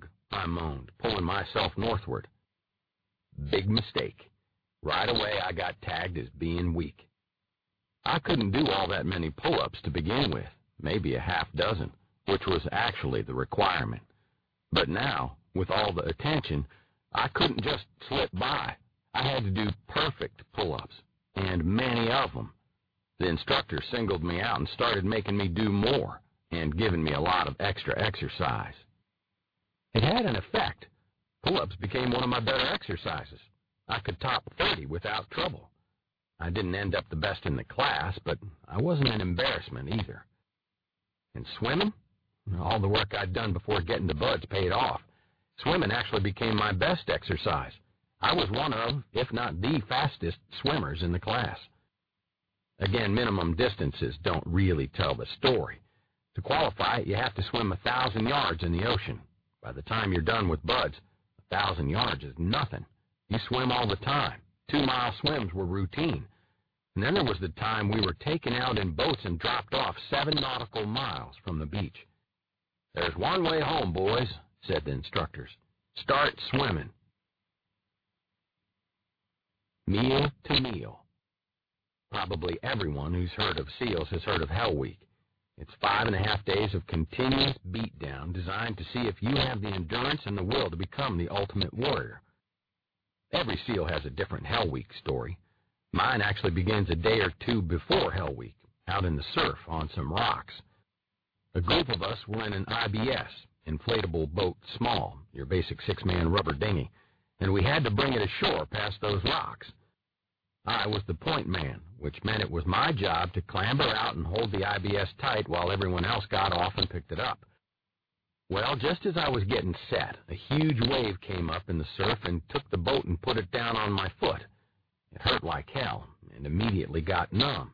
I moaned, pulling myself northward. Big mistake. Right away I got tagged as being weak. I couldn't do all that many pull-ups to begin with, maybe a half dozen, which was actually the requirement. But now, with all the attention, I couldn't just slip by. I had to do perfect pull-ups, and many of them. The instructor singled me out and started making me do more and giving me a lot of extra exercise. It had an effect. Pull-ups became one of my better exercises. I could top thirty without trouble. I didn't end up the best in the class, but I wasn't an embarrassment either. And swimming? All the work I'd done before getting to Buds paid off. Swimming actually became my best exercise. I was one of, if not the fastest swimmers in the class. Again, minimum distances don't really tell the story. To qualify, you have to swim a thousand yards in the ocean. By the time you're done with Buds, a thousand yards is nothing. You swim all the time. Two-mile swims were routine. And then there was the time we were taken out in boats and dropped off seven nautical miles from the beach. There's one way home, boys, said the instructors. Start swimming. Meal to meal. Probably everyone who's heard of SEALs has heard of Hell Week. It's five and a half days of continuous beatdown designed to see if you have the endurance and the will to become the ultimate warrior. Every SEAL has a different Hell Week story. Mine actually begins a day or two before Hell Week, out in the surf on some rocks. A group of us were in an I B S, inflatable boat small, your basic six-man rubber dinghy, and we had to bring it ashore past those rocks. I was the point man, which meant it was my job to clamber out and hold the I B S tight while everyone else got off and picked it up. Well, just as I was getting set, a huge wave came up in the surf and took the boat and put it down on my foot. It hurt like hell and immediately got numb.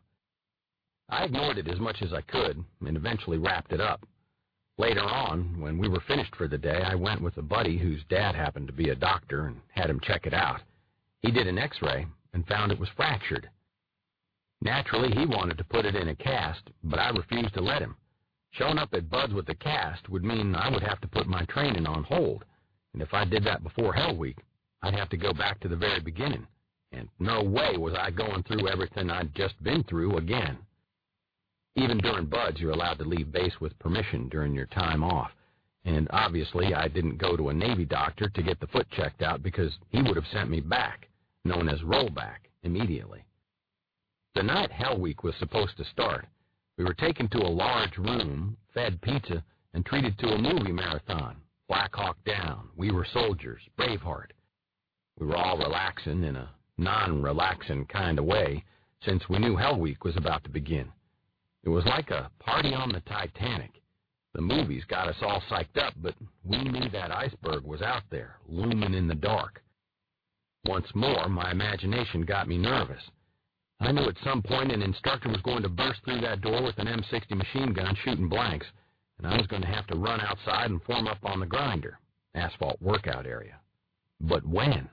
I ignored it as much as I could and eventually wrapped it up. Later on, when we were finished for the day, I went with a buddy whose dad happened to be a doctor and had him check it out. He did an x-ray and found it was fractured. Naturally, he wanted to put it in a cast, but I refused to let him. Showing up at Buds with a cast would mean I would have to put my training on hold, and if I did that before Hell Week, I'd have to go back to the very beginning, and no way was I going through everything I'd just been through again. Even during Buds, you're allowed to leave base with permission during your time off, and obviously I didn't go to a Navy doctor to get the foot checked out because he would have sent me back, known as rollback, immediately. The night Hell Week was supposed to start, we were taken to a large room, fed pizza, and treated to a movie marathon. Black Hawk Down, We Were Soldiers, Braveheart. We were all relaxing in a non-relaxing kind of way since we knew Hell Week was about to begin. It was like a party on the Titanic. The movies got us all psyched up, but we knew that iceberg was out there, looming in the dark. Once more, my imagination got me nervous. I knew at some point an instructor was going to burst through that door with an M sixty machine gun shooting blanks, and I was going to have to run outside and form up on the grinder, asphalt workout area. But when?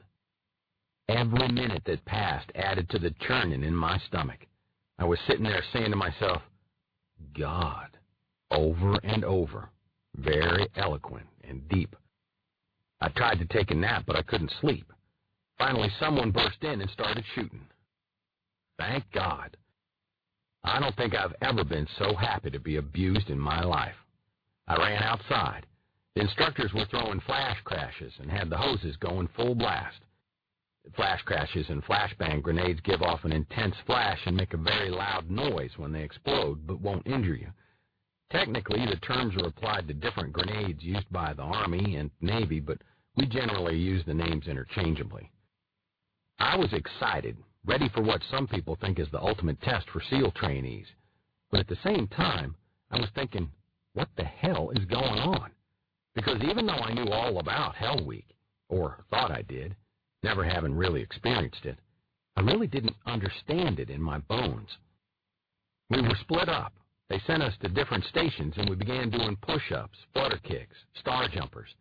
Every minute that passed added to the churning in my stomach. I was sitting there saying to myself, God, over and over, very eloquent and deep. I tried to take a nap, but I couldn't sleep. Finally, someone burst in and started shooting. Thank God. I don't think I've ever been so happy to be abused in my life. I ran outside. The instructors were throwing flash crashes and had the hoses going full blast. Flash crashes and flashbang grenades give off an intense flash and make a very loud noise when they explode, but won't injure you. Technically, the terms are applied to different grenades used by the Army and Navy, but we generally use the names interchangeably. I was excited, ready for what some people think is the ultimate test for SEAL trainees. But at the same time, I was thinking, what the hell is going on? Because even though I knew all about Hell Week, or thought I did, never having really experienced it, I really didn't understand it in my bones. We were split up. They sent us to different stations, and we began doing push-ups, flutter kicks, star jumpers.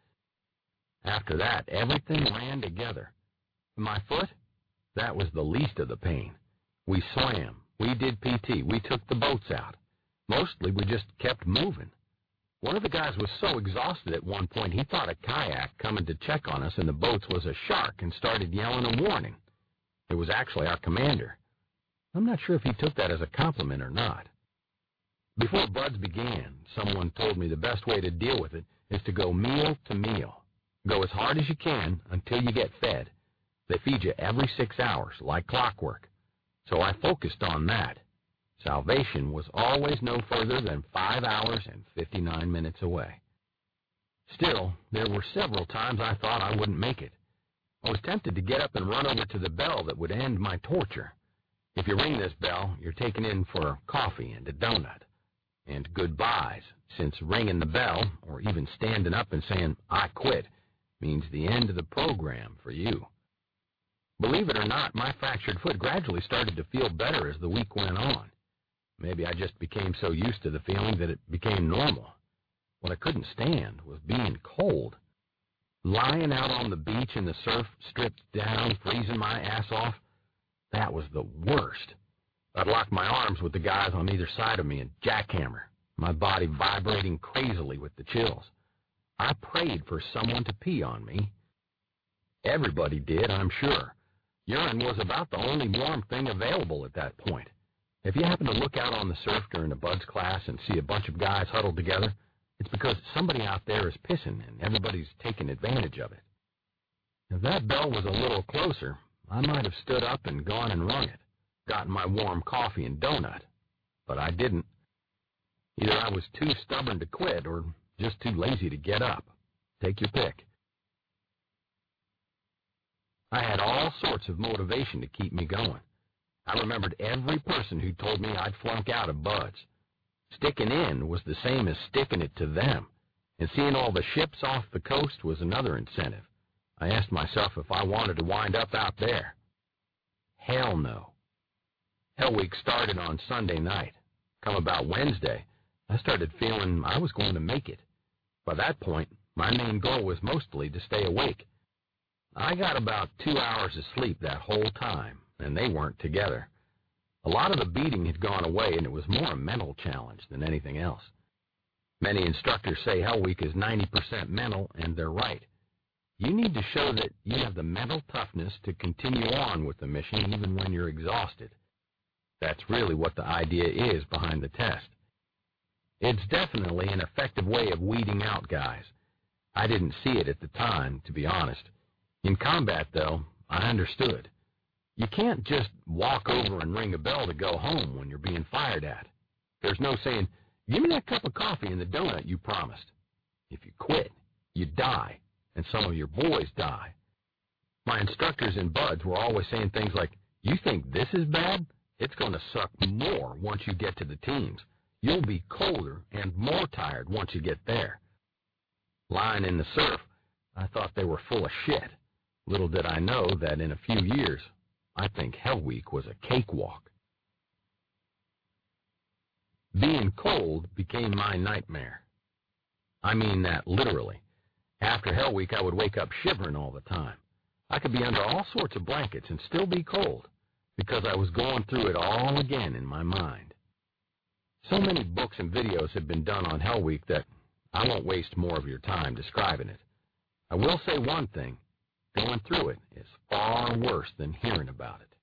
After that, everything ran together. My foot? That was the least of the pain. We swam. We did P T. We took the boats out. Mostly we just kept moving. One of the guys was so exhausted at one point he thought a kayak coming to check on us in the boats was a shark and started yelling a warning. It was actually our commander. I'm not sure if he took that as a compliment or not. Before Buds began, someone told me the best way to deal with it is to go meal to meal. Go as hard as you can until you get fed. They feed you every six hours, like clockwork. So I focused on that. Salvation was always no further than five hours and fifty-nine minutes away. Still, there were several times I thought I wouldn't make it. I was tempted to get up and run over to the bell that would end my torture. If you ring this bell, you're taken in for coffee and a donut. And goodbyes, since ringing the bell, or even standing up and saying, I quit, means the end of the program for you. Believe it or not, my fractured foot gradually started to feel better as the week went on. Maybe I just became so used to the feeling that it became normal. What I couldn't stand was being cold. Lying out on the beach in the surf, stripped down, freezing my ass off, that was the worst. I'd lock my arms with the guys on either side of me and jackhammer, my body vibrating crazily with the chills. I prayed for someone to pee on me. Everybody did, I'm sure. Urine was about the only warm thing available at that point. If you happen to look out on the surf during a Buds class and see a bunch of guys huddled together, it's because somebody out there is pissing and everybody's taking advantage of it. If that bell was a little closer, I might have stood up and gone and rung it, gotten my warm coffee and donut. But I didn't. Either I was too stubborn to quit or just too lazy to get up. Take your pick. I had all sorts of motivation to keep me going. I remembered every person who told me I'd flunk out of Buds. Sticking in was the same as sticking it to them, and seeing all the ships off the coast was another incentive. I asked myself if I wanted to wind up out there. Hell no. Hell Week started on Sunday night. Come about Wednesday, I started feeling I was going to make it. By that point, my main goal was mostly to stay awake. I got about two hours of sleep that whole time, and they weren't together. A lot of the beating had gone away, and it was more a mental challenge than anything else. Many instructors say Hell Week is ninety percent mental, and they're right. You need to show that you have the mental toughness to continue on with the mission even when you're exhausted. That's really what the idea is behind the test. It's definitely an effective way of weeding out guys. I didn't see it at the time, to be honest. In combat, though, I understood. You can't just walk over and ring a bell to go home when you're being fired at. There's no saying, give me that cup of coffee and the donut you promised. If you quit, you die, and some of your boys die. My instructors in Buds were always saying things like, you think this is bad? It's going to suck more once you get to the teams. You'll be colder and more tired once you get there. Lying in the surf, I thought they were full of shit. Little did I know that in a few years, I think Hell Week was a cakewalk. Being cold became my nightmare. I mean that literally. After Hell Week, I would wake up shivering all the time. I could be under all sorts of blankets and still be cold because I was going through it all again in my mind. So many books and videos have been done on Hell Week that I won't waste more of your time describing it. I will say one thing. Going through it is far worse than hearing about it.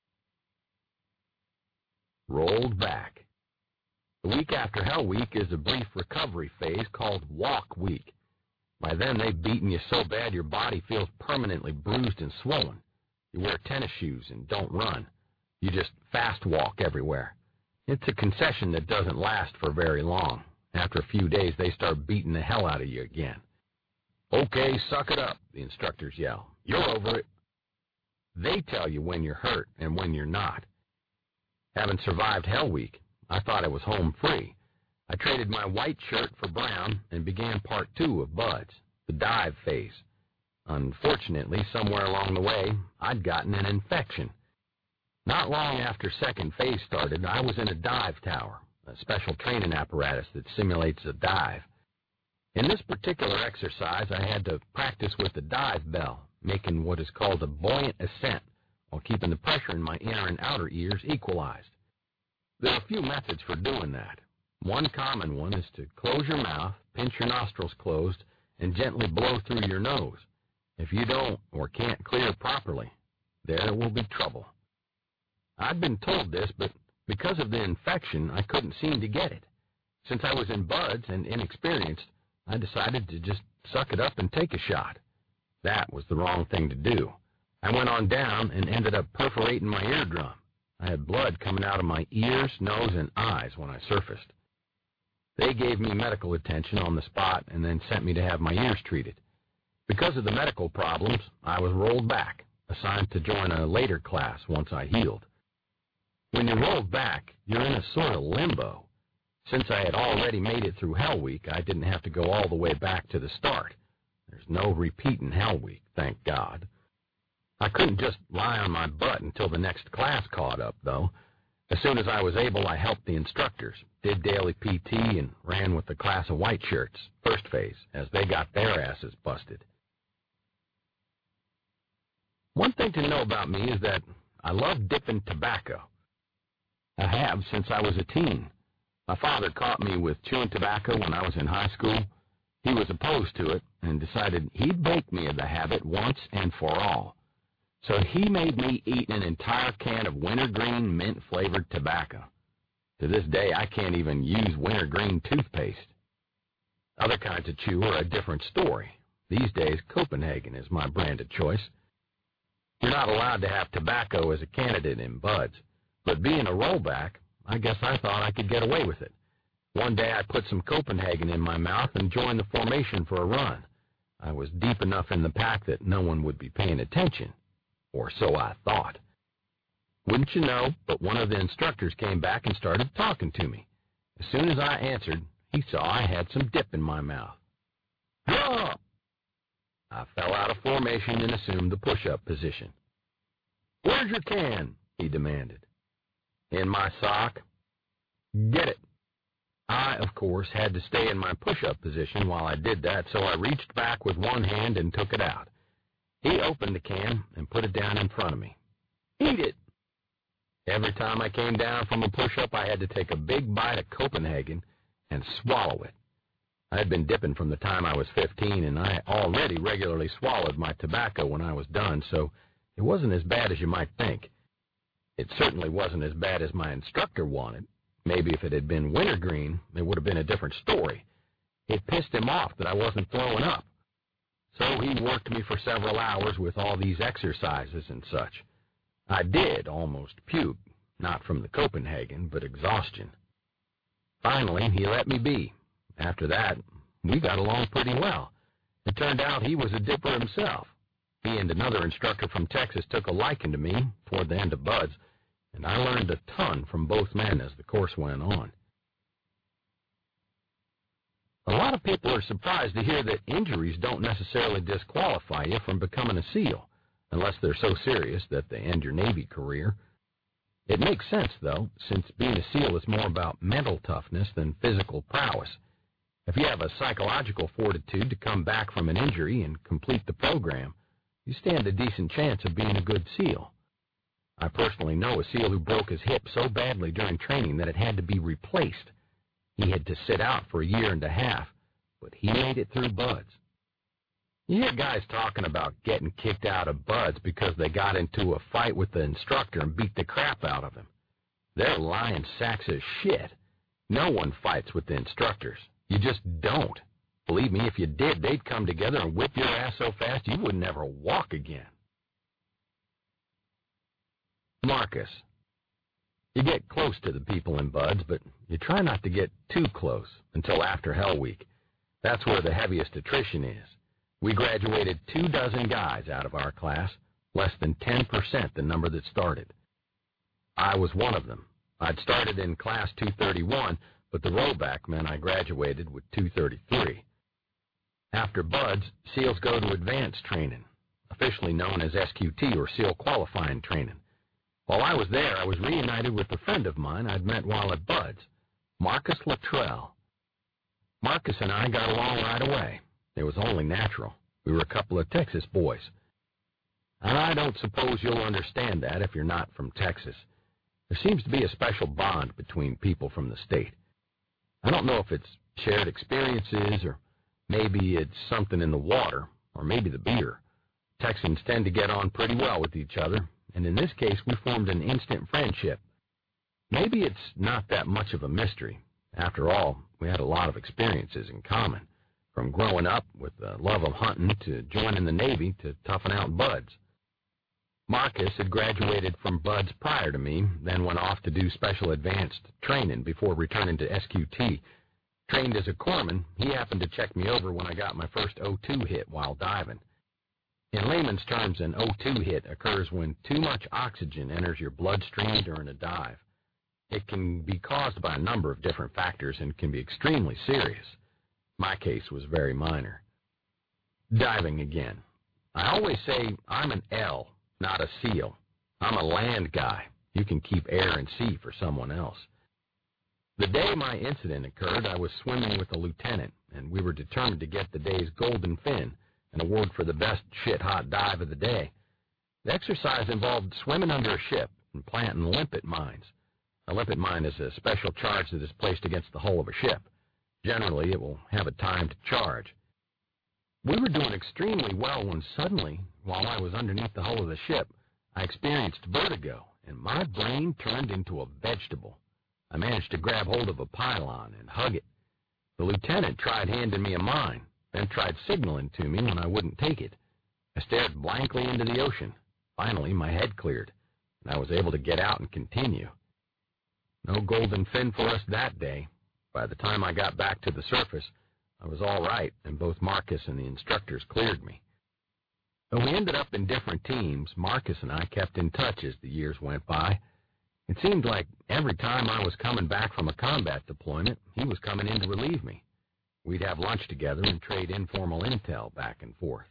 Rolled back. The week after Hell Week is a brief recovery phase called Walk Week. By then, they've beaten you so bad your body feels permanently bruised and swollen. You wear tennis shoes and don't run. You just fast walk everywhere. It's a concession that doesn't last for very long. After a few days, they start beating the hell out of you again. Okay, suck it up, the instructors yell. You're over it. They tell you when you're hurt and when you're not. Having survived Hell Week, I thought I was home free. I traded my white shirt for brown and began part two of Buds, the dive phase. Unfortunately, somewhere along the way, I'd gotten an infection. Not long after second phase started, I was in a dive tower, a special training apparatus that simulates a dive. In this particular exercise, I had to practice with the dive bell, making what is called a buoyant ascent, while keeping the pressure in my inner and outer ears equalized. There are a few methods for doing that. One common one is to close your mouth, pinch your nostrils closed, and gently blow through your nose. If you don't or can't clear properly, there will be trouble. I'd been told this, but because of the infection, I couldn't seem to get it. Since I was in buds and inexperienced, I decided to just suck it up and take a shot. That was the wrong thing to do. I went on down and ended up perforating my eardrum. I had blood coming out of my ears, nose, and eyes when I surfaced. They gave me medical attention on the spot and then sent me to have my ears treated. Because of the medical problems, I was rolled back, assigned to join a later class once I healed. When you're rolled back, you're in a sort of limbo. Since I had already made it through Hell Week, I didn't have to go all the way back to the start. There's no repeating Hell Week, thank God. I couldn't just lie on my butt until the next class caught up, though. As soon as I was able, I helped the instructors, did daily P T, and ran with the class of white shirts, first phase, as they got their asses busted. One thing to know about me is that I love dipping tobacco. I have since I was a teen. My father caught me with chewing tobacco when I was in high school. He was opposed to it and decided he'd break me of the habit once and for all. So he made me eat an entire can of wintergreen mint-flavored tobacco. To this day, I can't even use wintergreen toothpaste. Other kinds of chew are a different story. These days, Copenhagen is my brand of choice. You're not allowed to have tobacco as a candidate in buds, but being a rollback, I guess I thought I could get away with it. One day I put some Copenhagen in my mouth and joined the formation for a run. I was deep enough in the pack that no one would be paying attention. Or so I thought. Wouldn't you know, but one of the instructors came back and started talking to me. As soon as I answered, he saw I had some dip in my mouth. Draw! I fell out of formation and assumed the push-up position. Where's your can? He demanded. In my sock. Get it. I, of course, had to stay in my push-up position while I did that, so I reached back with one hand and took it out. He opened the can and put it down in front of me. Eat it! Every time I came down from a push-up, I had to take a big bite of Copenhagen and swallow it. I had been dipping from the time I was fifteen, and I already regularly swallowed my tobacco when I was done, so it wasn't as bad as you might think. It certainly wasn't as bad as my instructor wanted. Maybe if it had been wintergreen, it would have been a different story. It pissed him off that I wasn't throwing up. So he worked me for several hours with all these exercises and such. I did almost puke, not from the Copenhagen, but exhaustion. Finally, he let me be. After that, we got along pretty well. It turned out he was a dipper himself. He and another instructor from Texas took a liking to me toward the end of buds, and I learned a ton from both men as the course went on. A lot of people are surprised to hear that injuries don't necessarily disqualify you from becoming a SEAL, unless they're so serious that they end your Navy career. It makes sense, though, since being a SEAL is more about mental toughness than physical prowess. If you have a psychological fortitude to come back from an injury and complete the program, you stand a decent chance of being a good SEAL. I personally know a SEAL who broke his hip so badly during training that it had to be replaced. He had to sit out for a year and a half, but he made it through buds. You hear guys talking about getting kicked out of buds because they got into a fight with the instructor and beat the crap out of him. They're lying sacks of shit. No one fights with the instructors. You just don't. Believe me, if you did, they'd come together and whip your ass so fast you would never walk again. Marcus. You get close to the people in buds, but you try not to get too close until after Hell Week. That's where the heaviest attrition is. We graduated two dozen guys out of our class, less than ten percent the number that started. I was one of them. I'd started in class two thirty-one, but the rollback meant I graduated with two thirty-three. After buds, SEALs go to advanced training, officially known as S Q T, or SEAL qualifying training. While I was there, I was reunited with a friend of mine I'd met while at buds, Marcus Luttrell. Marcus and I got along right away. It was only natural. We were a couple of Texas boys. And I don't suppose you'll understand that if you're not from Texas. There seems to be a special bond between people from the state. I don't know if it's shared experiences or maybe it's something in the water or maybe the beer. Texans tend to get on pretty well with each other, and in this case we formed an instant friendship. Maybe it's not that much of a mystery. After all, we had a lot of experiences in common, from growing up with the love of hunting to joining the Navy to toughing out buds. Marcus had graduated from buds prior to me, then went off to do special advanced training before returning to S Q T. Trained as a corpsman, he happened to check me over when I got my first O two hit while diving. In layman's terms, an O two hit occurs when too much oxygen enters your bloodstream during a dive. It can be caused by a number of different factors and can be extremely serious. My case was very minor. Diving again. I always say I'm an L, not a SEAL. I'm a land guy. You can keep air and sea for someone else. The day my incident occurred, I was swimming with a lieutenant, and we were determined to get the day's golden fin, an award for the best shit-hot dive of the day. The exercise involved swimming under a ship and planting limpet mines. A limpet mine is a special charge that is placed against the hull of a ship. Generally, it will have a timed charge. We were doing extremely well when suddenly, while I was underneath the hull of the ship, I experienced vertigo, and my brain turned into a vegetable. I managed to grab hold of a pylon and hug it. The lieutenant tried handing me a mine, then tried signaling to me when I wouldn't take it. I stared blankly into the ocean. Finally, my head cleared, and I was able to get out and continue. No golden fin for us that day. By the time I got back to the surface, I was all right, and both Marcus and the instructors cleared me. Though we ended up in different teams, Marcus and I kept in touch as the years went by. It seemed like every time I was coming back from a combat deployment, he was coming in to relieve me. We'd have lunch together and trade informal intel back and forth.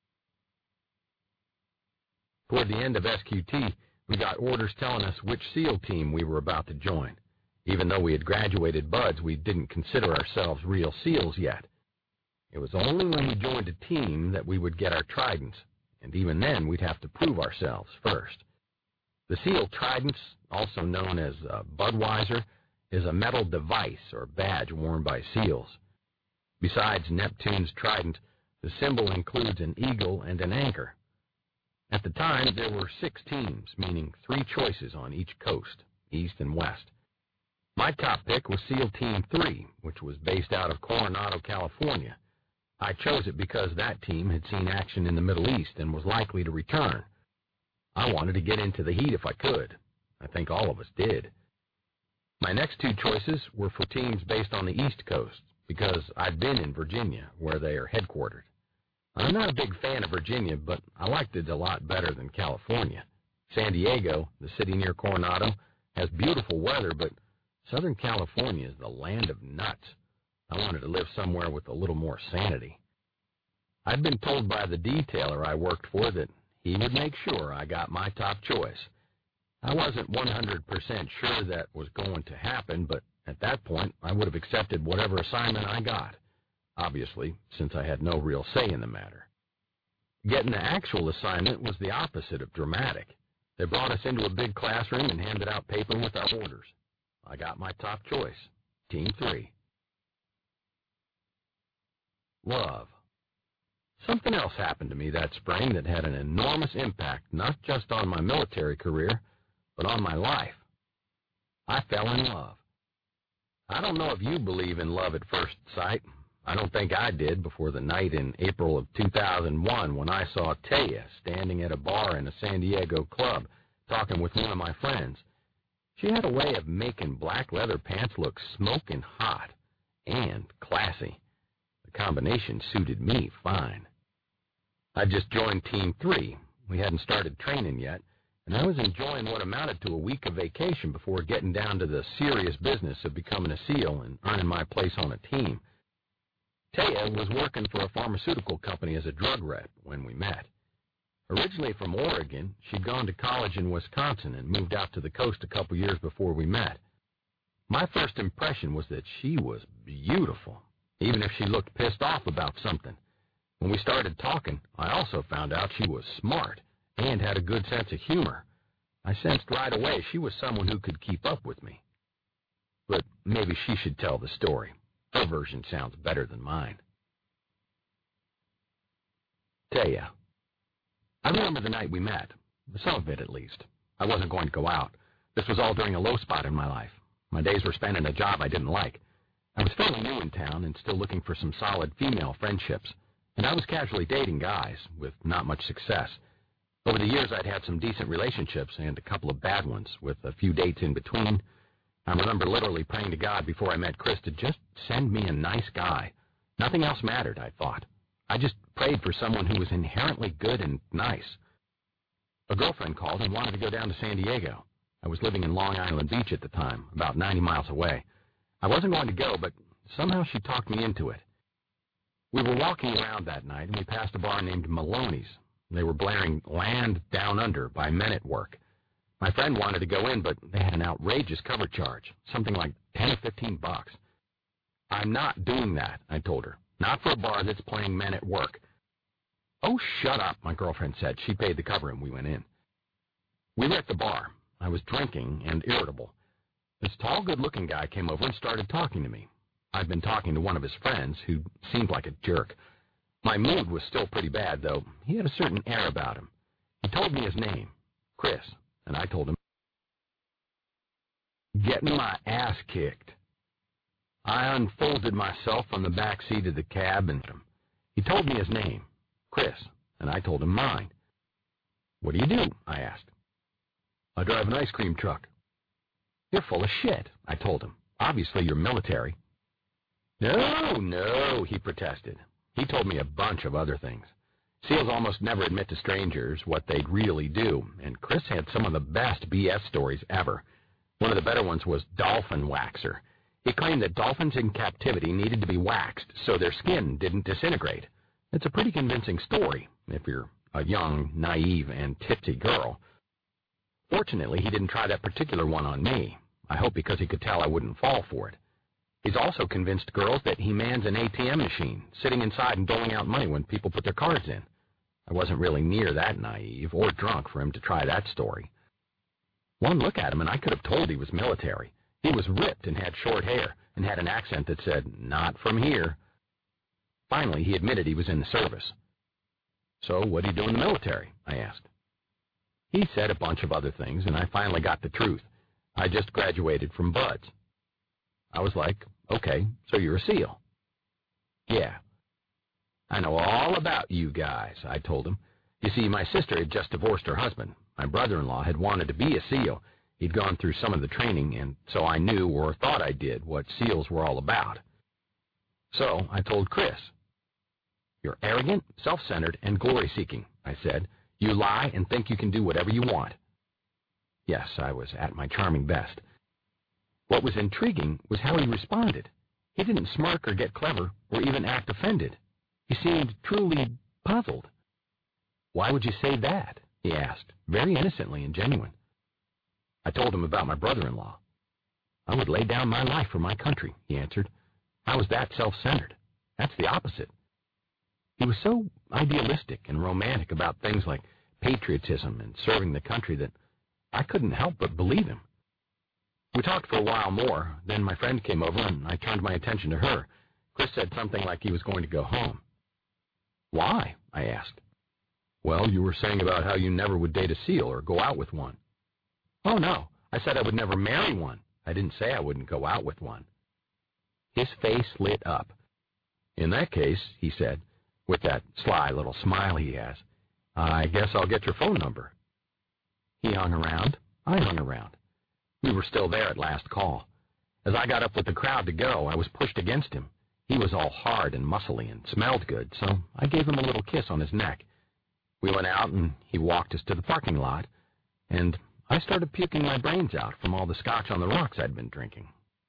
Toward the end of S Q T, we got orders telling us which SEAL team we were about to join. Even though we had graduated buds, we didn't consider ourselves real SEALs yet. It was only when we joined a team that we would get our tridents, and even then we'd have to prove ourselves first. The SEAL tridents, also known as uh, Budweiser, is a metal device or badge worn by SEALs. Besides Neptune's trident, the symbol includes an eagle and an anchor. At the time, there were six teams, meaning three choices on each coast, east and west. My top pick was SEAL Team three, which was based out of Coronado, California. I chose it because that team had seen action in the Middle East and was likely to return. I wanted to get into the heat if I could. I think all of us did. My next two choices were for teams based on the East Coast, because I'd been in Virginia, where they are headquartered. I'm not a big fan of Virginia, but I liked it a lot better than California. San Diego, the city near Coronado, has beautiful weather, but Southern California is the land of nuts. I wanted to live somewhere with a little more sanity. I'd been told by the detailer I worked for that he would make sure I got my top choice. I wasn't one hundred percent sure that was going to happen, but at that point I would have accepted whatever assignment I got, obviously, since I had no real say in the matter. Getting the actual assignment was the opposite of dramatic. They brought us into a big classroom and handed out paper with our orders. I got my top choice, Team three. Love. Something else happened to me that spring that had an enormous impact, not just on my military career, but on my life. I fell in love. I don't know if you believe in love at first sight. I don't think I did before the night in April of two thousand one when I saw Taya standing at a bar in a San Diego club talking with one of my friends. She had a way of making black leather pants look smoking hot and classy. The combination suited me fine. I just joined Team three. We hadn't started training yet, and I was enjoying what amounted to a week of vacation before getting down to the serious business of becoming a SEAL and earning my place on a team. Taya was working for a pharmaceutical company as a drug rep when we met. Originally from Oregon, she'd gone to college in Wisconsin and moved out to the coast a couple years before we met. My first impression was that she was beautiful, even if she looked pissed off about something. When we started talking, I also found out she was smart and had a good sense of humor. I sensed right away she was someone who could keep up with me. but maybe she should tell the story. Her version sounds better than mine. Taya. I remember the night we met, some of it at least. I wasn't going to go out. This was all during a low spot in my life. My days were spent in a job I didn't like. I was fairly new in town and still looking for some solid female friendships, and I was casually dating guys with not much success. Over the years, I'd had some decent relationships and a couple of bad ones, with a few dates in between. I remember literally praying to God before I met Chris to just send me a nice guy. Nothing else mattered, I thought. I just prayed for someone who was inherently good and nice. A girlfriend called and wanted to go down to San Diego. I was living in Long Island Beach at the time, about ninety miles away. I wasn't going to go, but somehow she talked me into it. We were walking around that night, and we passed a bar named Maloney's. They were blaring Land Down Under by Men at Work. My friend wanted to go in, but they had an outrageous cover charge, something like ten or fifteen bucks. I'm not doing that, I told her. Not for a bar that's playing Men at Work. Oh, shut up, my girlfriend said. She paid the cover and we went in. We were at the bar. I was drinking and irritable. This tall, good-looking guy came over and started talking to me. I'd been talking to one of his friends, who seemed like a jerk. My mood was still pretty bad, though. He had a certain air about him. He told me his name, Chris, and I told him, getting my ass kicked. I unfolded myself on the back seat of the cab and him. He told me his name, Chris, and I told him mine. What do you do? I asked. I drive an ice cream truck. You're full of shit, I told him. Obviously you're military. No, no, he protested. He told me a bunch of other things. SEALs almost never admit to strangers what they'd really do, and Chris had some of the best B S stories ever. One of the better ones was Dolphin Waxer. He claimed that dolphins in captivity needed to be waxed so their skin didn't disintegrate. It's a pretty convincing story if you're a young, naive, and tipsy girl. Fortunately, he didn't try that particular one on me. I hope because he could tell I wouldn't fall for it. He's also convinced girls that he mans an A T M machine, sitting inside and doling out money when people put their cards in. I wasn't really near that naive or drunk for him to try that story. One look at him and I could have told he was military. He was ripped and had short hair and had an accent that said, not from here. Finally, he admitted he was in the service. So what do you do in the military? I asked. He said a bunch of other things, and I finally got the truth. I just graduated from Buds. I was like, okay, so you're a SEAL. Yeah. I know all about you guys, I told him. You see, my sister had just divorced her husband. My brother-in-law had wanted to be a SEAL. He'd gone through some of the training, and so I knew, or thought I did, what SEALs were all about. So I told Chris. You're arrogant, self-centered, and glory-seeking, I said. You lie and think you can do whatever you want. Yes, I was at my charming best. What was intriguing was how he responded. He didn't smirk or get clever or even act offended. He seemed truly puzzled. Why would you say that? He asked, very innocently and genuine. I told him about my brother-in-law. I would lay down my life for my country, he answered. I was that self-centered. That's the opposite. He was so idealistic and romantic about things like patriotism and serving the country that I couldn't help but believe him. We talked for a while more. Then my friend came over and I turned my attention to her. Chris said something like he was going to go home. Why? I asked. Well, you were saying about how you never would date a SEAL or go out with one. Oh, no. I said I would never marry one. I didn't say I wouldn't go out with one. His face lit up. In that case, he said, with that sly little smile he has, I guess I'll get your phone number. He hung around. I hung around. We were still there at last call. As I got up with the crowd to go, I was pushed against him. He was all hard and muscly and smelled good, so I gave him a little kiss on his neck. We went out and he walked us to the parking lot, and I started puking my brains out from all the scotch on the rocks I'd been drinking.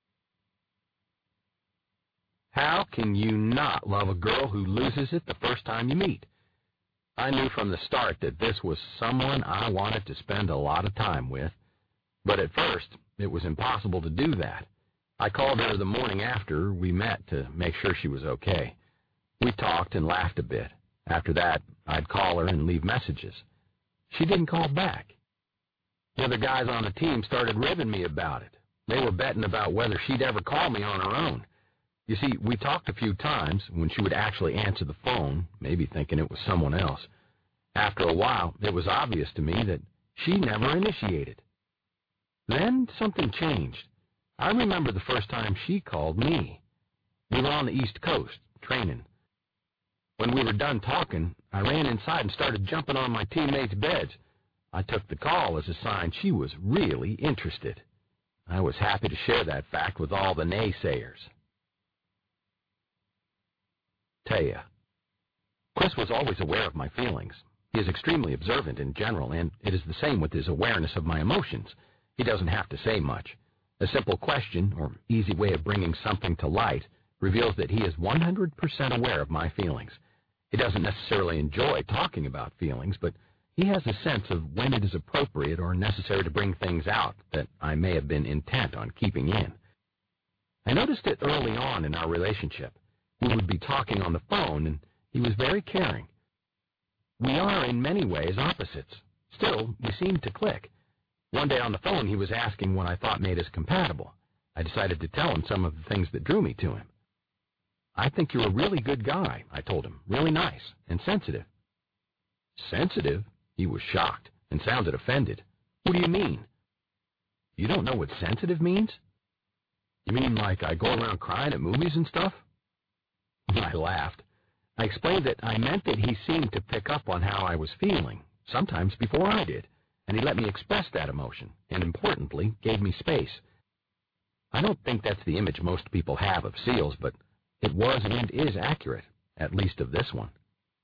How can you not love a girl who loses it the first time you meet? I knew from the start that this was someone I wanted to spend a lot of time with, but at first it was impossible to do that. I called her the morning after we met to make sure she was okay. We talked and laughed a bit. After that, I'd call her and leave messages. She didn't call back. The other guys on the team started ribbing me about it. They were betting about whether she'd ever call me on her own. You see, we talked a few times when she would actually answer the phone, maybe thinking it was someone else. After a while, it was obvious to me that she never initiated. Then something changed. I remember the first time she called me. We were on the East Coast, training. When we were done talking, I ran inside and started jumping on my teammates' beds. I took the call as a sign she was really interested. I was happy to share that fact with all the naysayers. Taya. Chris was always aware of my feelings. He is extremely observant in general, and it is the same with his awareness of my emotions. He doesn't have to say much. A simple question, or easy way of bringing something to light, reveals that he is one hundred percent aware of my feelings. He doesn't necessarily enjoy talking about feelings, but he has a sense of when it is appropriate or necessary to bring things out that I may have been intent on keeping in. I noticed it early on in our relationship. We would be talking on the phone, and he was very caring. We are in many ways opposites. Still, we seemed to click. One day on the phone, he was asking what I thought made us compatible. I decided to tell him some of the things that drew me to him. I think you're a really good guy, I told him. Really nice and sensitive. Sensitive? He was shocked and sounded offended. What do you mean? You don't know what sensitive means? You mean like I go around crying at movies and stuff? I laughed. I explained that I meant that he seemed to pick up on how I was feeling, sometimes before I did, and he let me express that emotion, and importantly, gave me space. I don't think that's the image most people have of SEALs, but it was and is accurate, at least of this one.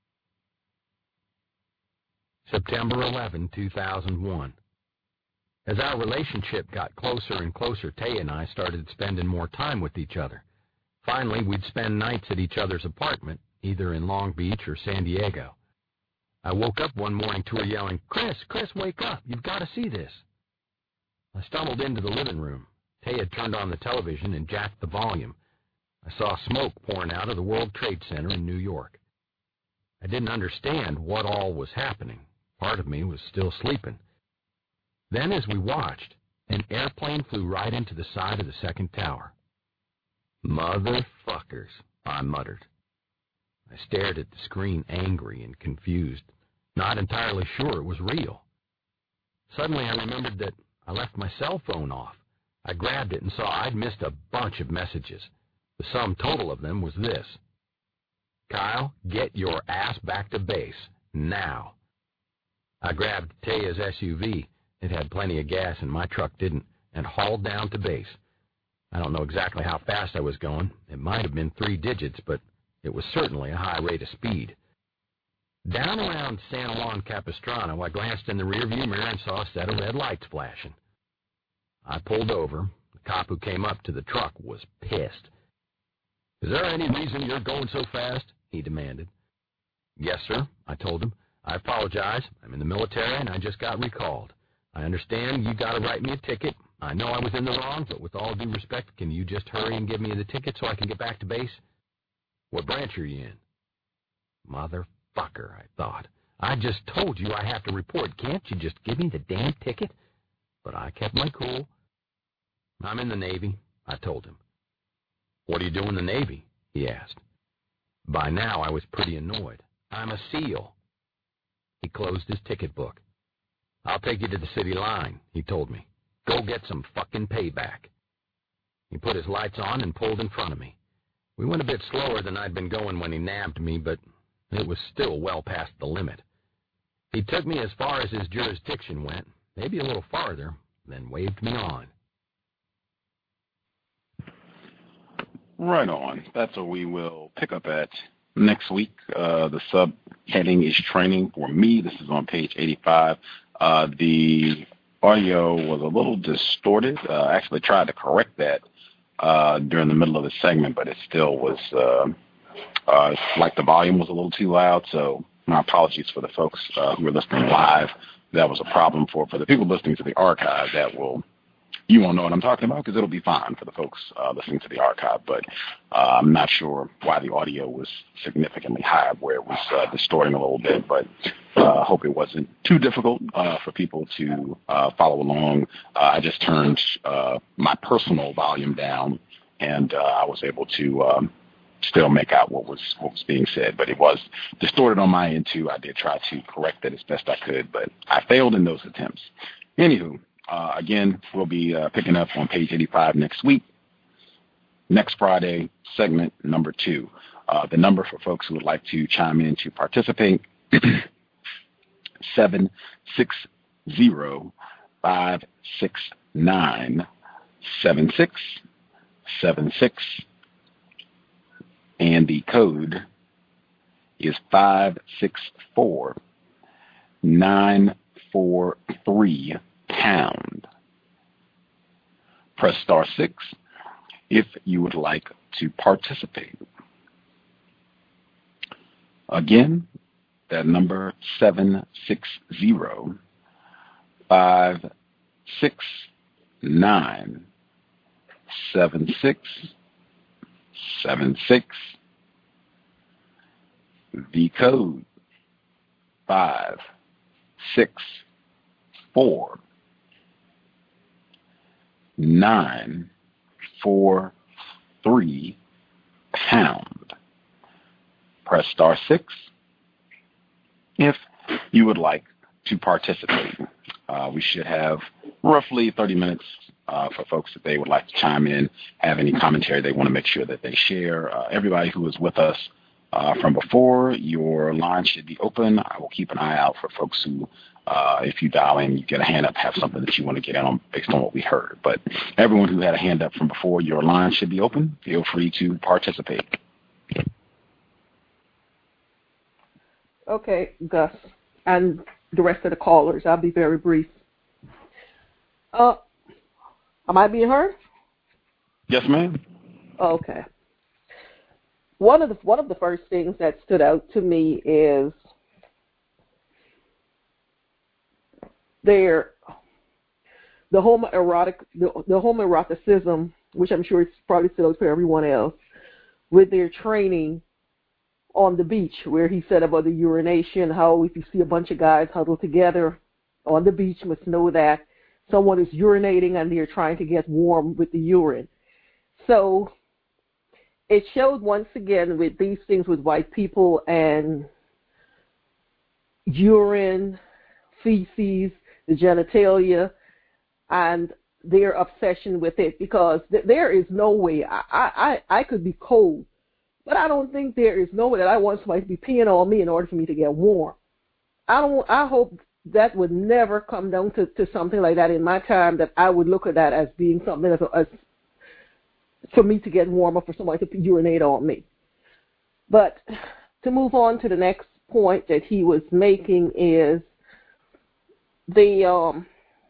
September eleventh, two thousand one. As our relationship got closer and closer, Taya and I started spending more time with each other. Finally, we'd spend nights at each other's apartment, either in Long Beach or San Diego. I woke up one morning to her yelling, "Chris, Chris, wake up. You've got to see this." I stumbled into the living room. Taya had turned on the television and jacked the volume. I saw smoke pouring out of the World Trade Center in New York. I didn't understand what all was happening. Part of me was still sleeping. Then, as we watched, an airplane flew right into the side of the second tower. "Motherfuckers," I muttered. I stared at the screen, angry and confused, not entirely sure it was real. Suddenly I remembered that I left my cell phone off. I grabbed it and saw I'd missed a bunch of messages. The sum total of them was this: "Kyle, get your ass back to base, now." I grabbed Taya's S U V. It had plenty of gas and my truck didn't, and hauled down to base. I don't know exactly how fast I was going. It might have been three digits, but it was certainly a high rate of speed. Down around San Juan Capistrano, I glanced in the rearview mirror and saw a set of red lights flashing. I pulled over. The cop who came up to the truck was pissed. "Is there any reason you're going so fast?" he demanded. "Yes, sir," I told him. "I apologize. I'm in the military and I just got recalled. I understand you got to write me a ticket. I know I was in the wrong, but with all due respect, can you just hurry and give me the ticket so I can get back to base?" "What branch are you in?" Motherfucker, I thought. I just told you I have to report. Can't you just give me the damn ticket? But I kept my cool. "I'm in the Navy," I told him. "What do you do in the Navy?" he asked. By now I was pretty annoyed. "I'm a SEAL." He closed his ticket book. "I'll take you to the city line," he told me. "Go get some fucking payback." He put his lights on and pulled in front of me. We went a bit slower than I'd been going when he nabbed me, but it was still well past the limit. He took me as far as his jurisdiction went, maybe a little farther, then waved me on. Right on. That's what we will pick up at next week. Uh, the subheading is training for me. This is on page eighty-five. Uh, the audio was a little distorted. Uh, I actually tried to correct that uh, during the middle of the segment, but it still was uh, uh, like the volume was a little too loud. So my apologies for the folks uh, who are listening live. That was a problem for for the people listening to the archive. That will you won't know what I'm talking about because it'll be fine for the folks uh, listening to the archive. But uh, I'm not sure why the audio was significantly high, where it was uh, distorting a little bit. But I uh, hope it wasn't too difficult uh, for people to uh, follow along. Uh, I just turned uh, my personal volume down, and uh, I was able to um, still make out what was what was being said. But it was distorted on my end too. I did try to correct it as best I could, but I failed in those attempts. Anywho. Uh, again, we'll be uh, picking up on page eighty-five next week. Next Friday, segment number two. Uh, the number for folks who would like to chime in to participate, seven six zero, five six nine, seven six seven six. And the code is five six four, nine four three. Pound. Press star six if you would like to participate. Again, that number seven six zero, five six nine, seven six seven six. The code five six four. Nine four three pound. Press star six if you would like to participate. Uh, we should have roughly thirty minutes uh, for folks if they would like to chime in, have any commentary they want to make sure that they share. Uh, everybody who is with us uh, from before, your line should be open. I will keep an eye out for folks who Uh, if you dial in, you get a hand up, have something that you want to get in on based on what we heard. But everyone who had a hand up from before, your line should be open. Feel free to participate. Okay, Gus, and the rest of the callers, I'll be very brief. Uh, am I being heard? Yes, ma'am. Okay. One of the one of the first things that stood out to me is Their, the homoerotic, the, the homoeroticism, which I'm sure it's probably still for everyone else, with their training on the beach, where he said about the urination, how if you see a bunch of guys huddled together on the beach, you must know that someone is urinating and they're trying to get warm with the urine. So it showed once again with these things with white people and urine, feces, the genitalia, and their obsession with it, because th- there is no way, I, I, I could be cold, but I don't think there is no way that I want somebody to be peeing on me in order for me to get warm. I don't. I hope that would never come down to, to something like that in my time, that I would look at that as being something as, as for me to get warm or for somebody to urinate on me. But to move on to the next point that he was making is The um,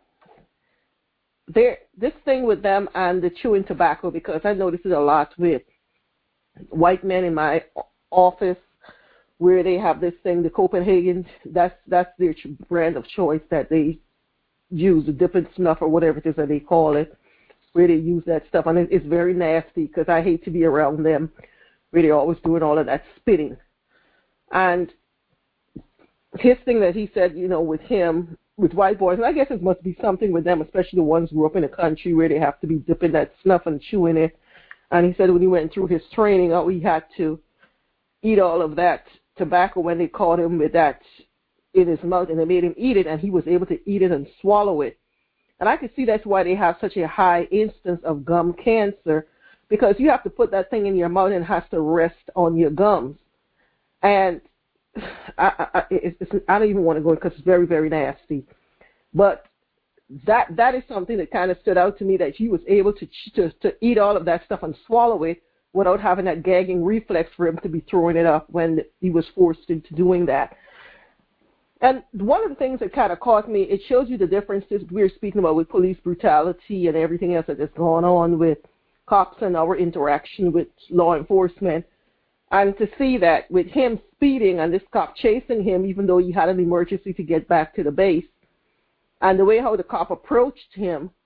there this thing with them and the chewing tobacco, because I notice it a lot with white men in my office, where they have this thing, the Copenhagen. That's that's their brand of choice that they use, the dip and snuff or whatever it is that they call it, where they use that stuff, and it's very nasty because I hate to be around them, where they're always doing all of that spitting. And his thing that he said, you know, with him. With white boys, and I guess it must be something with them, especially the ones who grew up in a country where they have to be dipping that snuff and chewing it. And he said when he went through his training, oh, he had to eat all of that tobacco when they caught him with that in his mouth, and they made him eat it, and he was able to eat it and swallow it. And I can see that's why they have such a high instance of gum cancer, because you have to put that thing in your mouth and it has to rest on your gums. And I, I, it's, it's, I don't even want to go because it's very, very nasty. But that that is something that kind of stood out to me, that he was able to, to to eat all of that stuff and swallow it without having that gagging reflex for him to be throwing it up when he was forced into doing that. And one of the things that kind of caught me, it shows you the differences we were speaking about with police brutality and everything else that is going on with cops and our interaction with law enforcement. And to see that with him speeding and this cop chasing him, even though he had an emergency to get back to the base, and the way how the cop approached him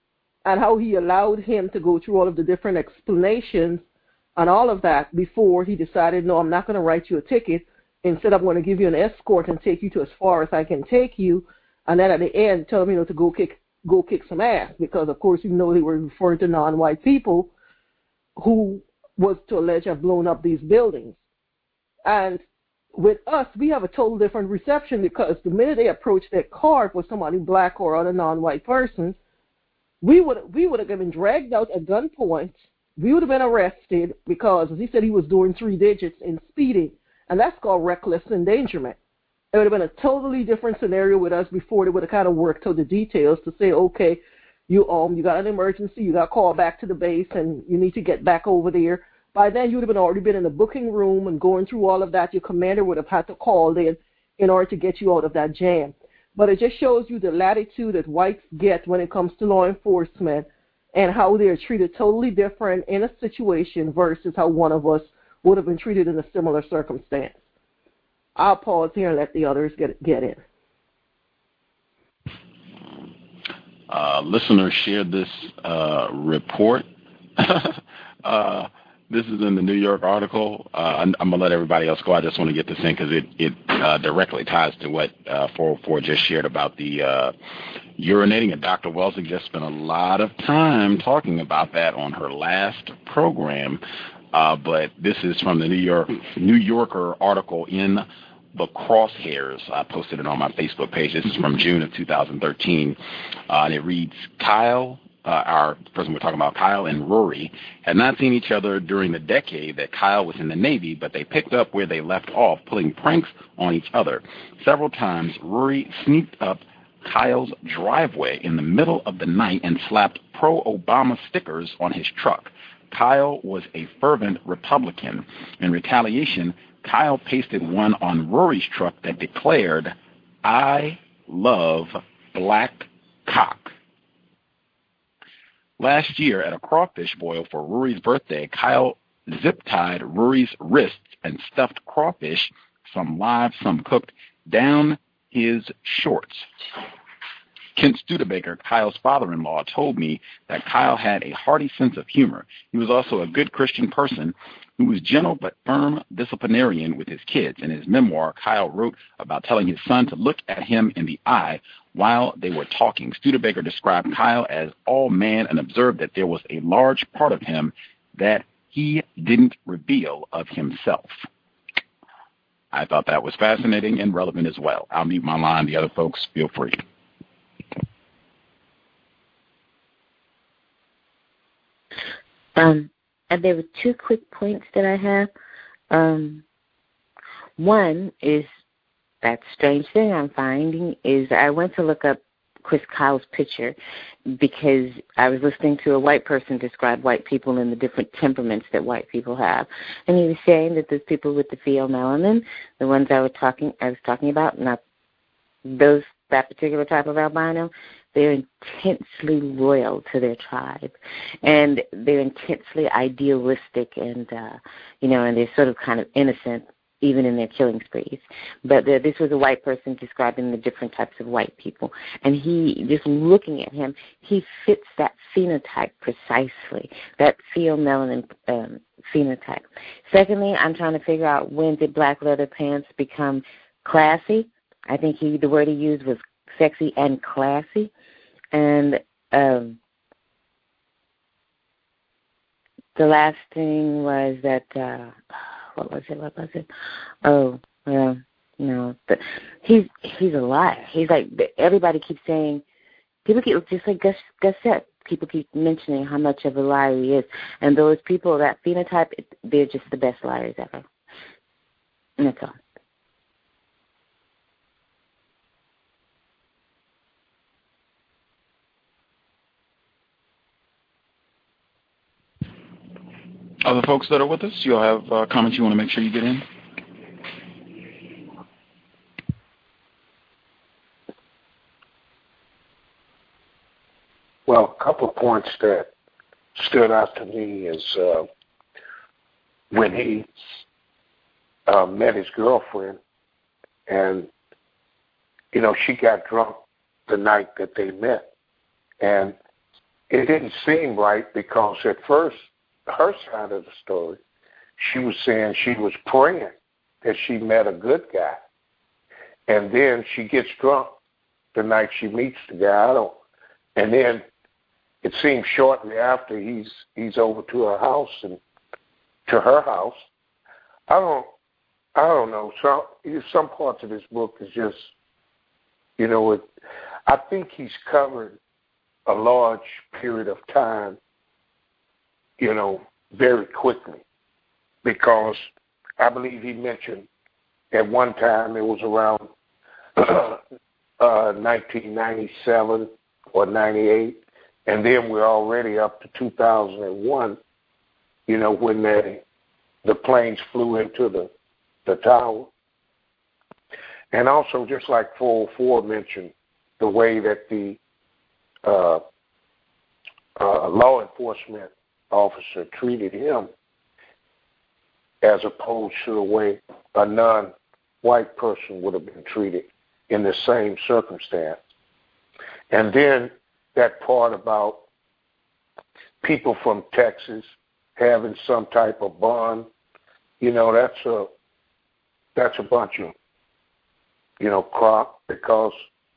and how he allowed him to go through all of the different explanations and all of that before he decided, no, I'm not going to write you a ticket. Instead, I'm going to give you an escort and take you to as far as I can take you. And then at the end, tell them, you know, to go kick, go kick some ass. Because, of course, you know they were referring to non-white people who was to allege have blown up these buildings. And with us, we have a total different reception because the minute they approached their car with somebody black or other non-white person, we would we would have been dragged out at gunpoint. We would have been arrested because, as he said, he was doing three digits in speeding, and that's called reckless endangerment. It would have been a totally different scenario with us before they would have kind of worked out the details to say, okay, you um you got an emergency, you got called back to the base, and you need to get back over there. By then, you would have been already been in the booking room and going through all of that. Your commander would have had to call in in order to get you out of that jam. But it just shows you the latitude that whites get when it comes to law enforcement and how they're treated totally different in a situation versus how one of us would have been treated in a similar circumstance. I'll pause here and let the others get get in. Uh, listeners shared this uh, report. uh, This is in the New York article. Uh, I'm, I'm going to let everybody else go. I just want to get this in because it, it uh, directly ties to what uh, four oh four just shared about the uh, urinating. And Doctor Welzig just spent a lot of time talking about that on her last program. Uh, but this is from the New York New Yorker article in the Crosshairs. I posted it on my Facebook page. This is from June of two thousand thirteen. Uh, and it reads, Kyle... Uh, our person we're talking about, Kyle and Rory, had not seen each other during the decade that Kyle was in the Navy, but they picked up where they left off, pulling pranks on each other. Several times, Rory sneaked up Kyle's driveway in the middle of the night and slapped pro-Obama stickers on his truck. Kyle was a fervent Republican. In retaliation, Kyle pasted one on Rory's truck that declared, I love black cock. Last year, at a crawfish boil for Rory's birthday, Kyle zip-tied Rory's wrists and stuffed crawfish, some live, some cooked, down his shorts. Kent Studebaker, Kyle's father-in-law, told me that Kyle had a hearty sense of humor. He was also a good Christian person who was gentle but firm disciplinarian with his kids. In his memoir, Kyle wrote about telling his son to look at him in the eye while they were talking. Studebaker described Kyle as all man and observed that there was a large part of him that he didn't reveal of himself. I thought that was fascinating and relevant as well. I'll mute my line. The other folks, feel free. Um, and there were two quick points that I have. Um, one is that strange thing I'm finding is I went to look up Chris Kyle's picture because I was listening to a white person describe white people and the different temperaments that white people have. And he was saying that those people with the pheomelanin, the ones I was talking I was talking about, not those that particular type of albino, they're intensely loyal to their tribe, and they're intensely idealistic, and uh, you know, and they're sort of kind of innocent, even in their killing sprees. But the, this was a white person describing the different types of white people, and he, just looking at him, he fits that phenotype precisely, that pheomelanin um, phenotype. Secondly, I'm trying to figure out when did black leather pants become classy. I think he, the word he used was sexy and classy. And um, the last thing was that, uh, what was it, what was it? Oh, well, no, but he's he's a liar. He's like, everybody keeps saying, people keep, just like Gus, Gus said, people keep mentioning how much of a liar he is. And those people, that phenotype, they're just the best liars ever. And that's all. Other folks that are with us, you'll have uh, comments you want to make sure you get in? Well, a couple of points that stood out to me is uh, when he uh, met his girlfriend, and, you know, she got drunk the night that they met. And it didn't seem right because at first, her side of the story, she was saying she was praying that she met a good guy. And then she gets drunk the night she meets the guy. I don't, and then it seems shortly after he's he's over to her house and to her house. I don't I don't know. Some some parts of this book is just, you know, it, I think he's covered a large period of time, you know, very quickly, because I believe he mentioned at one time it was around uh, nineteen ninety-seven or ninety-eight, and then we're already up to two thousand one, you know, when they, the planes flew into the, the tower. And also, just like four oh four mentioned, the way that the uh, uh, law enforcement officer treated him as opposed to the way a non-white person would have been treated in the same circumstance. And then that part about people from Texas having some type of bond, you know, that's a that's a bunch of, you know, crop, because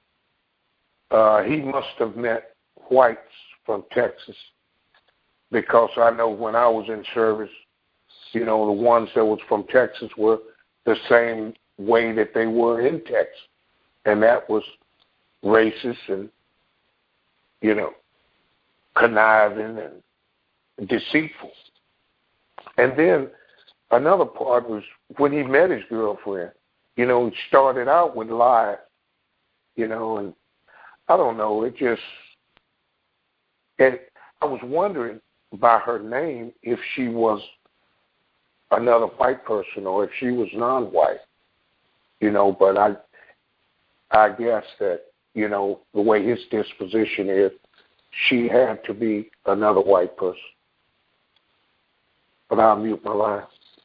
uh, he must have met whites from Texas, because I know when I was in service, you know, the ones that was from Texas were the same way that they were in Texas, and that was racist and, you know, conniving and deceitful. And then another part was when he met his girlfriend, you know, he started out with lies, you know, and I don't know, it just, and I was wondering by her name if she was another white person or if she was non-white, you know, but I, I guess that, you know, the way his disposition is, she had to be another white person. But I'll mute my line.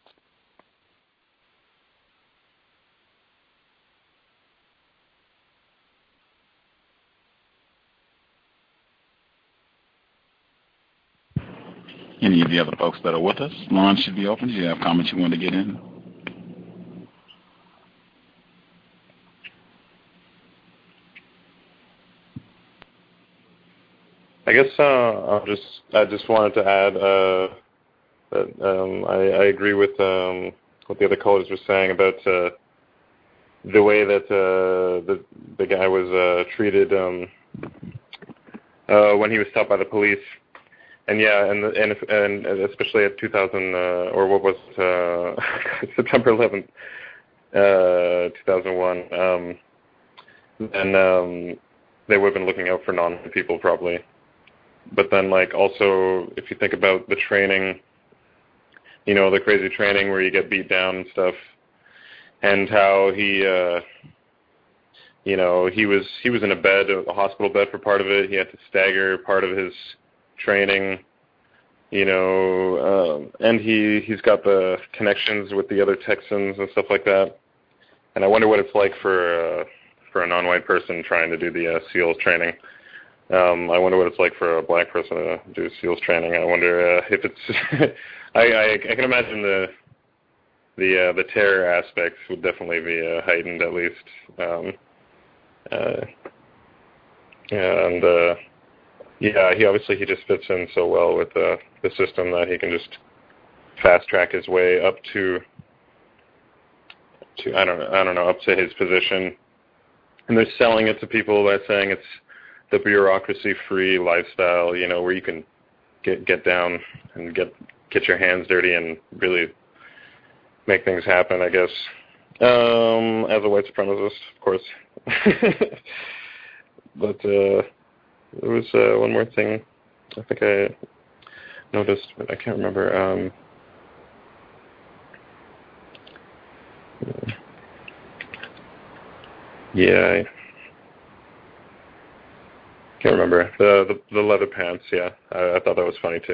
Any of the other folks that are with us, line should be open. Do you have comments you want to get in? I guess uh, I'll just I just wanted to add uh, that um, I, I agree with um, what the other callers were saying about uh, the way that uh, the the guy was uh, treated um, uh, when he was stopped by the police. And yeah, and and and especially at two thousand uh, or what was uh, September eleventh, uh, two thousand one, um, then um, they would have been looking out for non-white people probably. But then, like, also if you think about the training, you know, the crazy training where you get beat down and stuff, and how he, uh, you know, he was he was in a bed, a hospital bed for part of it. He had to stagger part of his training, you know, um, and he, he's got the connections with the other Texans and stuff like that. And I wonder what it's like for uh, for a non-white person trying to do the uh, SEALs training. Um, I wonder what it's like for a black person to do SEALs training. I wonder uh, if it's. I, I, I can imagine the the uh, the terror aspects would definitely be uh, heightened at least. Um, uh, and uh, yeah, he obviously he just fits in so well with the the system that he can just fast track his way up to to I don't know, I don't know up to his position. And they're selling it to people by saying it's the bureaucracy-free lifestyle, you know, where you can get get down and get get your hands dirty and really make things happen, I guess. Um, as a white supremacist, of course. But uh, there was uh, one more thing I think I noticed, but I can't remember. Um, yeah, I can't remember. The, the the leather pants, yeah. I, I thought that was funny too.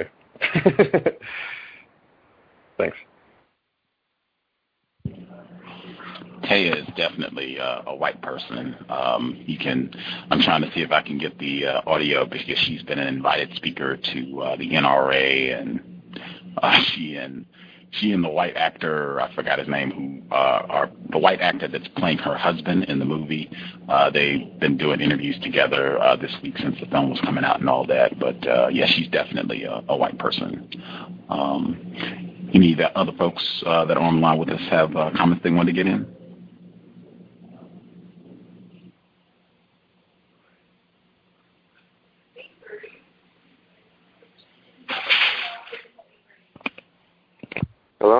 Thanks. Taya is definitely uh, a white person. Um, you can. I'm trying to see if I can get the uh, audio because she's been an invited speaker to uh, the N R A, and uh, she and she and the white actor, I forgot his name, who uh, are the white actor that's playing her husband in the movie. Uh, they've been doing interviews together uh, this week since the film was coming out and all that. But uh, yeah, she's definitely a, a white person. Um, any of the other folks uh, that are on the line with us have uh, comments they want to get in? Hello?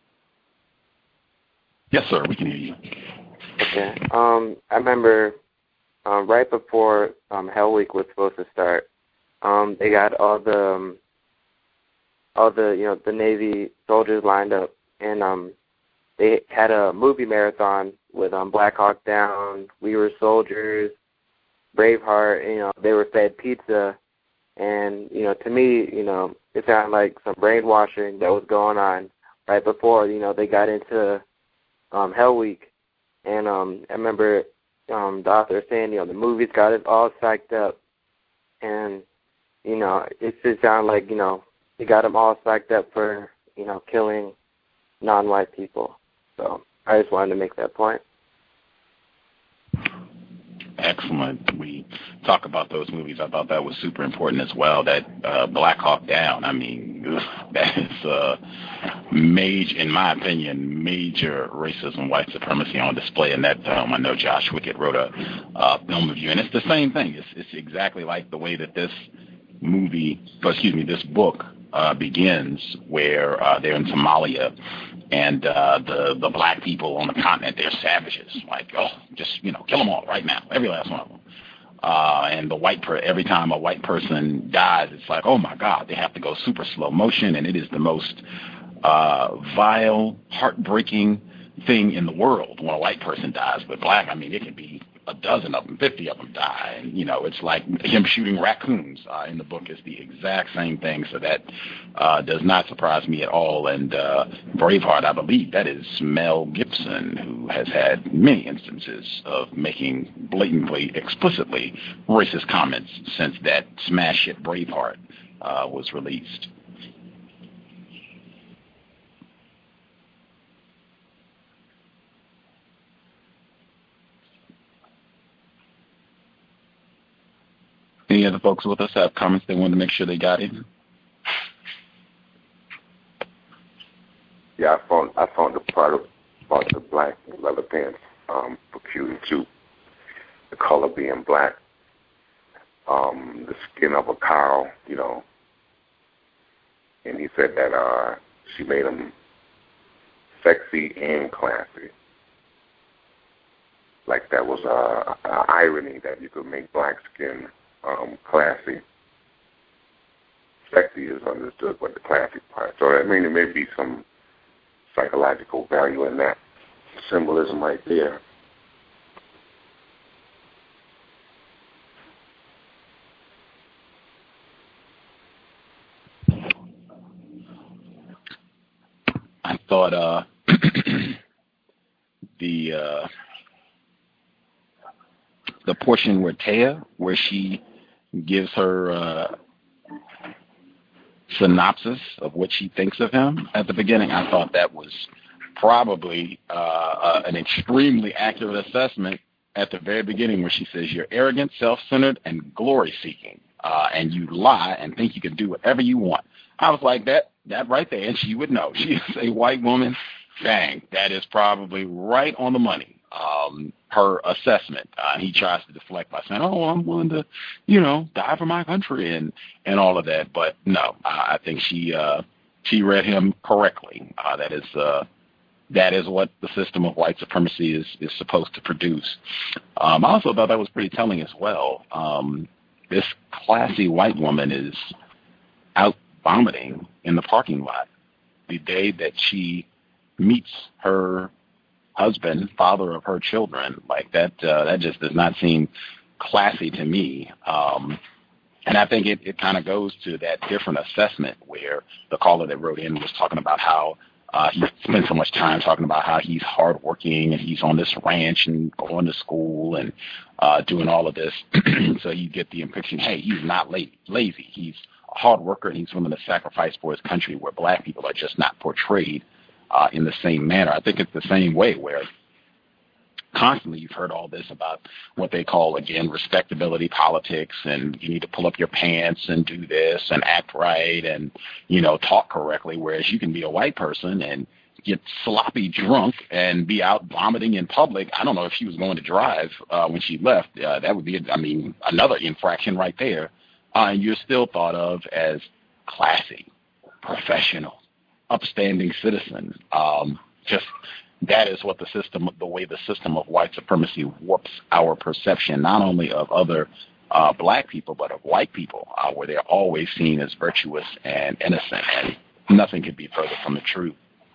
Yes, sir. We can hear you. Okay. Um, I remember um, right before um, Hell Week was supposed to start, um, they got all the um, all the you know the Navy soldiers lined up, and um, they had a movie marathon with um, Black Hawk Down, We Were Soldiers, Braveheart. And, you know, they were fed pizza, and you know, to me, you know, it sounded like some brainwashing that was going on right before, you know, they got into um, Hell Week. And um, I remember um, the author saying, you know, the movies got us all psyched up. And, you know, it just sounded like, you know, they got them all psyched up for, you know, killing non-white people. So I just wanted to make that point. Excellent. We talk about those movies. I thought that was super important as well. That uh, Black Hawk Down. I mean, ugh, that is uh, major, in my opinion, major racism, white supremacy on display in that film. I know Josh Wickett wrote a uh, film review, and it's the same thing. It's, it's exactly like the way that this movie, or excuse me, this book uh, begins, where uh, they're in Somalia. And uh, the the black people on the continent, they're savages. Like, oh, just, you know, kill them all right now, every last one of them. Uh, and the white per- every time a white person dies, it's like, oh my God, they have to go super slow motion, and it is the most uh, vile, heartbreaking thing in the world when a white person dies. But black, I mean, it can be a dozen of them, fifty of them die, and you know, it's like him shooting raccoons. Uh, in the book is the exact same thing, so that uh, does not surprise me at all. And uh, Braveheart, I believe that is Mel Gibson, who has had many instances of making blatantly, explicitly racist comments since that smash hit Braveheart uh, was released. Any other folks with us have comments they wanted to make sure they got in? Yeah, I found I found the part about the black leather pants um, peculiar too. The color being black, um, the skin of a cow, you know. And he said that uh, she made him sexy and classy. Like that was a, a irony that you could make black skin Um, classy. Sexy is understood, but the classy part. So I mean, there may be some psychological value in that symbolism right there. I thought uh, the uh, the portion where Taya, where she gives her uh, synopsis of what she thinks of him at the beginning, I thought that was probably uh, uh, an extremely accurate assessment at the very beginning, where she says, you're arrogant, self-centered, and glory-seeking, uh, and you lie and think you can do whatever you want. I was like, that that right there, and she would know. She is a white woman. Bang, that is probably right on the money. Um, her assessment. Uh, he tries to deflect by saying, oh, I'm willing to, you know, die for my country and, and all of that. But no, I, I think she uh, she read him correctly. Uh, that is uh, that is what the system of white supremacy is, is supposed to produce. Um, I also thought that was pretty telling as well. Um, this classy white woman is out vomiting in the parking lot the day that she meets her husband, father of her children. Like that, uh, that just does not seem classy to me. Um, and I think it, it kind of goes to that different assessment where the caller that wrote in was talking about how Uh, he spends so much time talking about how he's hardworking and he's on this ranch and going to school and uh, doing all of this. So you get the impression, hey, he's not la- lazy. He's a hard worker and he's willing to sacrifice for his country, where black people are just not portrayed uh, in the same manner. I think it's the same way where constantly you've heard all this about what they call, again, respectability politics, and you need to pull up your pants and do this and act right and, you know, talk correctly, whereas you can be a white person and get sloppy drunk and be out vomiting in public. I don't know if she was going to drive uh, when she left. Uh, that would be, I mean, another infraction right there. Uh, and you're still thought of as classy, professional, upstanding citizen. Um, just that is what the system, the way the system of white supremacy warps our perception, not only of other uh, black people, but of white people, uh, where they're always seen as virtuous and innocent, and nothing could be further from the truth.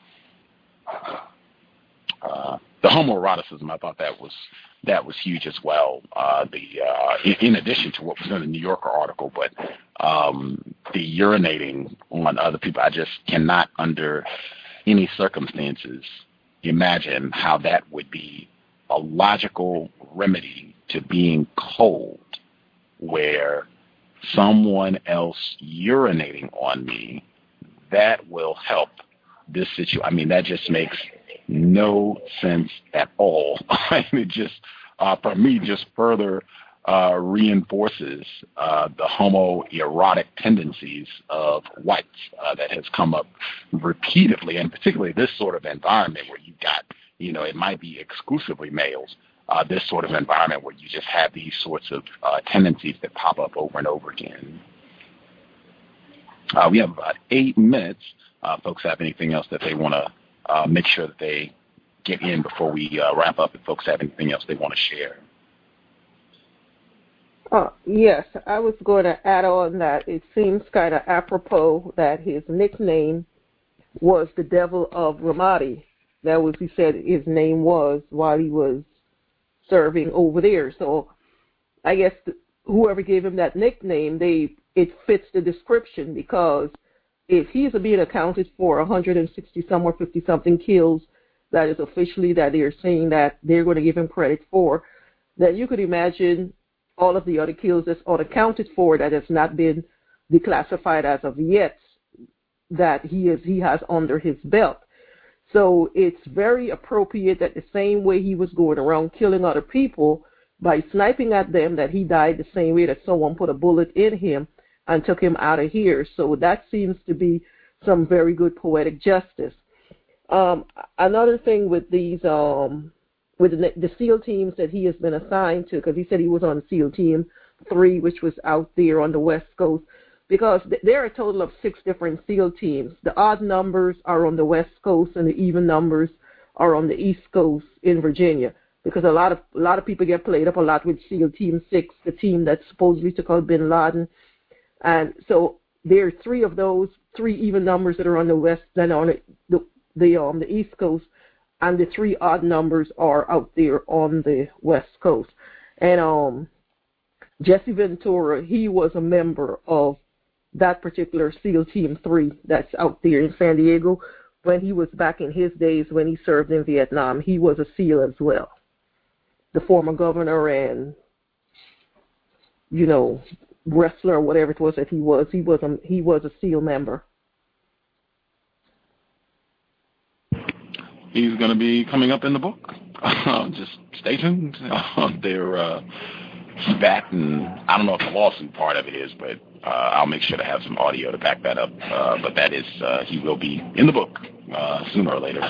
Uh, the homoeroticism, I thought that was that was huge as well. Uh, the uh, in, in addition to what was in the New Yorker article, but um, the urinating on other people, I just cannot, under any circumstances, imagine how that would be a logical remedy to being cold, where someone else urinating on me, that will help this situation. I mean, that just makes no sense at all. It just, uh, for me, just further uh, reinforces uh, the homoerotic tendencies of whites uh, that has come up repeatedly, and particularly this sort of environment where you've got, you know, it might be exclusively males, uh, this sort of environment where you just have these sorts of uh, tendencies that pop up over and over again. Uh, we have about eight minutes. Uh, folks have anything else that they want to uh, make sure that they get in before we uh, wrap up, if folks have anything else they want to share? Uh, yes, I was going to add on that it seems kind of apropos that his nickname was the Devil of Ramadi. That was, he said his name was while he was serving over there. So I guess the, whoever gave him that nickname, they it fits the description, because if he's being accounted for one hundred sixty some or fifty something kills, that is officially that they're saying that they're going to give him credit for, then you could imagine all of the other kills that's unaccounted for that has not been declassified as of yet, that he is he has under his belt. So it's very appropriate that the same way he was going around killing other people by sniping at them, that he died the same way that someone put a bullet in him and took him out of here. So that seems to be some very good poetic justice. Um, another thing with these, um, with the, the SEAL teams that he has been assigned to, because he said he was on SEAL Team three, which was out there on the West Coast, because th- there are a total of six different SEAL teams. The odd numbers are on the West Coast, and the even numbers are on the East Coast in Virginia, because a lot of a lot of people get played up a lot with SEAL Team six, the team that supposedly took out bin Laden. And so there are three of those, three even numbers that are on the West, then on the, the, the, um, the East Coast, and the three odd numbers are out there on the West Coast. And um, Jesse Ventura, he was a member of that particular SEAL Team three that's out there in San Diego. When he was back in his days when he served in Vietnam, he was a SEAL as well. The former governor and, you know, wrestler or whatever it was that he was, he was a, he was a SEAL member. He's going to be coming up in the book. Uh, just stay tuned. Uh, they're uh, spat, and I don't know if the lawsuit part of it is, but uh, I'll make sure to have some audio to back that up. Uh, but that is, uh, he will be in the book uh, sooner or later.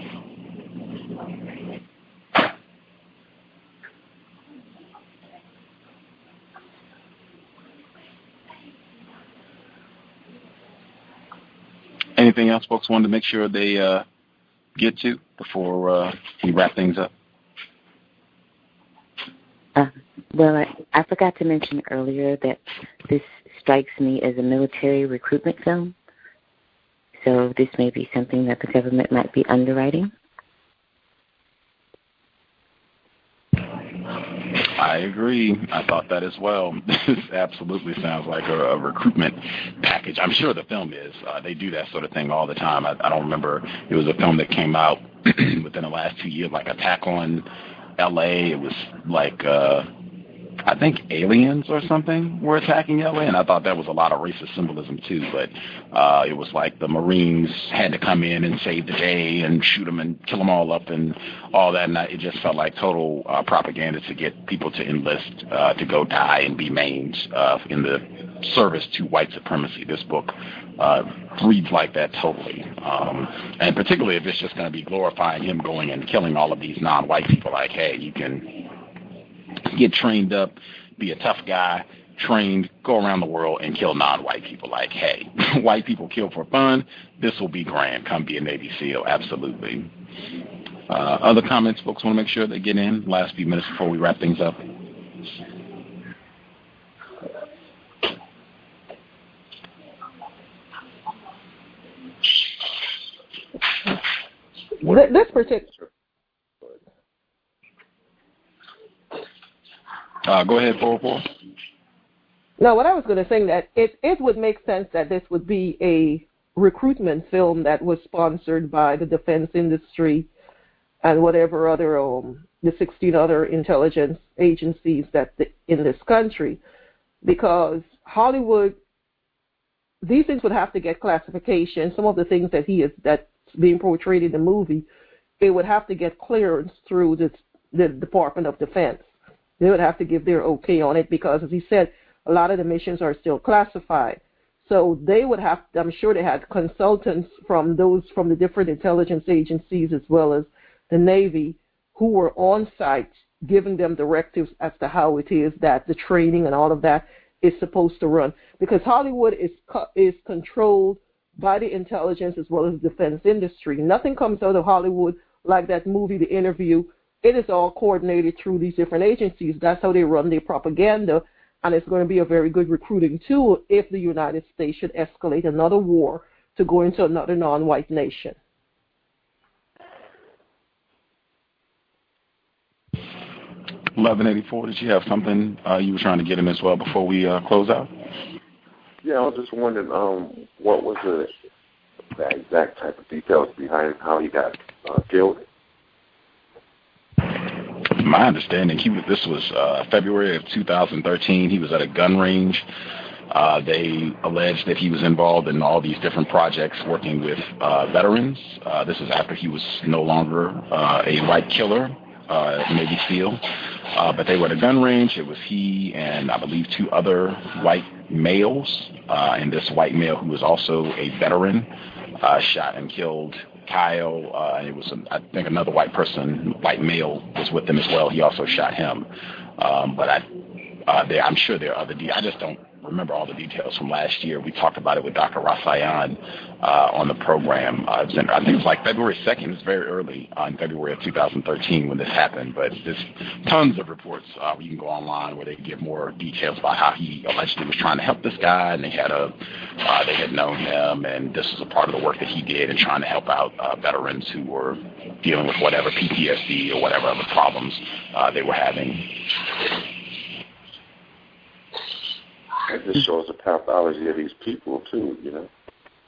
Anything else folks wanted to make sure they uh, get to before uh, we wrap things up? Uh, well, I, I forgot to mention earlier that this strikes me as a military recruitment film. So this may be something that the government might be underwriting. I agree. I thought that as well. This absolutely sounds like a, a recruitment package. I'm sure the film is. Uh, they do that sort of thing all the time. I, I don't remember. It was a film that came out within the last two years, like Attack on L A. It was like, uh, I think aliens or something were attacking L A, and I thought that was a lot of racist symbolism too. But uh, it was like the Marines had to come in and save the day and shoot them and kill them all up and all that. And it just felt like total uh, propaganda to get people to enlist uh, to go die and be maimed uh, in the service to white supremacy. This book uh, reads like that totally, um, and particularly if it's just going to be glorifying him going and killing all of these non-white people. Like, hey, you can get trained up, be a tough guy, trained, go around the world and kill non-white people. Like, hey, white people kill for fun. This will be grand. Come be a Navy SEAL. Absolutely. Uh, other comments folks want to make sure they get in last few minutes before we wrap things up? This particular. Uh, go ahead, four oh four. No, what I was going to say that it, it would make sense that this would be a recruitment film that was sponsored by the defense industry and whatever other, um, the sixteen other intelligence agencies that the, in this country, because Hollywood, these things would have to get classification. Some of the things that he is that's being portrayed in the movie, it would have to get clearance through the, the Department of Defense. They would have to give their okay on it because, as he said, a lot of the missions are still classified. So they would have, I'm sure they had consultants from those, from the different intelligence agencies as well as the Navy who were on site giving them directives as to how it is that the training and all of that is supposed to run. Because Hollywood is is controlled by the intelligence as well as the defense industry. Nothing comes out of Hollywood like that movie, The Interview. It is all coordinated through these different agencies. That's how they run their propaganda, and it's going to be a very good recruiting tool if the United States should escalate another war to go into another non-white nation. eleven eighty-four, did you have something uh, you were trying to get in as well before we uh, close out? Yeah, I was just wondering um, what was the, the exact type of details behind how he got uh, killed? My understanding, he was, this was uh, February of two thousand thirteen. He was at a gun range. Uh, they alleged that he was involved in all these different projects working with uh, veterans. Uh, this is after he was no longer uh, a white killer, uh, Navy SEAL. Uh, but they were at a gun range. It was he and I believe two other white males. Uh, and this white male, who was also a veteran, uh, shot and killed Kyle. Uh, it was, I think, another white person, white male, was with them as well. He also shot him. Um, but I, uh, there, I'm sure there are other. De- I just don't remember all the details from last year. We talked about it with Doctor Rasayan uh, on the program. Uh, it was in, I think it was like February second. It was very early uh, in February of two thousand thirteen when this happened. But there's tons of reports uh, where you can go online where they give more details about how he allegedly was trying to help this guy, and they had a uh, they had known him, and this was a part of the work that he did in trying to help out uh, veterans who were dealing with whatever P T S D or whatever other problems uh, they were having. It just shows the pathology of these people, too, you know.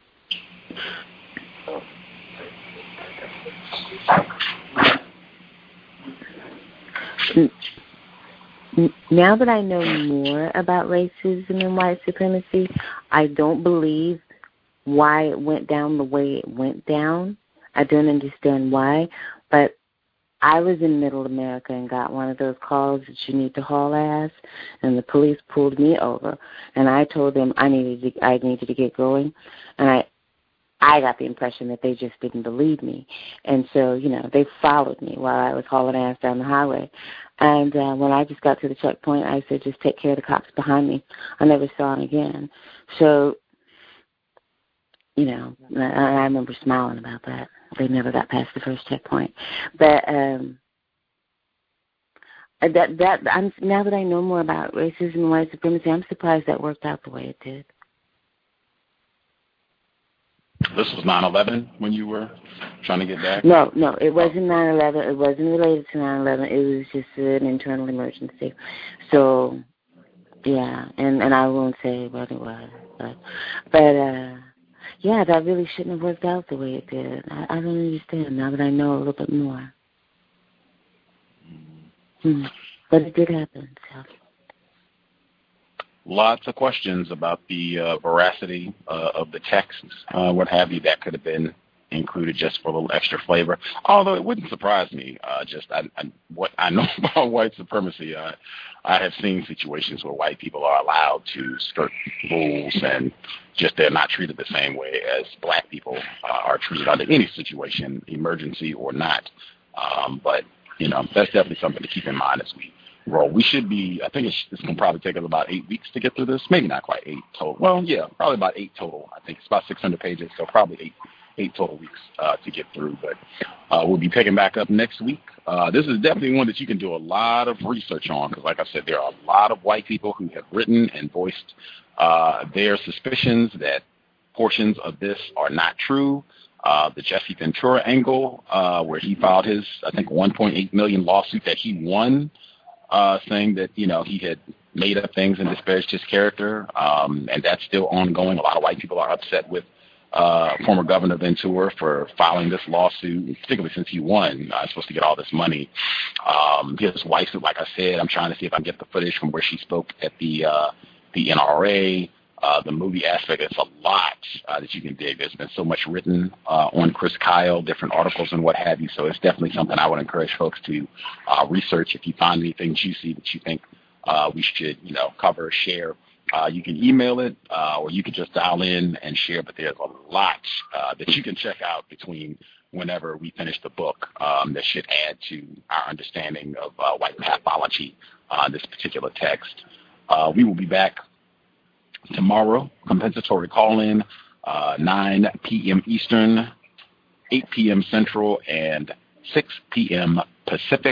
Now that I know more about racism and white supremacy, I don't believe why it went down the way it went down. I don't understand why, but I was in Middle America and got one of those calls that you need to haul ass, and the police pulled me over, and I told them I needed to, I needed to get going, and I I got the impression that they just didn't believe me, and so, you know, they followed me while I was hauling ass down the highway, and uh, when I just got to the checkpoint, I said, just take care of the cops behind me. I never saw them again. So, you know, I, I remember smiling about that. They never got past the first checkpoint. But um, that that I'm now that I know more about racism and white supremacy, I'm surprised that worked out the way it did. This was nine eleven when you were trying to get back? No, no, it wasn't nine eleven. It wasn't related to nine eleven. It was just an internal emergency. So, yeah, and, and I won't say what it was. But, but uh, yeah, that really shouldn't have worked out the way it did. I, I don't understand now that I know a little bit more. Hmm. But it did happen, so. Lots of questions about the uh, veracity uh, of the text, uh, what have you, that could have been included just for a little extra flavor. Although it wouldn't surprise me, uh, just I, I, what I know about white supremacy, uh, I have seen situations where white people are allowed to skirt rules and just they're not treated the same way as black people uh, are treated under any situation, emergency or not. Um, but, you know, that's definitely something to keep in mind as we roll. We should be, I think it's, it's going to probably take us about eight weeks to get through this. Maybe not quite eight total. Well, yeah, probably about eight total. I think it's about six hundred pages, so probably eight eight total weeks uh, to get through. But uh, we'll be picking back up next week. Uh, this is definitely one that you can do a lot of research on because, like I said, there are a lot of white people who have written and voiced uh, their suspicions that portions of this are not true. Uh, the Jesse Ventura angle, uh, where he filed his, I think, one point eight million dollars lawsuit that he won, Uh, saying that, you know, he had made up things and disparaged his character, um, and that's still ongoing. A lot of white people are upset with uh, former Governor Ventura for filing this lawsuit, particularly since he won. Uh, supposed to get all this money. Um, his wife, like I said, I'm trying to see if I can get the footage from where she spoke at the uh, the N R A. Uh, the movie aspect, it's a lot uh, that you can dig. There's been so much written uh, on Chris Kyle, different articles and what have you. So it's definitely something I would encourage folks to uh, research. If you find anything juicy that you think uh, we should, you know, cover or share, uh, you can email it uh, or you can just dial in and share. But there's a lot uh, that you can check out between whenever we finish the book um, that should add to our understanding of uh, white pathology on uh, this particular text. Uh, we will be back tomorrow, compensatory call-in, uh, nine p.m. Eastern, eight p.m. Central, and six p.m. Pacific.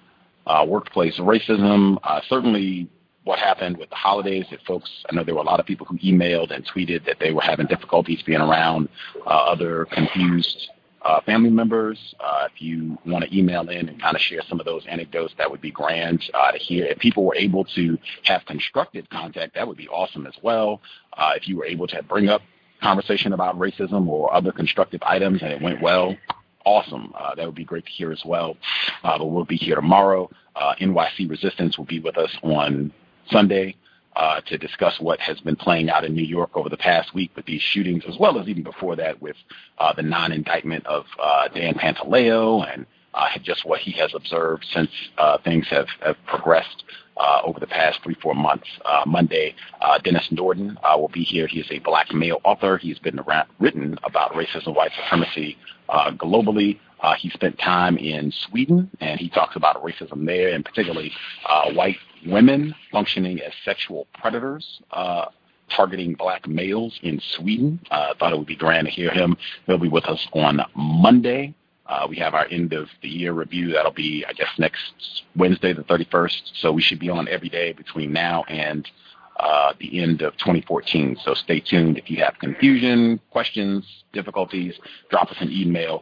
Uh, workplace racism, uh, certainly what happened with the holidays that folks, I know there were a lot of people who emailed and tweeted that they were having difficulties being around uh, other confused uh, family members. Uh, if you want to email in and kind of share some of those anecdotes, that would be grand uh, to hear. If people were able to have constructive contact, that would be awesome as well. Uh, if you were able to bring up conversation about racism or other constructive items and it went well, awesome. Uh, that would be great to hear as well. Uh, but we'll be here tomorrow. Uh, N Y C Resistance will be with us on Sunday uh, to discuss what has been playing out in New York over the past week with these shootings, as well as even before that with uh, the non-indictment of uh, Dan Pantaleo and uh, just what he has observed since uh, things have, have progressed uh, over the past three, four months. Uh, Monday, uh, Dennis Norden uh, will be here. He is a black male author. He's been around, written about racism, white supremacy uh, globally. Uh, he spent time in Sweden, and he talks about racism there, and particularly uh, white women functioning as sexual predators, uh, targeting black males in Sweden. I uh, thought it would be grand to hear him. He'll be with us on Monday. Uh, we have our end of the year review. That'll be, I guess, next Wednesday, the thirty-first. So we should be on every day between now and uh, the end of twenty fourteen. So stay tuned. If you have confusion, questions, difficulties, drop us an email,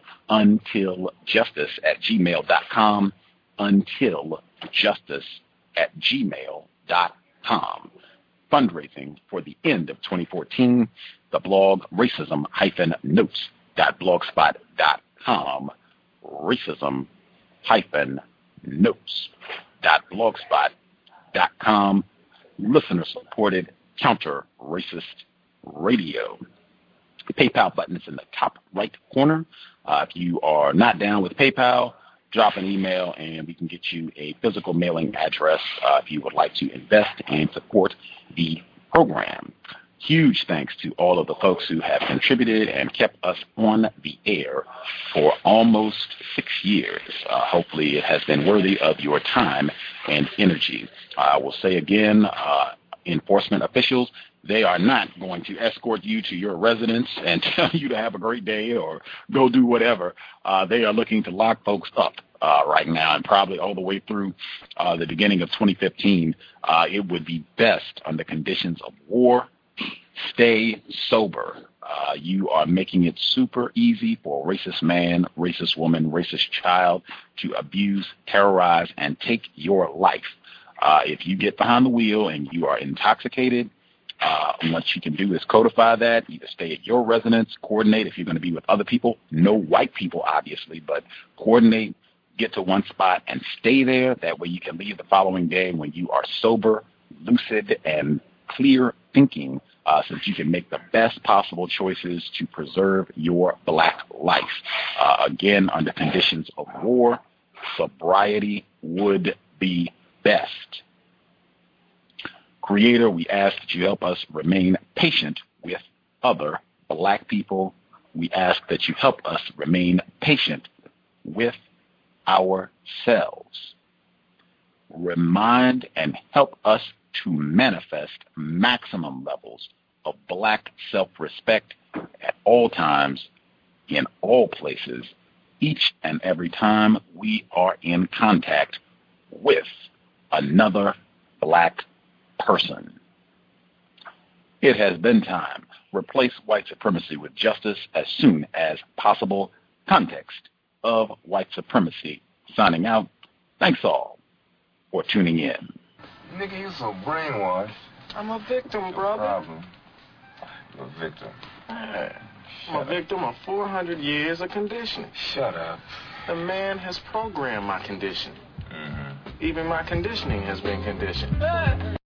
untiljustice at gmail dot com, untiljustice at gmail dot com. Fundraising for the end of twenty fourteen, the blog racism notes dot blogspot dot com, racism notes dot blogspot dot com, listener-supported counter-racist radio. The PayPal button is in the top right corner. Uh, if you are not down with PayPal, drop an email and we can get you a physical mailing address uh, if you would like to invest and support the program. Huge thanks to all of the folks who have contributed and kept us on the air for almost six years. Uh, hopefully it has been worthy of your time and energy. I will say again, uh, enforcement officials, they are not going to escort you to your residence and tell you to have a great day or go do whatever. Uh, they are looking to lock folks up uh, right now, and probably all the way through uh, the beginning of twenty fifteen. Uh, it would be best under conditions of war. Stay sober. Uh, you are making it super easy for a racist man, racist woman, racist child to abuse, terrorize, and take your life. Uh, if you get behind the wheel and you are intoxicated, uh, what you can do is codify that, either stay at your residence, coordinate if you're going to be with other people, no white people, obviously, but coordinate, get to one spot and stay there. That way you can leave the following day when you are sober, lucid, and clear thinking, uh, so that you can make the best possible choices to preserve your black life. Uh, again, under conditions of war, sobriety would be best. Creator, we ask that you help us remain patient with other black people. We ask that you help us remain patient with ourselves. Remind and help us to manifest maximum levels of black self-respect at all times, in all places, each and every time we are in contact with another black person. It has been time. Replace white supremacy with justice as soon as possible. Context of white supremacy. Signing out. Thanks all for tuning in. Nigga, you so brainwashed. I'm a victim, brother. No problem. You're a victim. Man, I'm a victim of four hundred years of conditioning. Shut up. The man has programmed my condition. Mm-hmm. Even my conditioning has been conditioned.